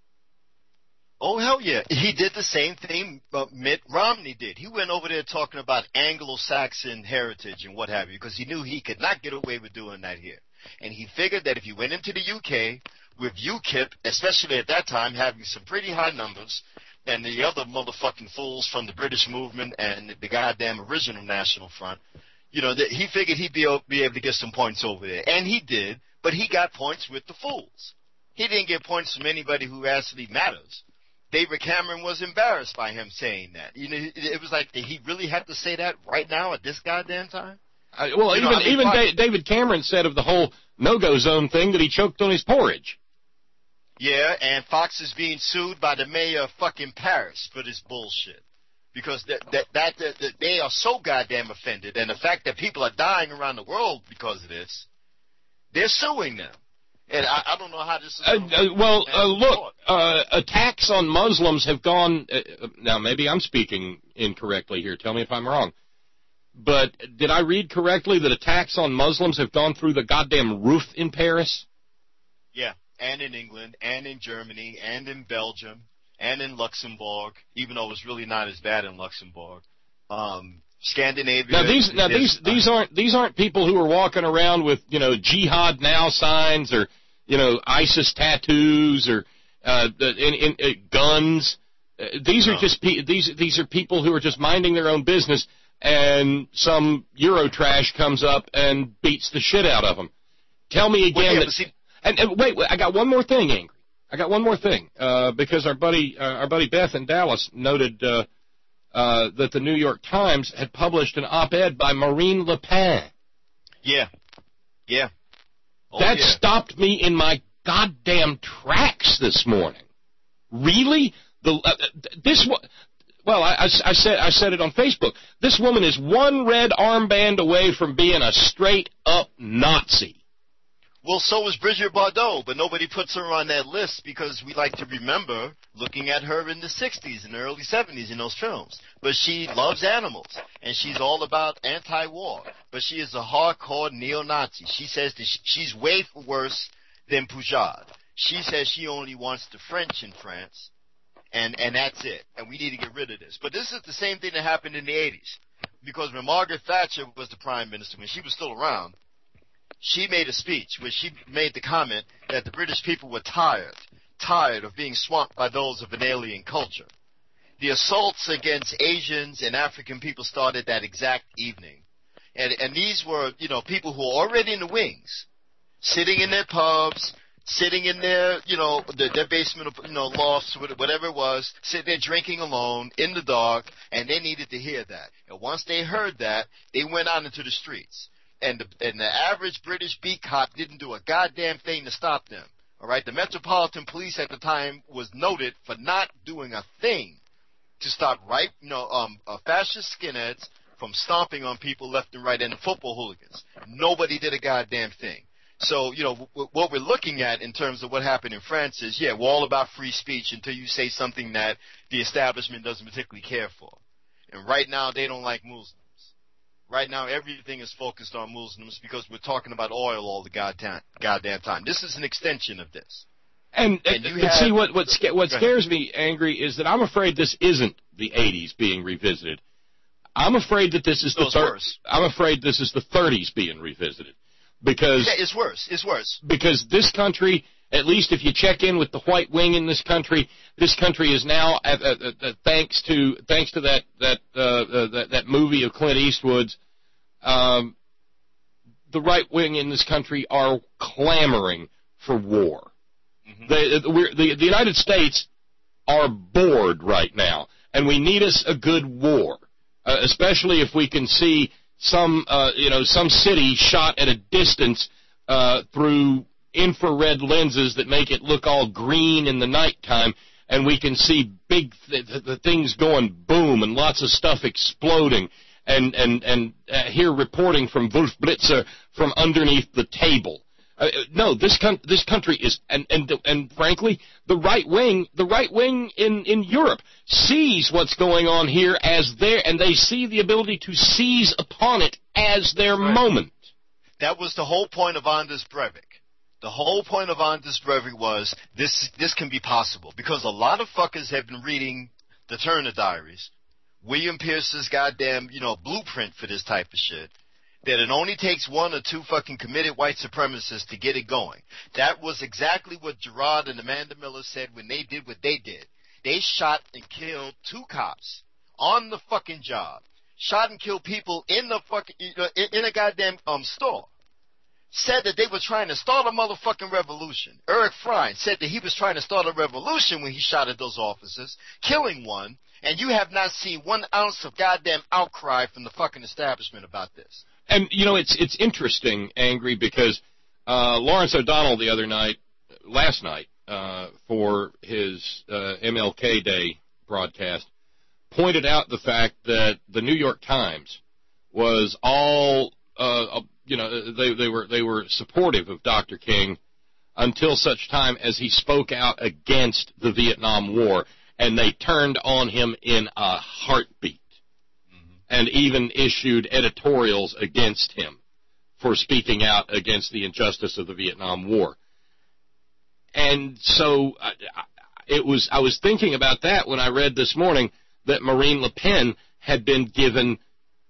Oh, hell yeah. He did the same thing uh, Mitt Romney did. He went over there talking about Anglo-Saxon heritage and what have you, because he knew he could not get away with doing that here. And he figured that if he went into the U K with UKIP, especially at that time, having some pretty high numbers, and the other motherfucking fools from the British movement and the goddamn original National Front, you know, that he figured he'd be able, be able to get some points over there. And he did, but he got points with the fools. He didn't get points from anybody who actually matters. David Cameron was embarrassed by him saying that. You know, it was like, did he really have to say that right now at this goddamn time? Uh, well, you even know, I mean, even Fox, da- David Cameron said of the whole no-go zone thing that he choked on his porridge. Yeah, and Fox is being sued by the mayor of fucking Paris for this bullshit. Because that, that, that, that, that they are so goddamn offended, and the fact that people are dying around the world because of this, they're suing them. And I, I don't know how this is Uh, going to uh, work. well, uh, look, uh, attacks on Muslims have gone, uh, now maybe I'm speaking incorrectly here, tell me if I'm wrong, but did I read correctly that attacks on Muslims have gone through the goddamn roof in Paris? Yeah, and in England, and in Germany, and in Belgium, and in Luxembourg, even though it's really not as bad in Luxembourg. Um, Scandinavia. Now these, now these, these aren't these aren't people who are walking around with, you know, Jihad Now signs or, you know, ISIS tattoos or uh, in, in, uh, guns. Uh, these are No. just pe- these these are people who are just minding their own business, and some Eurotrash comes up and beats the shit out of them. Tell me again Well, yeah, that. but see- And, and wait, wait, I got one more thing, Angry. I got one more thing uh, because our buddy uh, our buddy Beth in Dallas noted. Uh, Uh, that the New York Times had published an op-ed by Marine Le Pen. Yeah. Yeah. Oh, that yeah. stopped me in my goddamn tracks this morning. Really? The uh, this well, I, I, I said I said it on Facebook. This woman is one red armband away from being a straight-up Nazi. Well, so is Brigitte Bardot, but nobody puts her on that list because we like to remember looking at her in the sixties and the early seventies in those films. But she loves animals, and she's all about anti-war. But she is a hardcore neo-Nazi. She says that she's way worse than Poujade. She says she only wants the French in France, and, and that's it. And we need to get rid of this. But this is the same thing that happened in the eighties. Because when Margaret Thatcher was the prime minister, when she was still around, she made a speech where she made the comment that the British people were tired, tired of being swamped by those of an alien culture. The assaults against Asians and African people started that exact evening. And, and these were, you know, people who were already in the wings, sitting in their pubs, sitting in their, you know, their, their basement, you know, lofts, whatever it was, sitting there drinking alone in the dark, and they needed to hear that. And once they heard that, they went out into the streets. And the, and the average British beat cop didn't do a goddamn thing to stop them. All right, the Metropolitan Police at the time was noted for not doing a thing to stop right, you know, um, uh, fascist skinheads from stomping on people left and right, and the football hooligans. Nobody did a goddamn thing. So, you know, w- what we're looking at in terms of what happened in France is, yeah, we're all about free speech until you say something that the establishment doesn't particularly care for. And right now, they don't like Muslims. Right now, everything is focused on Muslims because we're talking about oil all the goddamn, goddamn time. This is an extension of this. And, And and, you and have- see, what, what, sca- what Go ahead. scares me, Angry, is that I'm afraid this isn't the eighties being revisited. I'm afraid that this is No, the it's thir- worse. I'm afraid this is the thirties being revisited. Because Yeah, it's worse. It's worse. because this country, at least if you check in with the white wing in this country, this country is now, uh, uh, uh, thanks to thanks to that that uh, uh, that, that movie of Clint Eastwood's, um, the right wing in this country are clamoring for war. Mm-hmm. The, the, we're, the the United States are bored right now. and we need us a good war, uh, especially if we can see some, uh, you know, some city shot at a distance uh, through infrared lenses that make it look all green in the nighttime, and we can see big th- th- the things going boom and lots of stuff exploding, and and and uh, hear reporting from Wolf Blitzer from underneath the table. Uh, no, this con- this country is, and and and frankly, the right wing, the right wing in in Europe sees what's going on here as their, and they see the ability to seize upon it as their right. moment. That was the whole point of Anders Breivik. The whole point of Anders Breivik was this this can be possible because a lot of fuckers have been reading the Turner Diaries, William Pierce's goddamn, you know, blueprint for this type of shit, that it only takes one or two fucking committed white supremacists to get it going. That was exactly what Gerard and Amanda Miller said when they did what they did. They shot and killed two cops on the fucking job. Shot and killed people in the fucking, in, in a goddamn um store. Said that they were trying to start a motherfucking revolution. Eric Frein said that he was trying to start a revolution when he shot at those officers, killing one, and you have not seen one ounce of goddamn outcry from the fucking establishment about this. And, you know, it's it's interesting, Angry, because uh, Lawrence O'Donnell the other night, last night, uh, for his uh, M L K Day broadcast, pointed out the fact that the New York Times was all... Uh, you know, they they were they were supportive of Doctor King until such time as he spoke out against the Vietnam War, and they turned on him in a heartbeat, mm-hmm. and even issued editorials against him for speaking out against the injustice of the Vietnam War. And so I, it was I was thinking about that when I read this morning that Marine Le Pen had been given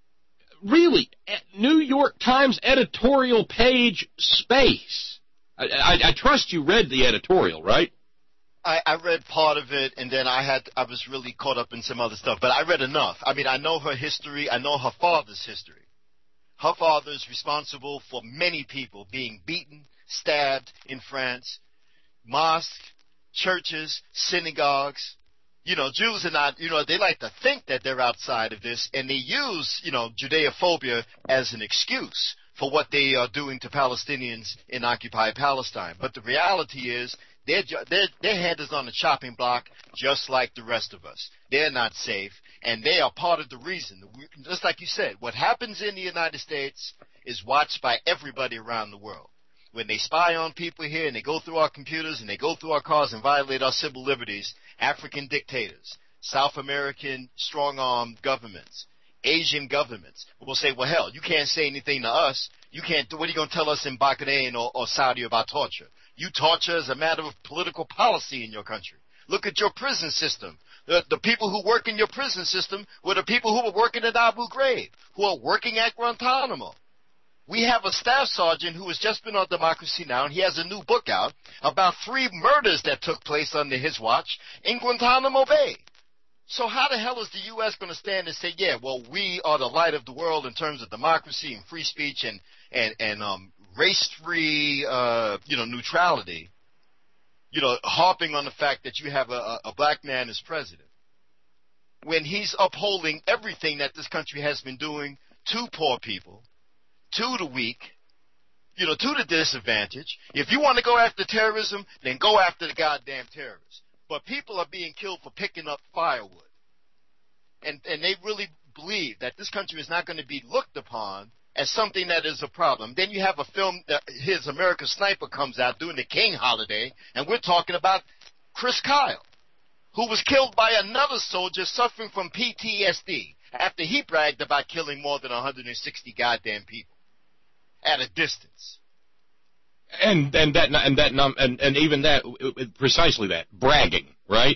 really New York Times editorial page space. I, I, I trust you read the editorial, right? I, I read part of it, and then I had I was really caught up in some other stuff. But I read enough. I mean, I know her history. I know her father's history. Her father is responsible for many people being beaten, stabbed in France, mosques, churches, synagogues. You know, Jews are not, you know, they like to think that they're outside of this, and they use, you know, Judeophobia as an excuse for what they are doing to Palestinians in occupied Palestine. But the reality is their, their, their head is on the chopping block just like the rest of us. They're not safe, and they are part of the reason. Just like you said, what happens in the United States is watched by everybody around the world. When they spy on people here and they go through our computers and they go through our cars and violate our civil liberties, African dictators, South American strong-arm governments, Asian governments will say, well, hell, you can't say anything to us. You can't do, what are you going to tell us in Bahrain or, or Saudi about torture? You torture as a matter of political policy in your country. Look at your prison system. The, the people who work in your prison system were the people who were working at Abu Ghraib, who are working at Guantanamo. We have a staff sergeant who has just been on Democracy Now!, and he has a new book out about three murders that took place under his watch in Guantanamo Bay. So how the hell is the U S going to stand and say, yeah, well, we are the light of the world in terms of democracy and free speech and, and, and um, race-free, uh, you know, neutrality, you know, harping on the fact that you have a, a black man as president, when he's upholding everything that this country has been doing to poor people, to the weak, you know, to the disadvantaged. If you want to go after terrorism, then go after the goddamn terrorists. But people are being killed for picking up firewood. And and they really believe that this country is not going to be looked upon as something that is a problem. Then you have a film, that his American Sniper comes out during the King holiday, and we're talking about Chris Kyle, who was killed by another soldier suffering from P T S D after he bragged about killing more than one hundred sixty goddamn people at a distance. And and that and that num and, and even that precisely that bragging, right?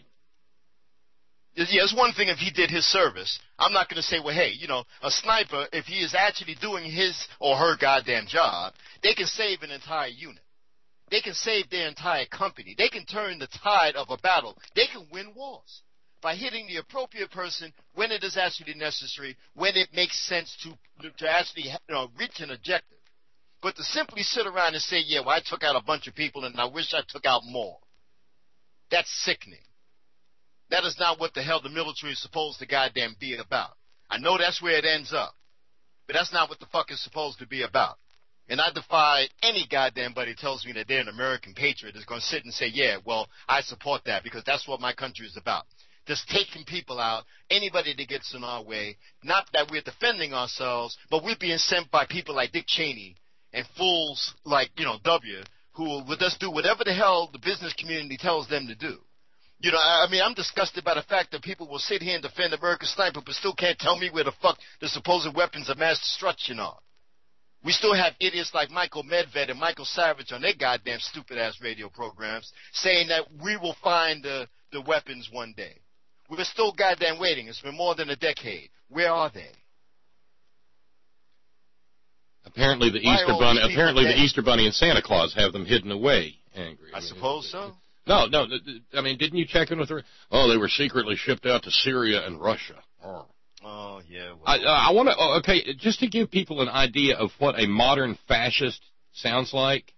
Yeah, it's one thing if he did his service. I'm not going to say, well, hey, you know, a sniper, if he is actually doing his or her goddamn job, they can save an entire unit. They can save their entire company. They can turn the tide of a battle. They can win wars by hitting the appropriate person when it is actually necessary, when it makes sense to to actually, you know, reach an objective. But to simply sit around and say, yeah, well, I took out a bunch of people and I wish I took out more, that's sickening. That is not what the hell the military is supposed to goddamn be about. I know that's where it ends up, but that's not what the fuck it's supposed to be about. And I defy any goddamn buddy tells me that they're an American patriot is going to sit and say, yeah, well, I support that because that's what my country is about. Just taking people out, anybody that gets in our way, not that we're defending ourselves, but we're being sent by people like Dick Cheney and fools like, you know, W, who will just do whatever the hell the business community tells them to do. You know, I mean, I'm disgusted by the fact that people will sit here and defend American sniper, but still can't tell me where the fuck the supposed weapons of mass destruction are. We still have idiots like Michael Medved and Michael Savage on their goddamn stupid-ass radio programs saying that we will find the, the weapons one day. We're still goddamn waiting. It's been more than a decade. Where are they? Apparently the Why Easter are all Bunny, these people apparently the dead? Easter Bunny and Santa Claus have them hidden away, Angry. I suppose so. No, no. I mean, didn't you check in with her? Oh, they were secretly shipped out to Syria and Russia. Oh, oh yeah. Well. I, uh, I want to, oh, okay, just to give people an idea of what a modern fascist sounds like,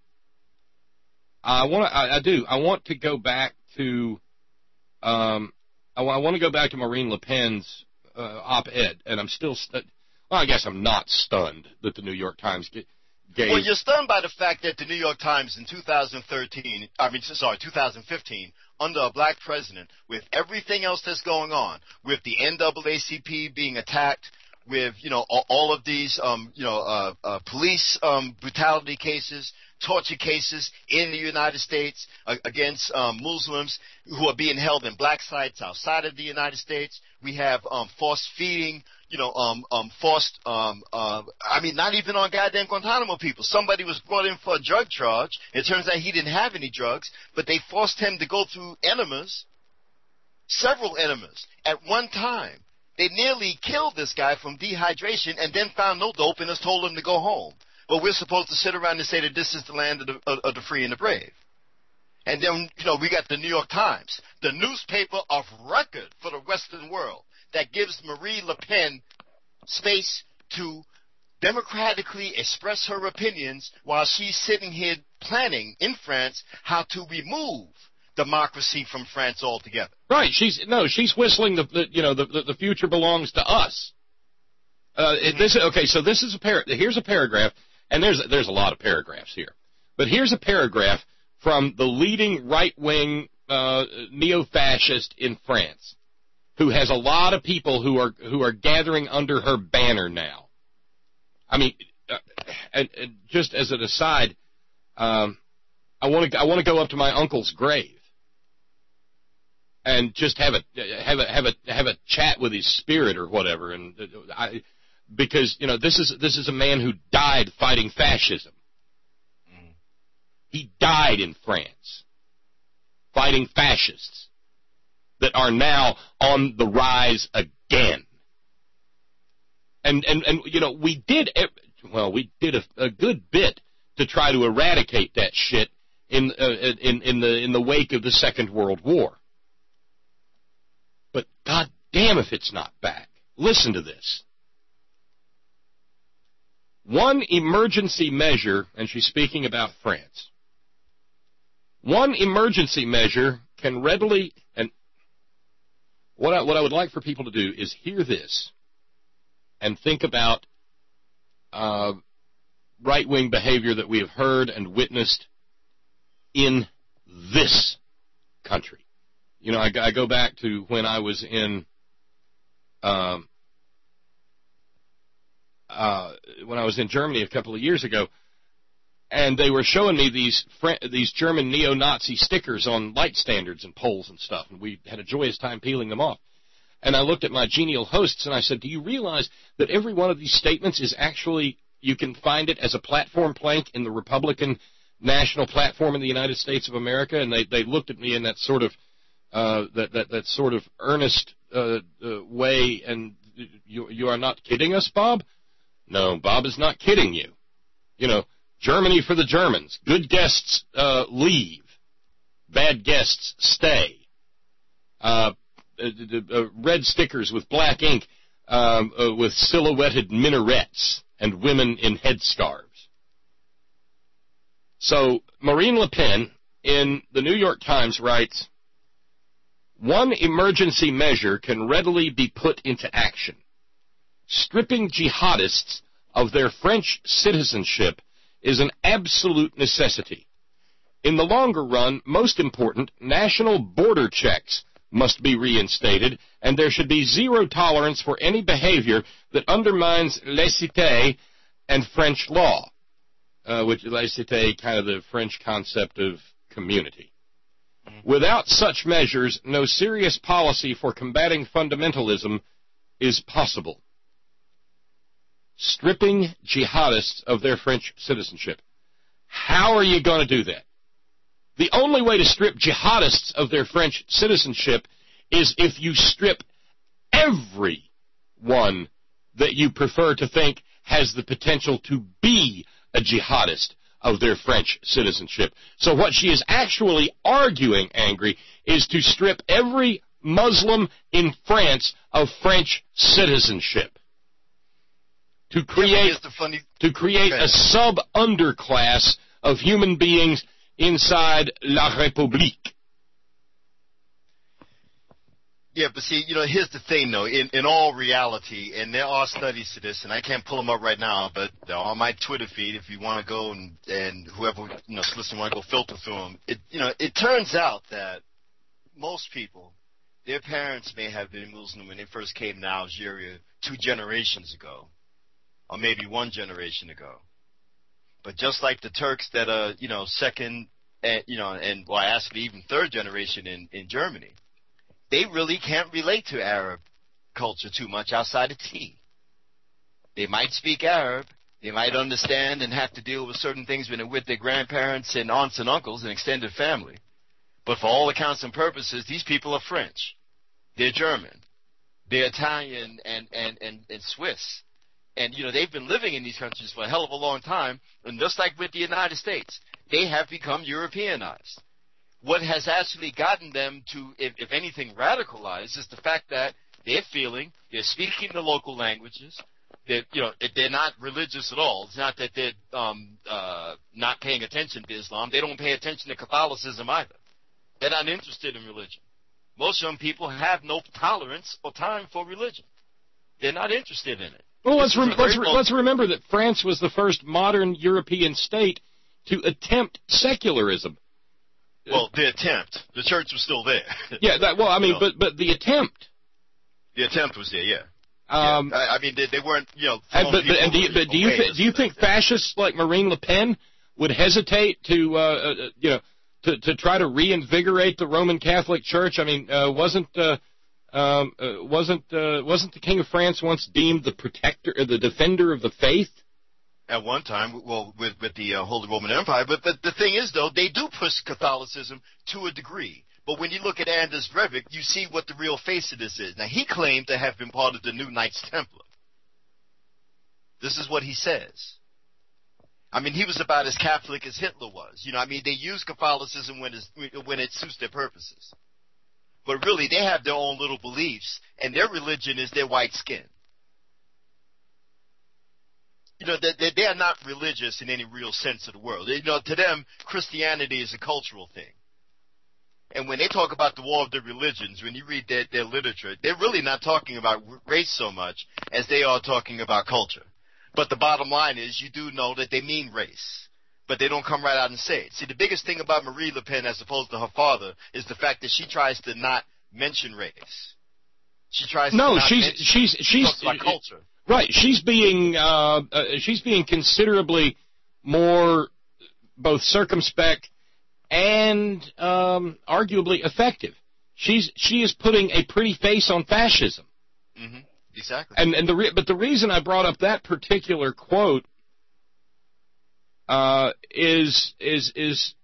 I want to, I, I do, I want to go back to, um, I, I want to go back to Marine Le Pen's uh, op-ed, and I'm still, st- well, I guess I'm not stunned that the New York Times get, gave. Well, you're stunned by the fact that the New York Times in two thousand thirteen, I mean, sorry, two thousand fifteen, under a black president, with everything else that's going on, with the N double A C P being attacked, with, you know, all, all of these, um, you know, uh, uh, police um, brutality cases, torture cases in the United States uh, against um, Muslims who are being held in black sites outside of the United States. We have um, forced feeding, you know, um, um, forced, um, uh, I mean, not even on goddamn Guantanamo people. Somebody was brought in for a drug charge. It turns out he didn't have any drugs, but they forced him to go through enemas, several enemas, at one time. They nearly killed this guy from dehydration and then found no dope and just told him to go home. But we're supposed to sit around and say that this is the land of the, of, of the free and the brave. And then, you know, we got the New York Times, the newspaper of record for the Western world, that gives Marie Le Pen space to democratically express her opinions while she's sitting here planning in France how to remove democracy from France altogether. Right. She's no. She's whistling the, the you know the, the the future belongs to us. Uh, mm-hmm. This okay. So this is a par. Here's a paragraph, and there's there's a lot of paragraphs here, but here's a paragraph from the leading right-wing uh, neo-fascist in France, who has a lot of people who are who are gathering under her banner now. I mean, uh, and, and just as an aside, um, I want to I want to go up to my uncle's grave and just have a have a have a have a chat with his spirit or whatever, and I, because you know this is this is a man who died fighting fascism. Mm. He died in France fighting fascists that are now on the rise again. And and and you know we did well we did a, a good bit to try to eradicate that shit in uh, in in the in the wake of the Second World War. But god damn if it's not back. Listen to this. One emergency measure, and she's speaking about France. One emergency measure can readily, and what I, what I would like for people to do is hear this and think about uh, right-wing behavior that we have heard and witnessed in this country. You know, I, I go back to when I was in, um, uh, when I was in Germany a couple of years ago, and they were showing me these French, these German neo-Nazi stickers on light standards and poles and stuff, and we had a joyous time peeling them off. And I looked at my genial hosts and I said, do you realize that every one of these statements is actually, you can find it as a platform plank in the Republican national platform in the United States of America? And they, they looked at me in that sort of, uh, that, that, that sort of earnest uh, uh, way, and you, you are not kidding us, Bob? No, Bob is not kidding you. You know, Germany for the Germans. Good guests uh, leave. Bad guests stay. Uh, uh, uh, red stickers with black ink um, uh, with silhouetted minarets and women in headscarves. So Marine Le Pen in the New York Times writes, One emergency measure can readily be put into action. Stripping jihadists of their French citizenship is an absolute necessity. In the longer run, most important, national border checks must be reinstated, and there should be zero tolerance for any behavior that undermines laïcité and French law, uh, which laïcité, kind of the French concept of community. Without such measures, no serious policy for combating fundamentalism is possible. Stripping jihadists of their French citizenship. How are you going to do that? The only way to strip jihadists of their French citizenship is if you strip everyone that you prefer to think has the potential to be a jihadist of their French citizenship. So what she is actually arguing, Angry, is to strip every Muslim in France of French citizenship. To create, yeah, the funny... to create okay. a sub-underclass of human beings inside La République. Yeah, but see, you know, here's the thing, though. In in all reality, and there are studies to this, and I can't pull them up right now, but they're on my Twitter feed if you want to go and, and whoever, you know, listen, want to go filter through them. It, you know, it turns out that most people, their parents may have been Muslim when they first came to Algeria two generations ago, or maybe one generation ago. But just like the Turks that are, you know, second, and, you know, and, well, actually even third generation in, in Germany, they really can't relate to Arab culture too much outside of tea. They might speak Arab. They might understand and have to deal with certain things when they're with their grandparents and aunts and uncles and extended family. But for all accounts and purposes, these people are French. They're German. They're Italian and, and, and, and Swiss. And, you know, they've been living in these countries for a hell of a long time. And just like with the United States, they have become Europeanized. What has actually gotten them to, if, if anything, radicalized is the fact that they're feeling, they're speaking the local languages. They're, you know, they're not religious at all. It's not that they're um, uh, not paying attention to Islam. They don't pay attention to Catholicism either. They're not interested in religion. Most young people have no tolerance or time for religion. They're not interested in it. Well, let's, rem- let's, re- let's remember that France was the first modern European state to attempt secularism. Well, the attempt. The church was still there. Yeah, that, well, I mean, you know. but but the attempt. The attempt was there, yeah. Um, yeah. I, I mean, they, they weren't, you know. And, but, but, and do you, but do you, th- do you think fascists like Marine Le Pen would hesitate to, uh, uh, you know, to, to try to reinvigorate the Roman Catholic Church? I mean, uh, wasn't uh, um, uh, wasn't uh, wasn't the King of France once deemed the protector, or the defender of the faith? At one time, well, with, with the uh, Holy Roman Empire. But, but the thing is, though, they do push Catholicism to a degree. But when you look at Anders Breivik, you see what the real face of this is. Now, he claimed to have been part of the new Knights Templar. This is what he says. I mean, he was about as Catholic as Hitler was. You know, I mean, they use Catholicism when, it's, when it suits their purposes. But really, they have their own little beliefs, and their religion is their white skin. You know, they, they are not religious in any real sense of the word. You know, to them, Christianity is a cultural thing. And when they talk about the war of the religions, when you read their, their literature, they're really not talking about race so much as they are talking about culture. But the bottom line is, you do know that they mean race, but they don't come right out and say it. See, the biggest thing about Marie Le Pen, as opposed to her father, is the fact that she tries to not mention race. She tries to no, not she's mention, she's she she's talks about culture. Right, she's being uh, uh, she's being considerably more both circumspect and um, arguably effective. She's she is putting a pretty face on fascism. Mm-hmm. Exactly. And and the re- but the reason I brought up that particular quote uh, is is is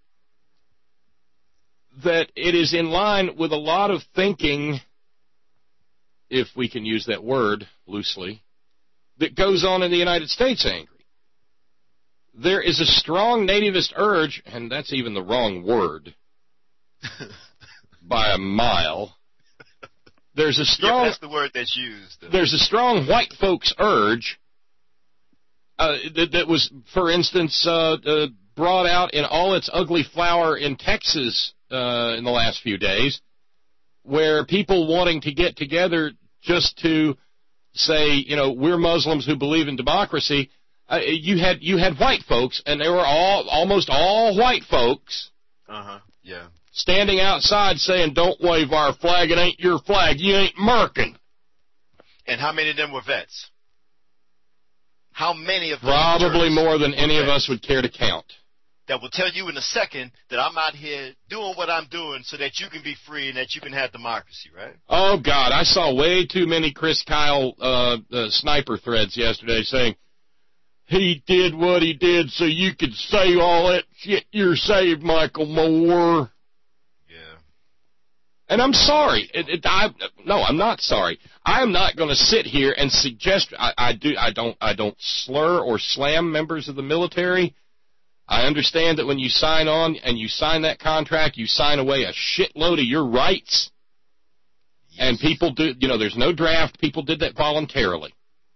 that it is in line with a lot of thinking, if we can use that word loosely, that goes on in the United States, Angry. There is a strong nativist urge, and that's even the wrong word, by a mile. There's a strong... Yeah, that's the word that's used. There's a strong white folks urge uh, that, that was, for instance, uh, uh, brought out in all its ugly flower in Texas uh, in the last few days, where people wanting to get together just to say, you know, we're Muslims who believe in democracy. Uh, you had you had white folks, and they were all almost all white folks. Uh huh. Yeah. Standing outside saying, "Don't wave our flag. It ain't your flag. You ain't American." And how many of them were vets? How many of them? Probably more than any of us would care to count. That will tell you in a second that I'm out here doing what I'm doing so that you can be free and that you can have democracy, right? Oh, God, I saw way too many Chris Kyle uh, uh, sniper threads yesterday saying, he did what he did so you could say all that shit you're saying, Michael Moore. Yeah. And I'm sorry. It, it, I, no, I'm not sorry. I am not going to sit here and suggest I, I do. I don't. I don't slur or slam members of the military. I understand that when you sign on and you sign that contract, you sign away a shitload of your rights. Yes. And people do. You know, there's no draft. People did that voluntarily.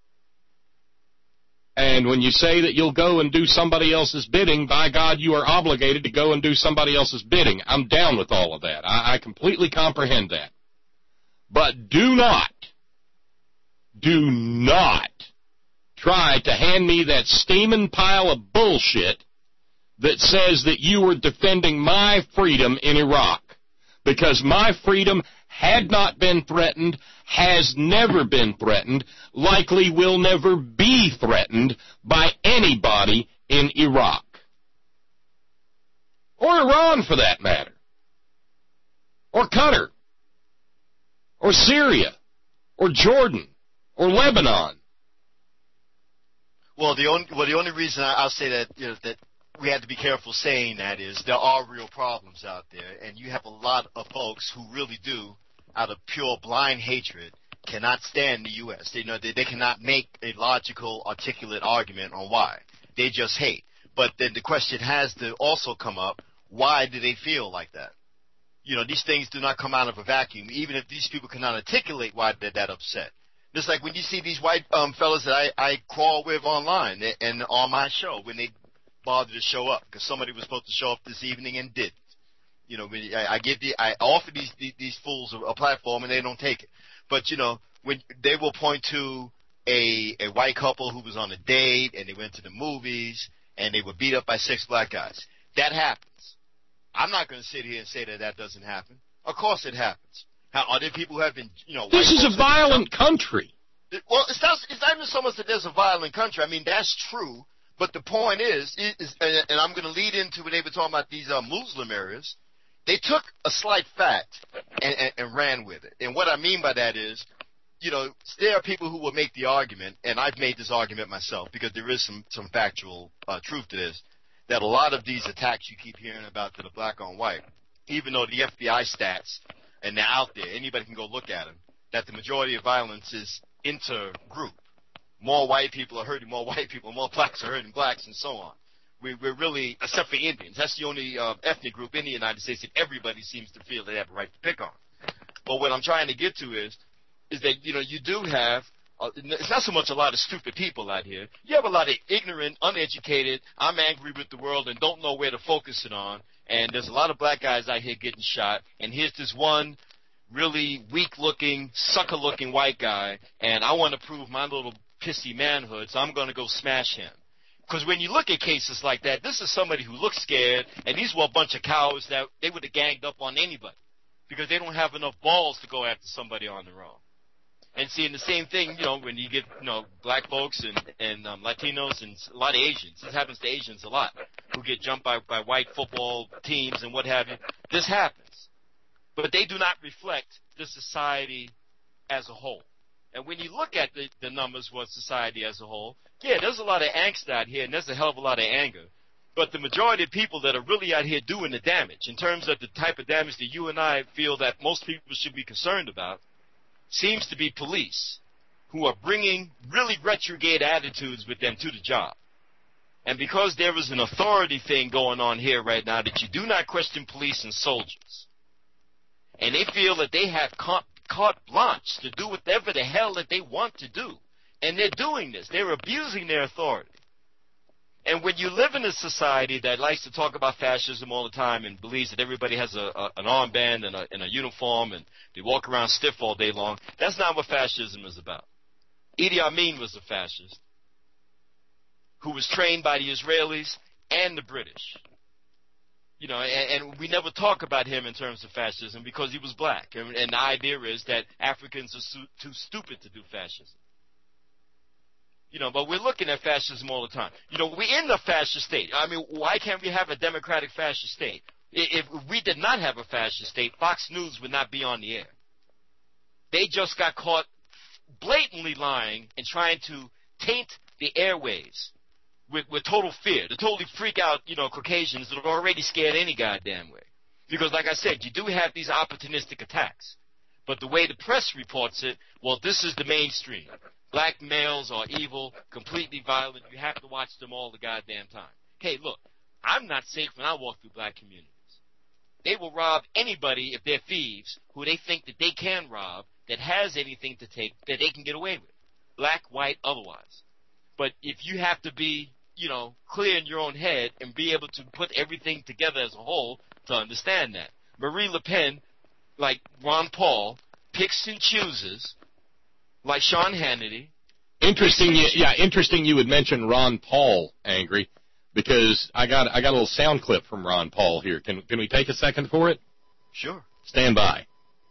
And when you say that you'll go and do somebody else's bidding, by God, you are obligated to go and do somebody else's bidding. I'm down with all of that. I, I completely comprehend that. But do not, do not try to hand me that steaming pile of bullshit that says that you were defending my freedom in Iraq. Because my freedom had not been threatened, has never been threatened, likely will never be threatened by anybody in Iraq. Or Iran, for that matter. Or Qatar. Or Syria. Or Jordan. Or Lebanon. Well, the only well the only reason I, I'll say that you know, that we have to be careful saying that is there are real problems out there, and you have a lot of folks who really do, out of pure blind hatred, cannot stand the U S. They know they, they cannot make a logical, articulate argument on why. They just hate. But then the question has to also come up: why do they feel like that? You know, these things do not come out of a vacuum. Even if these people cannot articulate why they're that upset. Just like when you see these white um, fellas that I, I crawl with online and on my show when they bother to show up because somebody was supposed to show up this evening and didn't. You know, when I, I give the I offer these, these these fools a, a platform and they don't take it. But you know, when they will point to a a white couple who was on a date and they went to the movies and they were beat up by six black guys. That happens. I'm not going to sit here and say that that doesn't happen. Of course it happens. How, are there people who have been, you know... This is a violent country. Well, it's not, it's not even so much that there's a violent country. I mean, that's true. But the point is, is and, and I'm going to lead into when they were talking about these uh, Muslim areas, they took a slight fact and, and, and ran with it. And what I mean by that is, you know, there are people who will make the argument, and I've made this argument myself because there is some, some factual uh, truth to this, that a lot of these attacks you keep hearing about that are black on white, even though the F B I stats, and they're out there, anybody can go look at them, that the majority of violence is inter-group. More white people are hurting more white people, more blacks are hurting blacks, and so on. We, we're really, except for Indians, that's the only uh, ethnic group in the United States that everybody seems to feel they have a right to pick on. But what I'm trying to get to is, is that, you know, you do have, uh, it's not so much a lot of stupid people out here. You have a lot of ignorant, uneducated, I'm angry with the world and don't know where to focus it on. And there's a lot of black guys out here getting shot. And here's this one really weak-looking, sucker-looking white guy, and I want to prove my little pissy manhood, so I'm going to go smash him. Because when you look at cases like that, this is somebody who looks scared, and these were a bunch of cowards that they would have ganged up on anybody because they don't have enough balls to go after somebody on their own. And seeing the same thing, you know, when you get, you know, black folks and, and um, Latinos and a lot of Asians. This happens to Asians a lot, who get jumped by, by white football teams and what have you. This happens. But they do not reflect the society as a whole. And when you look at the, the numbers for society as a whole, yeah, there's a lot of angst out here, and there's a hell of a lot of anger. But the majority of people that are really out here doing the damage, in terms of the type of damage that you and I feel that most people should be concerned about, seems to be police who are bringing really retrograde attitudes with them to the job. And because there is an authority thing going on here right now that you do not question police and soldiers, and they feel that they have carte blanche to do whatever the hell that they want to do, and they're doing this. They're abusing their authority. And when you live in a society that likes to talk about fascism all the time and believes that everybody has a, a, an armband and a, and a uniform and they walk around stiff all day long, that's not what fascism is about. Idi Amin was a fascist who was trained by the Israelis and the British. You know, and, and we never talk about him in terms of fascism because he was black. And, and the idea is that Africans are su- too stupid to do fascism. You know, but we're looking at fascism all the time. You know, we're in the fascist state. I mean, why can't we have a democratic fascist state? If we did not have a fascist state, Fox News would not be on the air. They just got caught blatantly lying and trying to taint the airwaves with, with total fear, to totally freak out, you know, Caucasians that are already scared any goddamn way. Because, like I said, you do have these opportunistic attacks. But the way the press reports it, well, this is the mainstream. Black males are evil, completely violent. You have to watch them all the goddamn time. Hey, look, I'm not safe when I walk through black communities. They will rob anybody if they're thieves who they think that they can rob, that has anything to take, that they can get away with. Black, white, otherwise. But if you have to be, you know, clear in your own head and be able to put everything together as a whole to understand that. Marie Le Pen, like Ron Paul, picks and chooses, like Sean Hannity. Interesting, you, yeah, interesting you would mention Ron Paul, Angry, because I got I got a little sound clip from Ron Paul here. Can can we take a second for it? Sure. Stand by.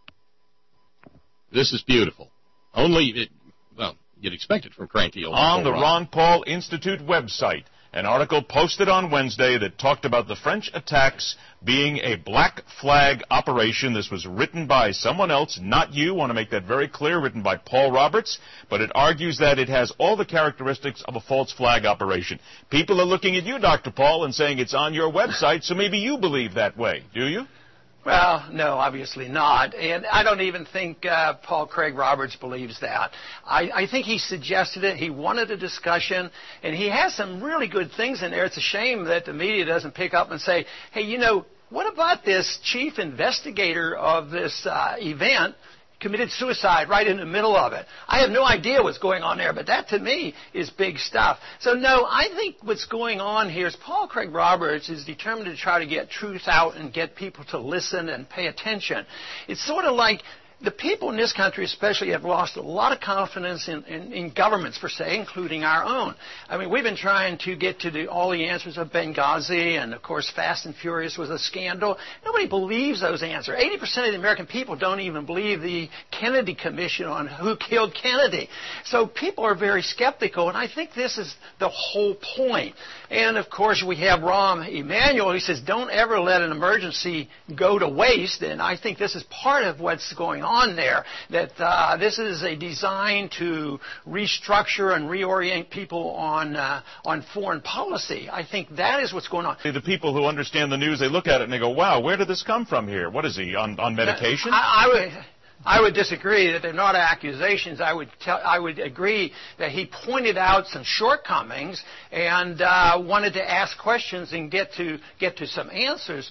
This is beautiful. Only, it, well, you'd expect it from cranky old On the Ron. Ron Paul Institute website, an article posted on Wednesday that talked about the French attacks being a black flag operation. This was written by someone else, not you. I want to make that very clear, written by Paul Roberts. But it argues that it has all the characteristics of a false flag operation. People are looking at you, Doctor Paul, and saying it's on your website, so maybe you believe that way. Do you? Well, no, obviously not. And I don't even think uh, Paul Craig Roberts believes that. I, I think he suggested it. He wanted a discussion, and he has some really good things in there. It's a shame that the media doesn't pick up and say, hey, you know, what about this chief investigator of this uh, event committed suicide right in the middle of it? I have no idea what's going on there, but that to me is big stuff. So no, I think what's going on here is Paul Craig Roberts is determined to try to get truth out and get people to listen and pay attention. It's sort of like the people in this country especially have lost a lot of confidence in, in, in governments, per se, including our own. I mean, we've been trying to get to the, all the answers of Benghazi, and, of course, Fast and Furious was a scandal. Nobody believes those answers. eighty percent of the American people don't even believe the Kennedy Commission on who killed Kennedy. So people are very skeptical, and I think this is the whole point. And, of course, we have Rahm Emanuel, who says, don't ever let an emergency go to waste, and I think this is part of what's going on there, that uh, this is a design to restructure and reorient people on uh, on foreign policy. I think that is what's going on. The people who understand the news, they look at it and they go, wow, where did this come from here? What is he, on, on medication? I, I would... I would disagree that they're not accusations. I would tell, I would agree that he pointed out some shortcomings and uh, wanted to ask questions and get to get to some answers.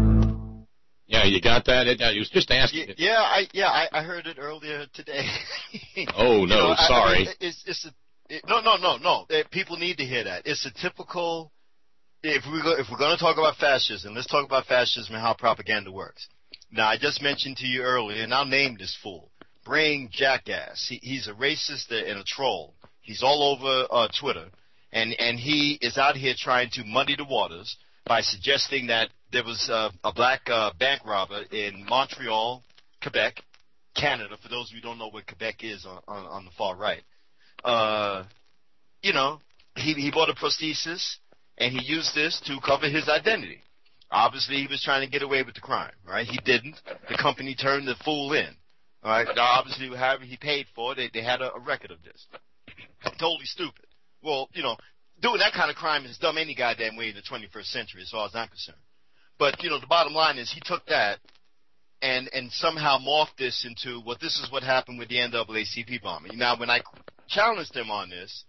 Yeah, you got that? It, uh, he was just asking. Yeah, yeah, I yeah, I, I heard it earlier today. Oh no, you know, sorry. I, I mean, it's it's a, it, no no no no. Uh, people need to hear that. It's a typical. If we go, if we're going to talk about fascism, let's talk about fascism and how propaganda works. Now, I just mentioned to you earlier, and I'll name this fool, Brain Jackass. He, he's a racist and a troll. He's all over uh, Twitter, and, and he is out here trying to muddy the waters by suggesting that there was uh, a black uh, bank robber in Montreal, Quebec, Canada, for those of you who don't know what Quebec is on, on, on the far right. Uh, you know, he, he bought a prosthesis, and he used this to cover his identity. Obviously, he was trying to get away with the crime, right? He didn't. The company turned the fool in, all right? Now, obviously, however he paid for it, they, they had a, a record of this. Totally stupid. Well, you know, doing that kind of crime is dumb any goddamn way in the twenty-first century, as far as I'm concerned. But, you know, the bottom line is he took that and, and somehow morphed this into, well, this is what happened with the N double A C P bombing. Now, when I challenged him on this,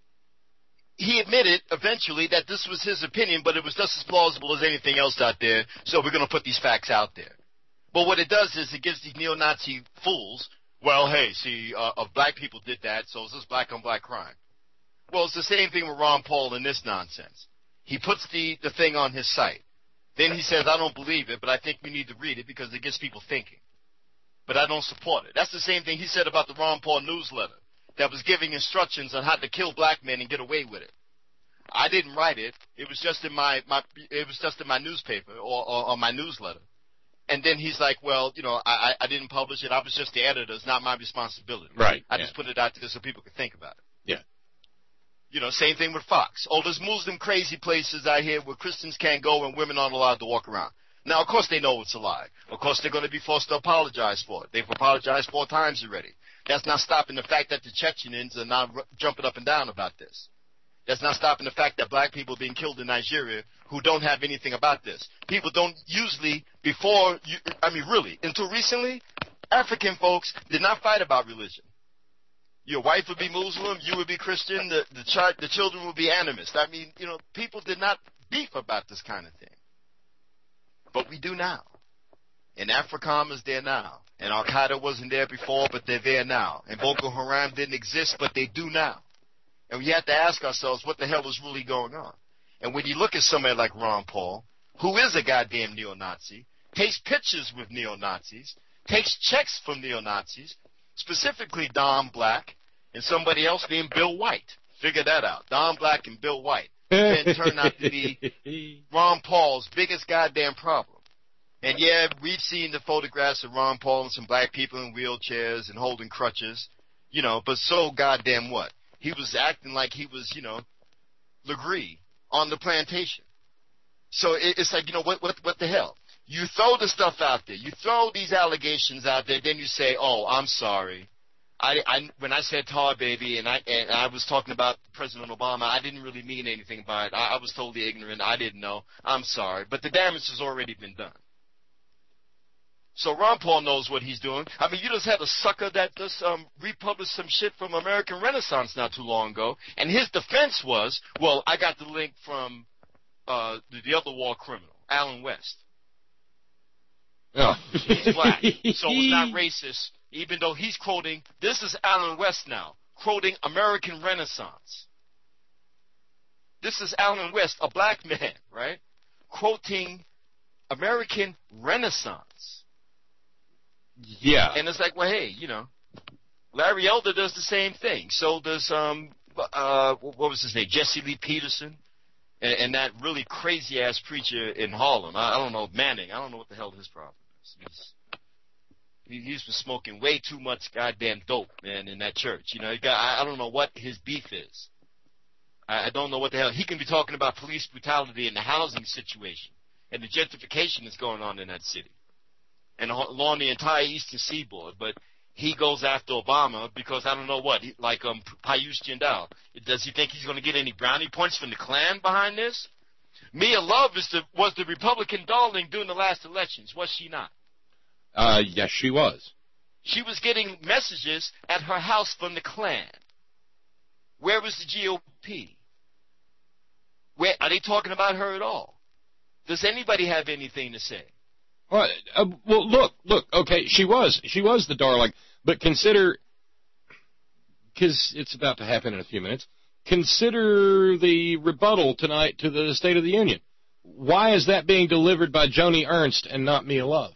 he admitted eventually that this was his opinion, but it was just as plausible as anything else out there, so we're going to put these facts out there. But what it does is it gives these neo-Nazi fools, well, hey, see, uh, uh, black people did that, so it's just black-on-black crime. Well, it's the same thing with Ron Paul and this nonsense. He puts the, the thing on his site. Then he says, I don't believe it, but I think we need to read it because it gets people thinking. But I don't support it. That's the same thing he said about the Ron Paul newsletter that was giving instructions on how to kill black men and get away with it. I didn't write it. It was just in my, my it was just in my newspaper or, or, or my newsletter. And then he's like, well, you know, I, I didn't publish it. I was just the editor. It's not my responsibility. Right. I yeah. just put it out there so people could think about it. Yeah. You know, same thing with Fox. Oh, there's Muslim crazy places out here where Christians can't go and women aren't allowed to walk around. Now, of course they know it's a lie. Of course they're going to be forced to apologize for it. They've apologized four times already. That's not stopping the fact that the Chechens are now r- jumping up and down about this. That's not stopping the fact that black people are being killed in Nigeria who don't have anything about this. People don't usually, before, you, I mean, really, until recently, African folks did not fight about religion. Your wife would be Muslim, you would be Christian, the, the, child, the children would be animist. I mean, you know, people did not beef about this kind of thing. But we do now. And AFRICOM is there now. And Al-Qaeda wasn't there before, but they're there now. And Boko Haram didn't exist, but they do now. And we have to ask ourselves what the hell is really going on. And when you look at somebody like Ron Paul, who is a goddamn neo-Nazi, takes pictures with neo-Nazis, takes checks from neo-Nazis, specifically Don Black and somebody else named Bill White. Figure that out. Don Black and Bill White. Then turned out to be Ron Paul's biggest goddamn problem. And yeah, we've seen the photographs of Ron Paul and some black people in wheelchairs and holding crutches, you know, but so goddamn what? He was acting like he was, you know, Legree on the plantation. So it, it's like, you know, what, what, what the hell? You throw the stuff out there. You throw these allegations out there. Then you say, oh, I'm sorry. I, I, when I said tar baby and I, and I was talking about President Obama, I didn't really mean anything by it. I, I was totally ignorant. I didn't know. I'm sorry. But the damage has already been done. So Ron Paul knows what he's doing. I mean, you just had a sucker that just um, republished some shit from American Renaissance not too long ago, and his defense was, well, I got the link from uh, the, the other war criminal, Alan West. Oh. He's black, so it's not racist, even though he's quoting, this is Alan West now, quoting American Renaissance. This is Alan West, a black man, right, quoting American Renaissance. Yeah. And it's like, well, hey, you know, Larry Elder does the same thing. So does, um, uh, what was his name? Jesse Lee Peterson. And, and that really crazy-ass preacher in Harlem. I, I don't know, Manning. I don't know what the hell his problem is. He's, he, he's been smoking way too much goddamn dope, man, in that church. You know, he got, I, I don't know what his beef is. I, I don't know what the hell. He can be talking about police brutality and the housing situation and the gentrification that's going on in that city and along the entire eastern seaboard, but he goes after Obama because I don't know what, he, like um, Payush Jindal. Does he think he's going to get any brownie points from the Klan behind this? Mia Love is the, was the Republican darling during the last elections, was she not? Uh, yes, she was. She was getting messages at her house from the Klan. Where was the G O P? Where, are they talking about her at all? Does anybody have anything to say? Well, uh, well, look, look. Okay, she was, she was the darling, but consider, because it's about to happen in a few minutes. Consider the rebuttal tonight to the State of the Union. Why is that being delivered by Joni Ernst and not Mia Love?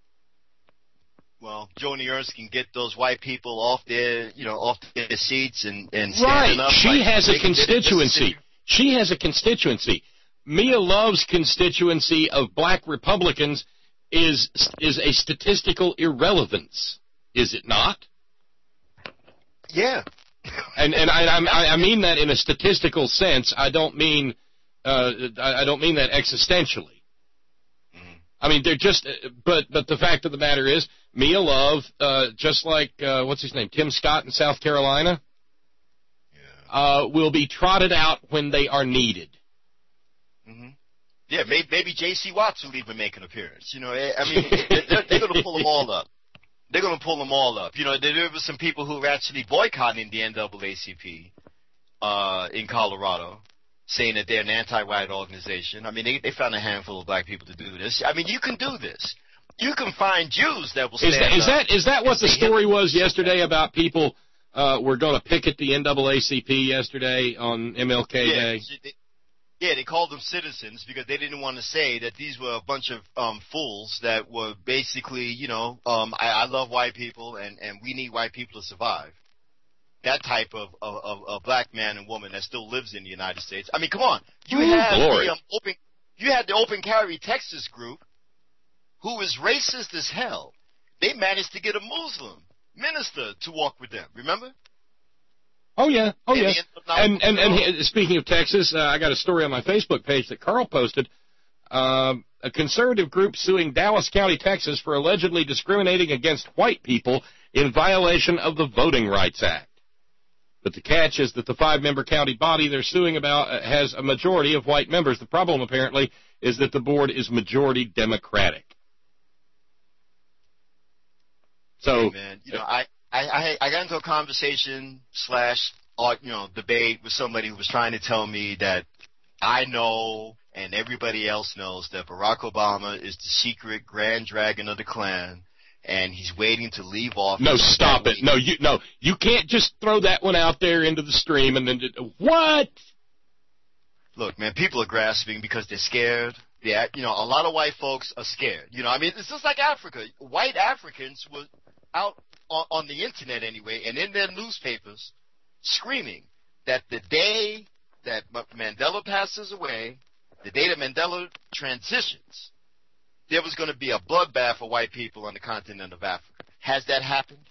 Well, Joni Ernst can get those white people off their, you know, off their seats and and standing right. up. She like has a they can- constituency. She has a constituency. Mia Love's constituency of black Republicans is is a statistical irrelevance, is it not? Yeah. And and I I, I mean that in a statistical sense. I don't mean uh, I, I don't mean that existentially. Mm-hmm. I mean they're just. But but the fact of the matter is, Mia Love, uh, just like uh, what's his name, Tim Scott in South Carolina, yeah. uh, will be trotted out when they are needed. Mm-hmm. Yeah, maybe, maybe J C Watts will even make an appearance. You know, I mean, they're, they're going to pull them all up. They're going to pull them all up. You know, there were some people who were actually boycotting the N double A C P uh, in Colorado, saying that they're an anti-white organization. I mean, they, they found a handful of black people to do this. I mean, you can do this. You can find Jews that will stand is that, is up. that is that what the story was yesterday about people uh, were going to picket the N double A C P yesterday on M L K yeah, Day? They, yeah, they called them citizens because they didn't want to say that these were a bunch of um, fools that were basically, you know, um, I, I love white people and, and we need white people to survive. That type of, of, of, of black man and woman that still lives in the United States. I mean, come on. You Ooh, had glory. the um, open, you had the Open Carry Texas group, who is racist as hell. They managed to get a Muslim minister to walk with them. Remember? Oh yeah, oh And yeah. they ended up not And and working at and all. he- speaking of Texas, uh, I got a story on my Facebook page that Carl posted. Um, a conservative group suing Dallas County, Texas, for allegedly discriminating against white people in violation of the Voting Rights Act. But the catch is that the five-member county body they're suing about uh, has a majority of white members. The problem, apparently, is that the board is majority Democratic. So, Hey, man, you know, I, I, I, I got into a conversation slash, uh, you know, debate with somebody who was trying to tell me that I know and everybody else knows that Barack Obama is the secret grand dragon of the Klan, and he's waiting to leave office. no, stop it. No, you no, you can't just throw that one out there into the stream and then what? Look, man, people are grasping because they're scared. Yeah, you know, a lot of white folks are scared. You know, I mean, it's just like Africa. White Africans were out on, on the internet anyway, and in their newspapers, screaming that the day that Mandela passes away, the day that Mandela transitions, there was going to be a bloodbath for white people on the continent of Africa. Has that happened?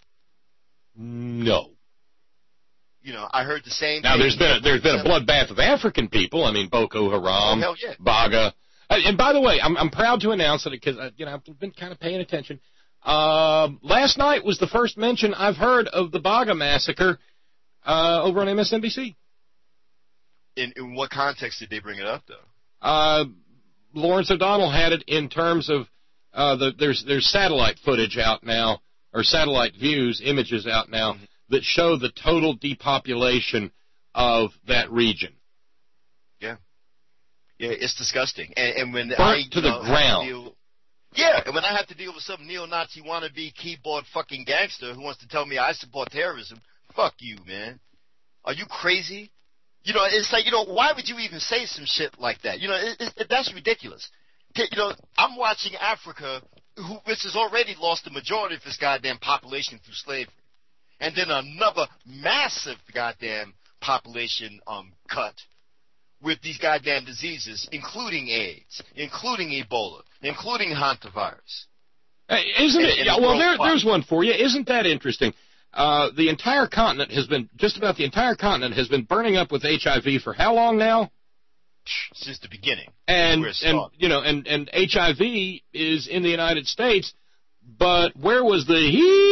No. You know, I heard the same Now, thing. there's been a, there's been a bloodbath of African people. I mean, Boko Haram, Oh, hell yeah. Baga. Uh, and by the way, I'm, I'm proud to announce that because uh, you know I've been kind of paying attention. Um, last night was the first mention I've heard of the Baga massacre uh, over on M S N B C. In, in what context did they bring it up, though? Uh, Lawrence O'Donnell had it in terms of uh, the, there's there's satellite footage out now, or satellite views, images out now Mm-hmm. that show the total depopulation of that region. Yeah. Yeah, it's disgusting. And, and when Burnt I to you the know, have ground. To deal, yeah, and when I have to deal with some neo-Nazi wannabe keyboard fucking gangster who wants to tell me I support terrorism, fuck you, man. Are you crazy? You know, it's like, you know, why would you even say some shit like that? You know, it, it, that's ridiculous. You know, I'm watching Africa, who, which has already lost the majority of its goddamn population through slavery. And then another massive goddamn population um, cut with these goddamn diseases, including AIDS, including Ebola, including hantavirus. Hey, isn't And- it? and Yeah, the well, there, worldwide. there's one for you. Isn't that interesting? Uh, the entire continent has been, just about the entire continent has been burning up with H I V for how long now? Since the beginning. And, Where it and started. you know, and, and H I V is in the United States, but where was the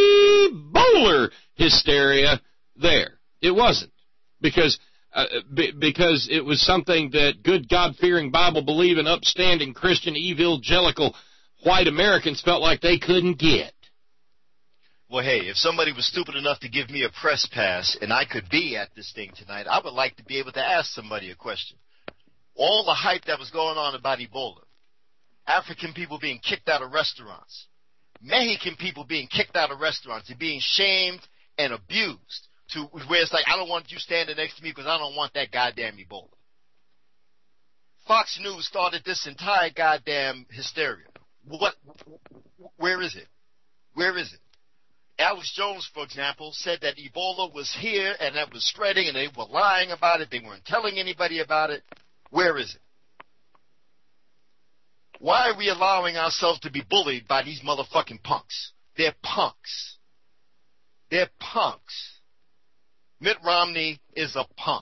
Ebola hysteria there? It wasn't. Because uh, b- because it was something that good God-fearing, Bible-believing, upstanding, Christian, evangelical white Americans felt like they couldn't get. Well, hey, if somebody was stupid enough to give me a press pass and I could be at this thing tonight, I would like to be able to ask somebody a question. All the hype that was going on about Ebola, African people being kicked out of restaurants, Mexican people being kicked out of restaurants and being shamed and abused, to where it's like, I don't want you standing next to me because I don't want that goddamn Ebola. Fox News started this entire goddamn hysteria. What? Where is it? Where is it? Alex Jones, for example, said that Ebola was here and that was spreading and they were lying about it. They weren't telling anybody about it. Where is it? Why are we allowing ourselves to be bullied by these motherfucking punks? They're punks. They're punks. Mitt Romney is a punk.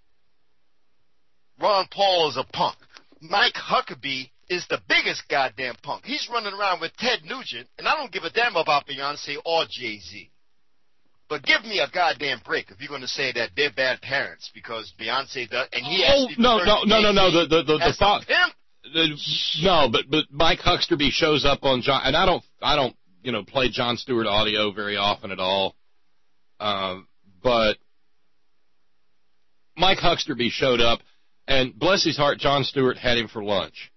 Ron Paul is a punk. Mike Huckabee is the biggest goddamn punk. He's running around with Ted Nugent, and I don't give a damn about Beyonce or Jay-Z. But give me a goddamn break if you're going to say that they're bad parents because Beyonce does, and he Oh, actually no, referred no, to no, no, no, Jay-Z the, the, the, the as a thought, pimp. the, no, but, but Mike Hucksterby shows up on John, and I don't, I don't, you know, play Jon Stewart audio very often at all. Um, but Mike Hucksterby showed up, and bless his heart, Jon Stewart had him for lunch.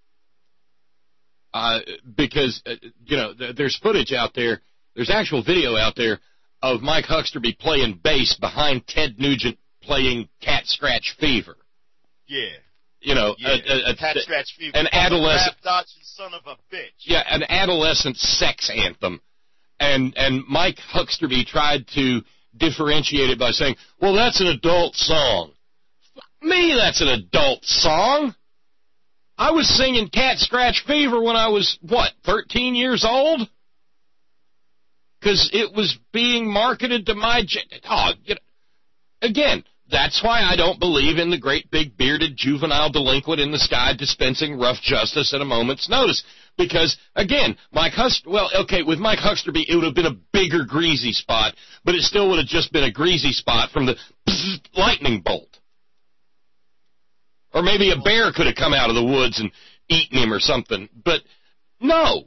Uh, because, uh, you know, th- there's footage out there, there's actual video out there of Mike Hucksterby playing bass behind Ted Nugent playing Cat Scratch Fever. Yeah. You know, Yeah. a, a, a, Cat Scratch Fever. an adolescent, Dodging son of a bitch. yeah, an adolescent sex anthem, and and Mike Hucksterby tried to differentiate it by saying, "Well, that's an adult song." Fuck me, that's an adult song. I was singing Cat Scratch Fever when I was what, thirteen years old, because it was being marketed to my. Oh, you know, again. That's why I don't believe in the great big bearded juvenile delinquent in the sky dispensing rough justice at a moment's notice. Because, again, Mike Hucksterby, well, okay, with Mike Hucksterby, it would have been a bigger greasy spot, but it still would have just been a greasy spot from the lightning bolt. Or maybe a bear could have come out of the woods and eaten him or something. But, no.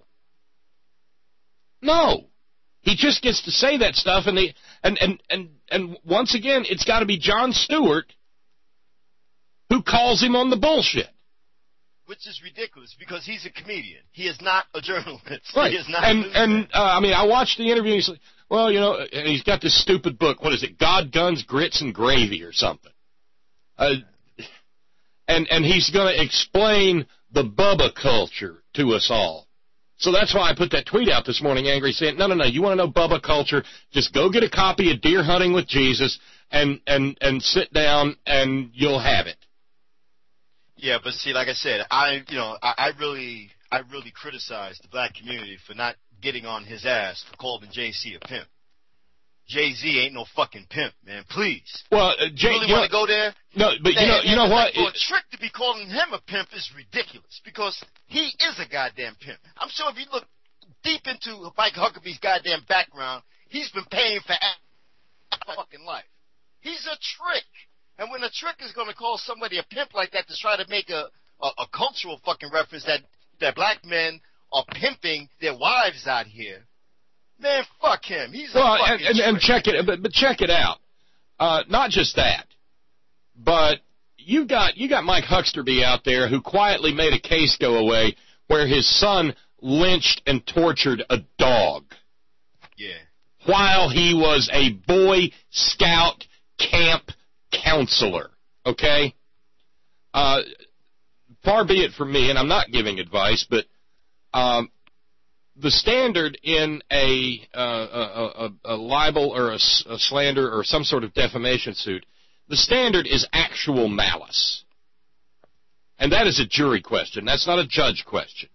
No. He just gets to say that stuff, and, they, and, and, and, and once again, it's got to be Jon Stewart who calls him on the bullshit. Which is ridiculous, because he's a comedian. He is not a journalist. Right. He is not and, a and uh, I mean, I watched the interview, and he's like, well, you know, and he's got this stupid book. What is it? God, Guns, Grits, and Gravy or something. Uh, and, and he's going to explain the Bubba culture to us all. So that's why I put that tweet out this morning, angry, saying, no, no, no, you want to know Bubba culture, just go get a copy of Deer Hunting with Jesus and, and, and sit down and you'll have it. Yeah, but see, like I said, I, you know, I, I really, I really criticize the black community for not getting on his ass for calling Jay-Z a pimp. Jay-Z ain't no fucking pimp, man. Please. Well, uh, Jay, you really you want to know, go there? No, but you Man, know, you know man, what? For It, a trick to be calling him a pimp is ridiculous, because he is a goddamn pimp. I'm sure if you look deep into Mike Huckabee's goddamn background, he's been paying for a fucking life. He's a trick. And when a trick is going to call somebody a pimp like that to try to make a, a, a cultural fucking reference that, that black men are pimping their wives out here, man, fuck him. He's a well, fucking and, and, and trick. check it, but, but check it out. Uh, not just that, but you got you got Mike Hucksterby out there who quietly made a case go away where his son lynched and tortured a dog. Yeah. While he was a Boy Scout camp counselor. Okay? Uh, far be it from me, and I'm not giving advice, but um, the standard in a, uh, a, a, a libel or a, a slander or some sort of defamation suit, the standard is actual malice. And that is a jury question. That's not a judge question.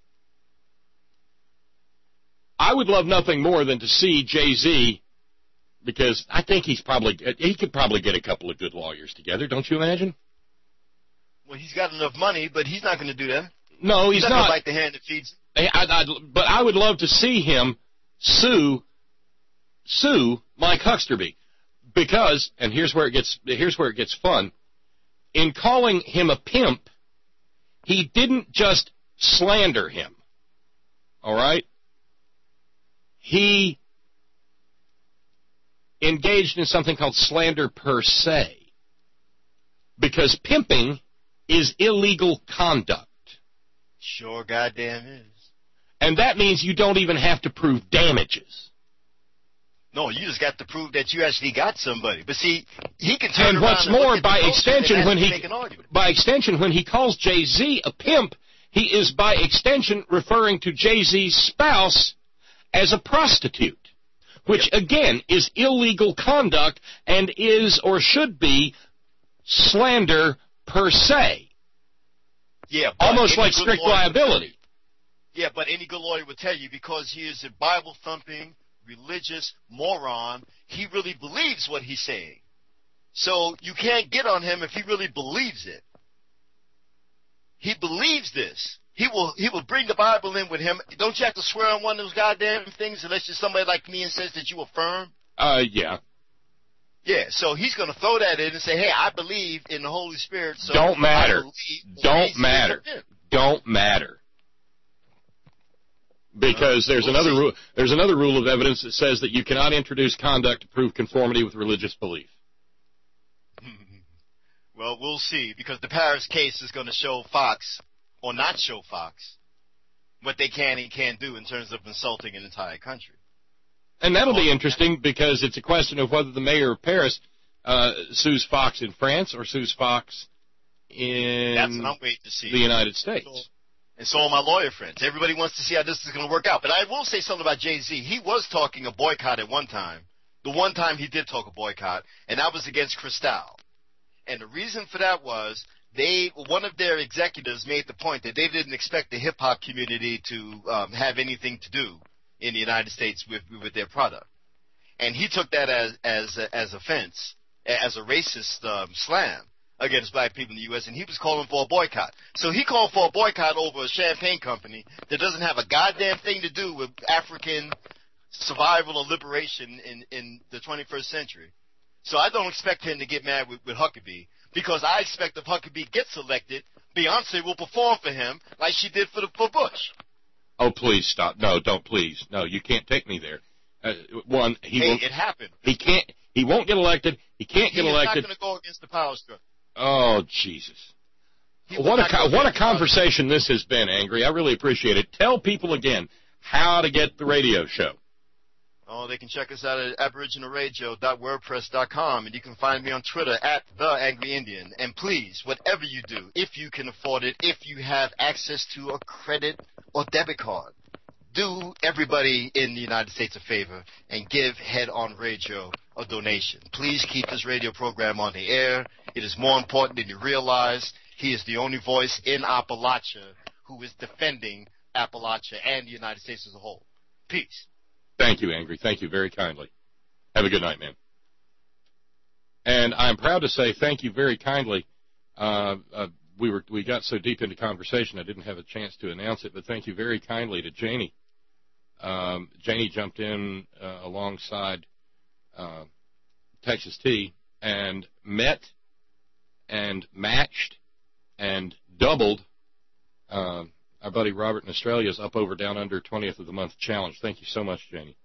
I would love nothing more than to see Jay-Z, because I think he's probably, he could probably get a couple of good lawyers together, don't you imagine? Well, he's got enough money, but he's not going to do that. No, he's, he's not. not like the hand that feeds him. I, I, but I would love to see him sue sue Mike Hucksterby, because, and here's where it gets here's where it gets fun. In calling him a pimp, he didn't just slander him. All right? He engaged in something called slander per se, because pimping is illegal conduct. Sure goddamn is. And that means you don't even have to prove damages. No, you just got to prove that you actually got somebody. But see, he can turn and around what's and more, look at by the extension, and when he make an argument. by extension when he calls Jay-Z a pimp, he is by extension referring to Jay-Z's spouse as a prostitute, which Yep. again is illegal conduct and is or should be slander per se. Yeah, but Almost any like good strict lawyer- liability. Yeah, but any good lawyer would tell you, because he is a Bible-thumping, religious moron, he really believes what he's saying. So you can't get on him if he really believes it. He believes this. He will he will bring the Bible in with him. Don't you have to swear on one of those goddamn things unless you're somebody like me and says that you affirm? Uh, yeah. Yeah, so he's going to throw that in and say, hey, I believe in the Holy Spirit. So Don't matter. I believe Don't Jesus is matter. a pimp. Don't matter. Because there's we'll another see. rule. There's another rule of evidence that says that you cannot introduce conduct to prove conformity with religious belief. Well, we'll see, because the Paris case is going to show Fox, or not show Fox, what they can and can't do in terms of insulting an entire country. And that'll be interesting because it's a question of whether the mayor of Paris uh, sues Fox in France or sues Fox in That's what I'm waiting to see. the United States. So, and so are my lawyer friends. Everybody wants to see how this is going to work out. But I will say something about Jay-Z. He was talking a boycott at one time. The one time he did talk a boycott, and that was against Cristal. And the reason for that was they one of their executives made the point that they didn't expect the hip-hop community to um, have anything to do in the United States with with their product. And he took that as as as offense, as a racist um, slam against black people in the U S, and he was calling for a boycott. So he called for a boycott over a champagne company that doesn't have a goddamn thing to do with African survival or liberation in, in the twenty-first century. So I don't expect him to get mad with, with Huckabee, because I expect if Huckabee gets elected, Beyonce will perform for him like she did for the for Bush. Oh, please stop. No, don't please. No, you can't take me there. Uh, one, he hey, won't, it happened. He can't. He won't get elected. He can't he get elected. He's not going to go against the power struggle. Oh, Jesus. He What a co- what a power conversation this has been, Angry. I really appreciate it. Tell people again how to get the radio show. Oh, they can check us out at aboriginal radio dot wordpress dot com, and you can find me on Twitter at The Angry Indian. And please, whatever you do, if you can afford it, if you have access to a credit or debit card, do everybody in the United States a favor and give Head On Radio a donation. Please keep this radio program on the air. It is more important than you realize. He is the only voice in Appalachia who is defending Appalachia and the United States as a whole. Peace. Thank you, Angry. Thank you very kindly. Have a good night, man. And I'm proud to say thank you very kindly. Uh, uh, we were we got so deep into conversation I didn't have a chance to announce it, but thank you very kindly to Janie. Um, Janie jumped in uh, alongside uh, Texas T and met and matched and doubled uh, our buddy Robert in Australia's Up Over Down Under twentieth of the Month challenge. Thank you so much, Janie.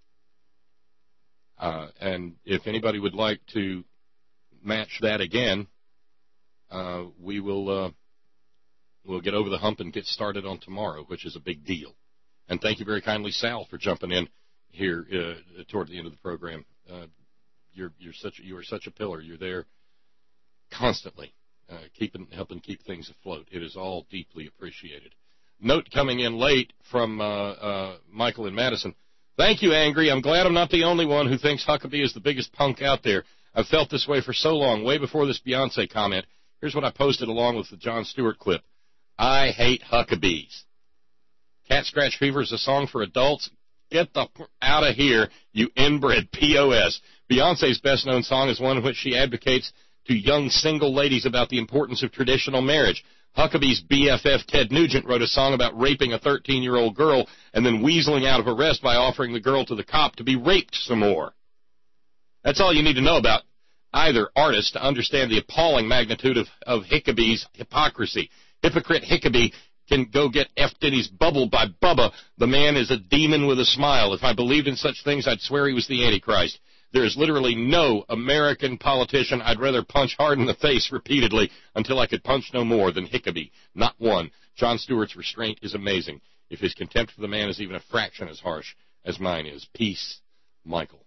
Uh, and if anybody would like to match that again, uh, we will uh, we'll get over the hump and get started on tomorrow, which is a big deal. And thank you very kindly, Sal, for jumping in here uh, toward the end of the program. Uh, you're you're such you are such a pillar. You're there constantly, uh, keeping helping keep things afloat. It is all deeply appreciated. Note coming in late from uh, uh, Michael in Madison. Thank you, Angry. I'm glad I'm not the only one who thinks Huckabee is the biggest punk out there. I've felt this way for so long, way before this Beyonce comment. Here's what I posted along with the Jon Stewart clip. I hate Huckabees. Cat Scratch Fever is a song for adults. Get the f- out of here, you inbred P O S. Beyonce's best-known song is one in which she advocates to young single ladies about the importance of traditional marriage. Huckabee's B F F Ted Nugent wrote a song about raping a thirteen-year-old girl and then weaseling out of arrest by offering the girl to the cop to be raped some more. That's all you need to know about either artist to understand the appalling magnitude of, of Huckabee's hypocrisy. Hypocrite Huckabee can go get effed in his bubble by Bubba. The man is a demon with a smile. If I believed in such things, I'd swear he was the Antichrist. There is literally no American politician I'd rather punch hard in the face repeatedly until I could punch no more than Huckabee. Not one. Jon Stewart's restraint is amazing. If his contempt for the man is even a fraction as harsh as mine is. Peace, Michael.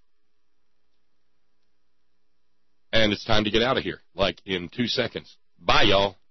And it's time to get out of here, like in two seconds. Bye, y'all.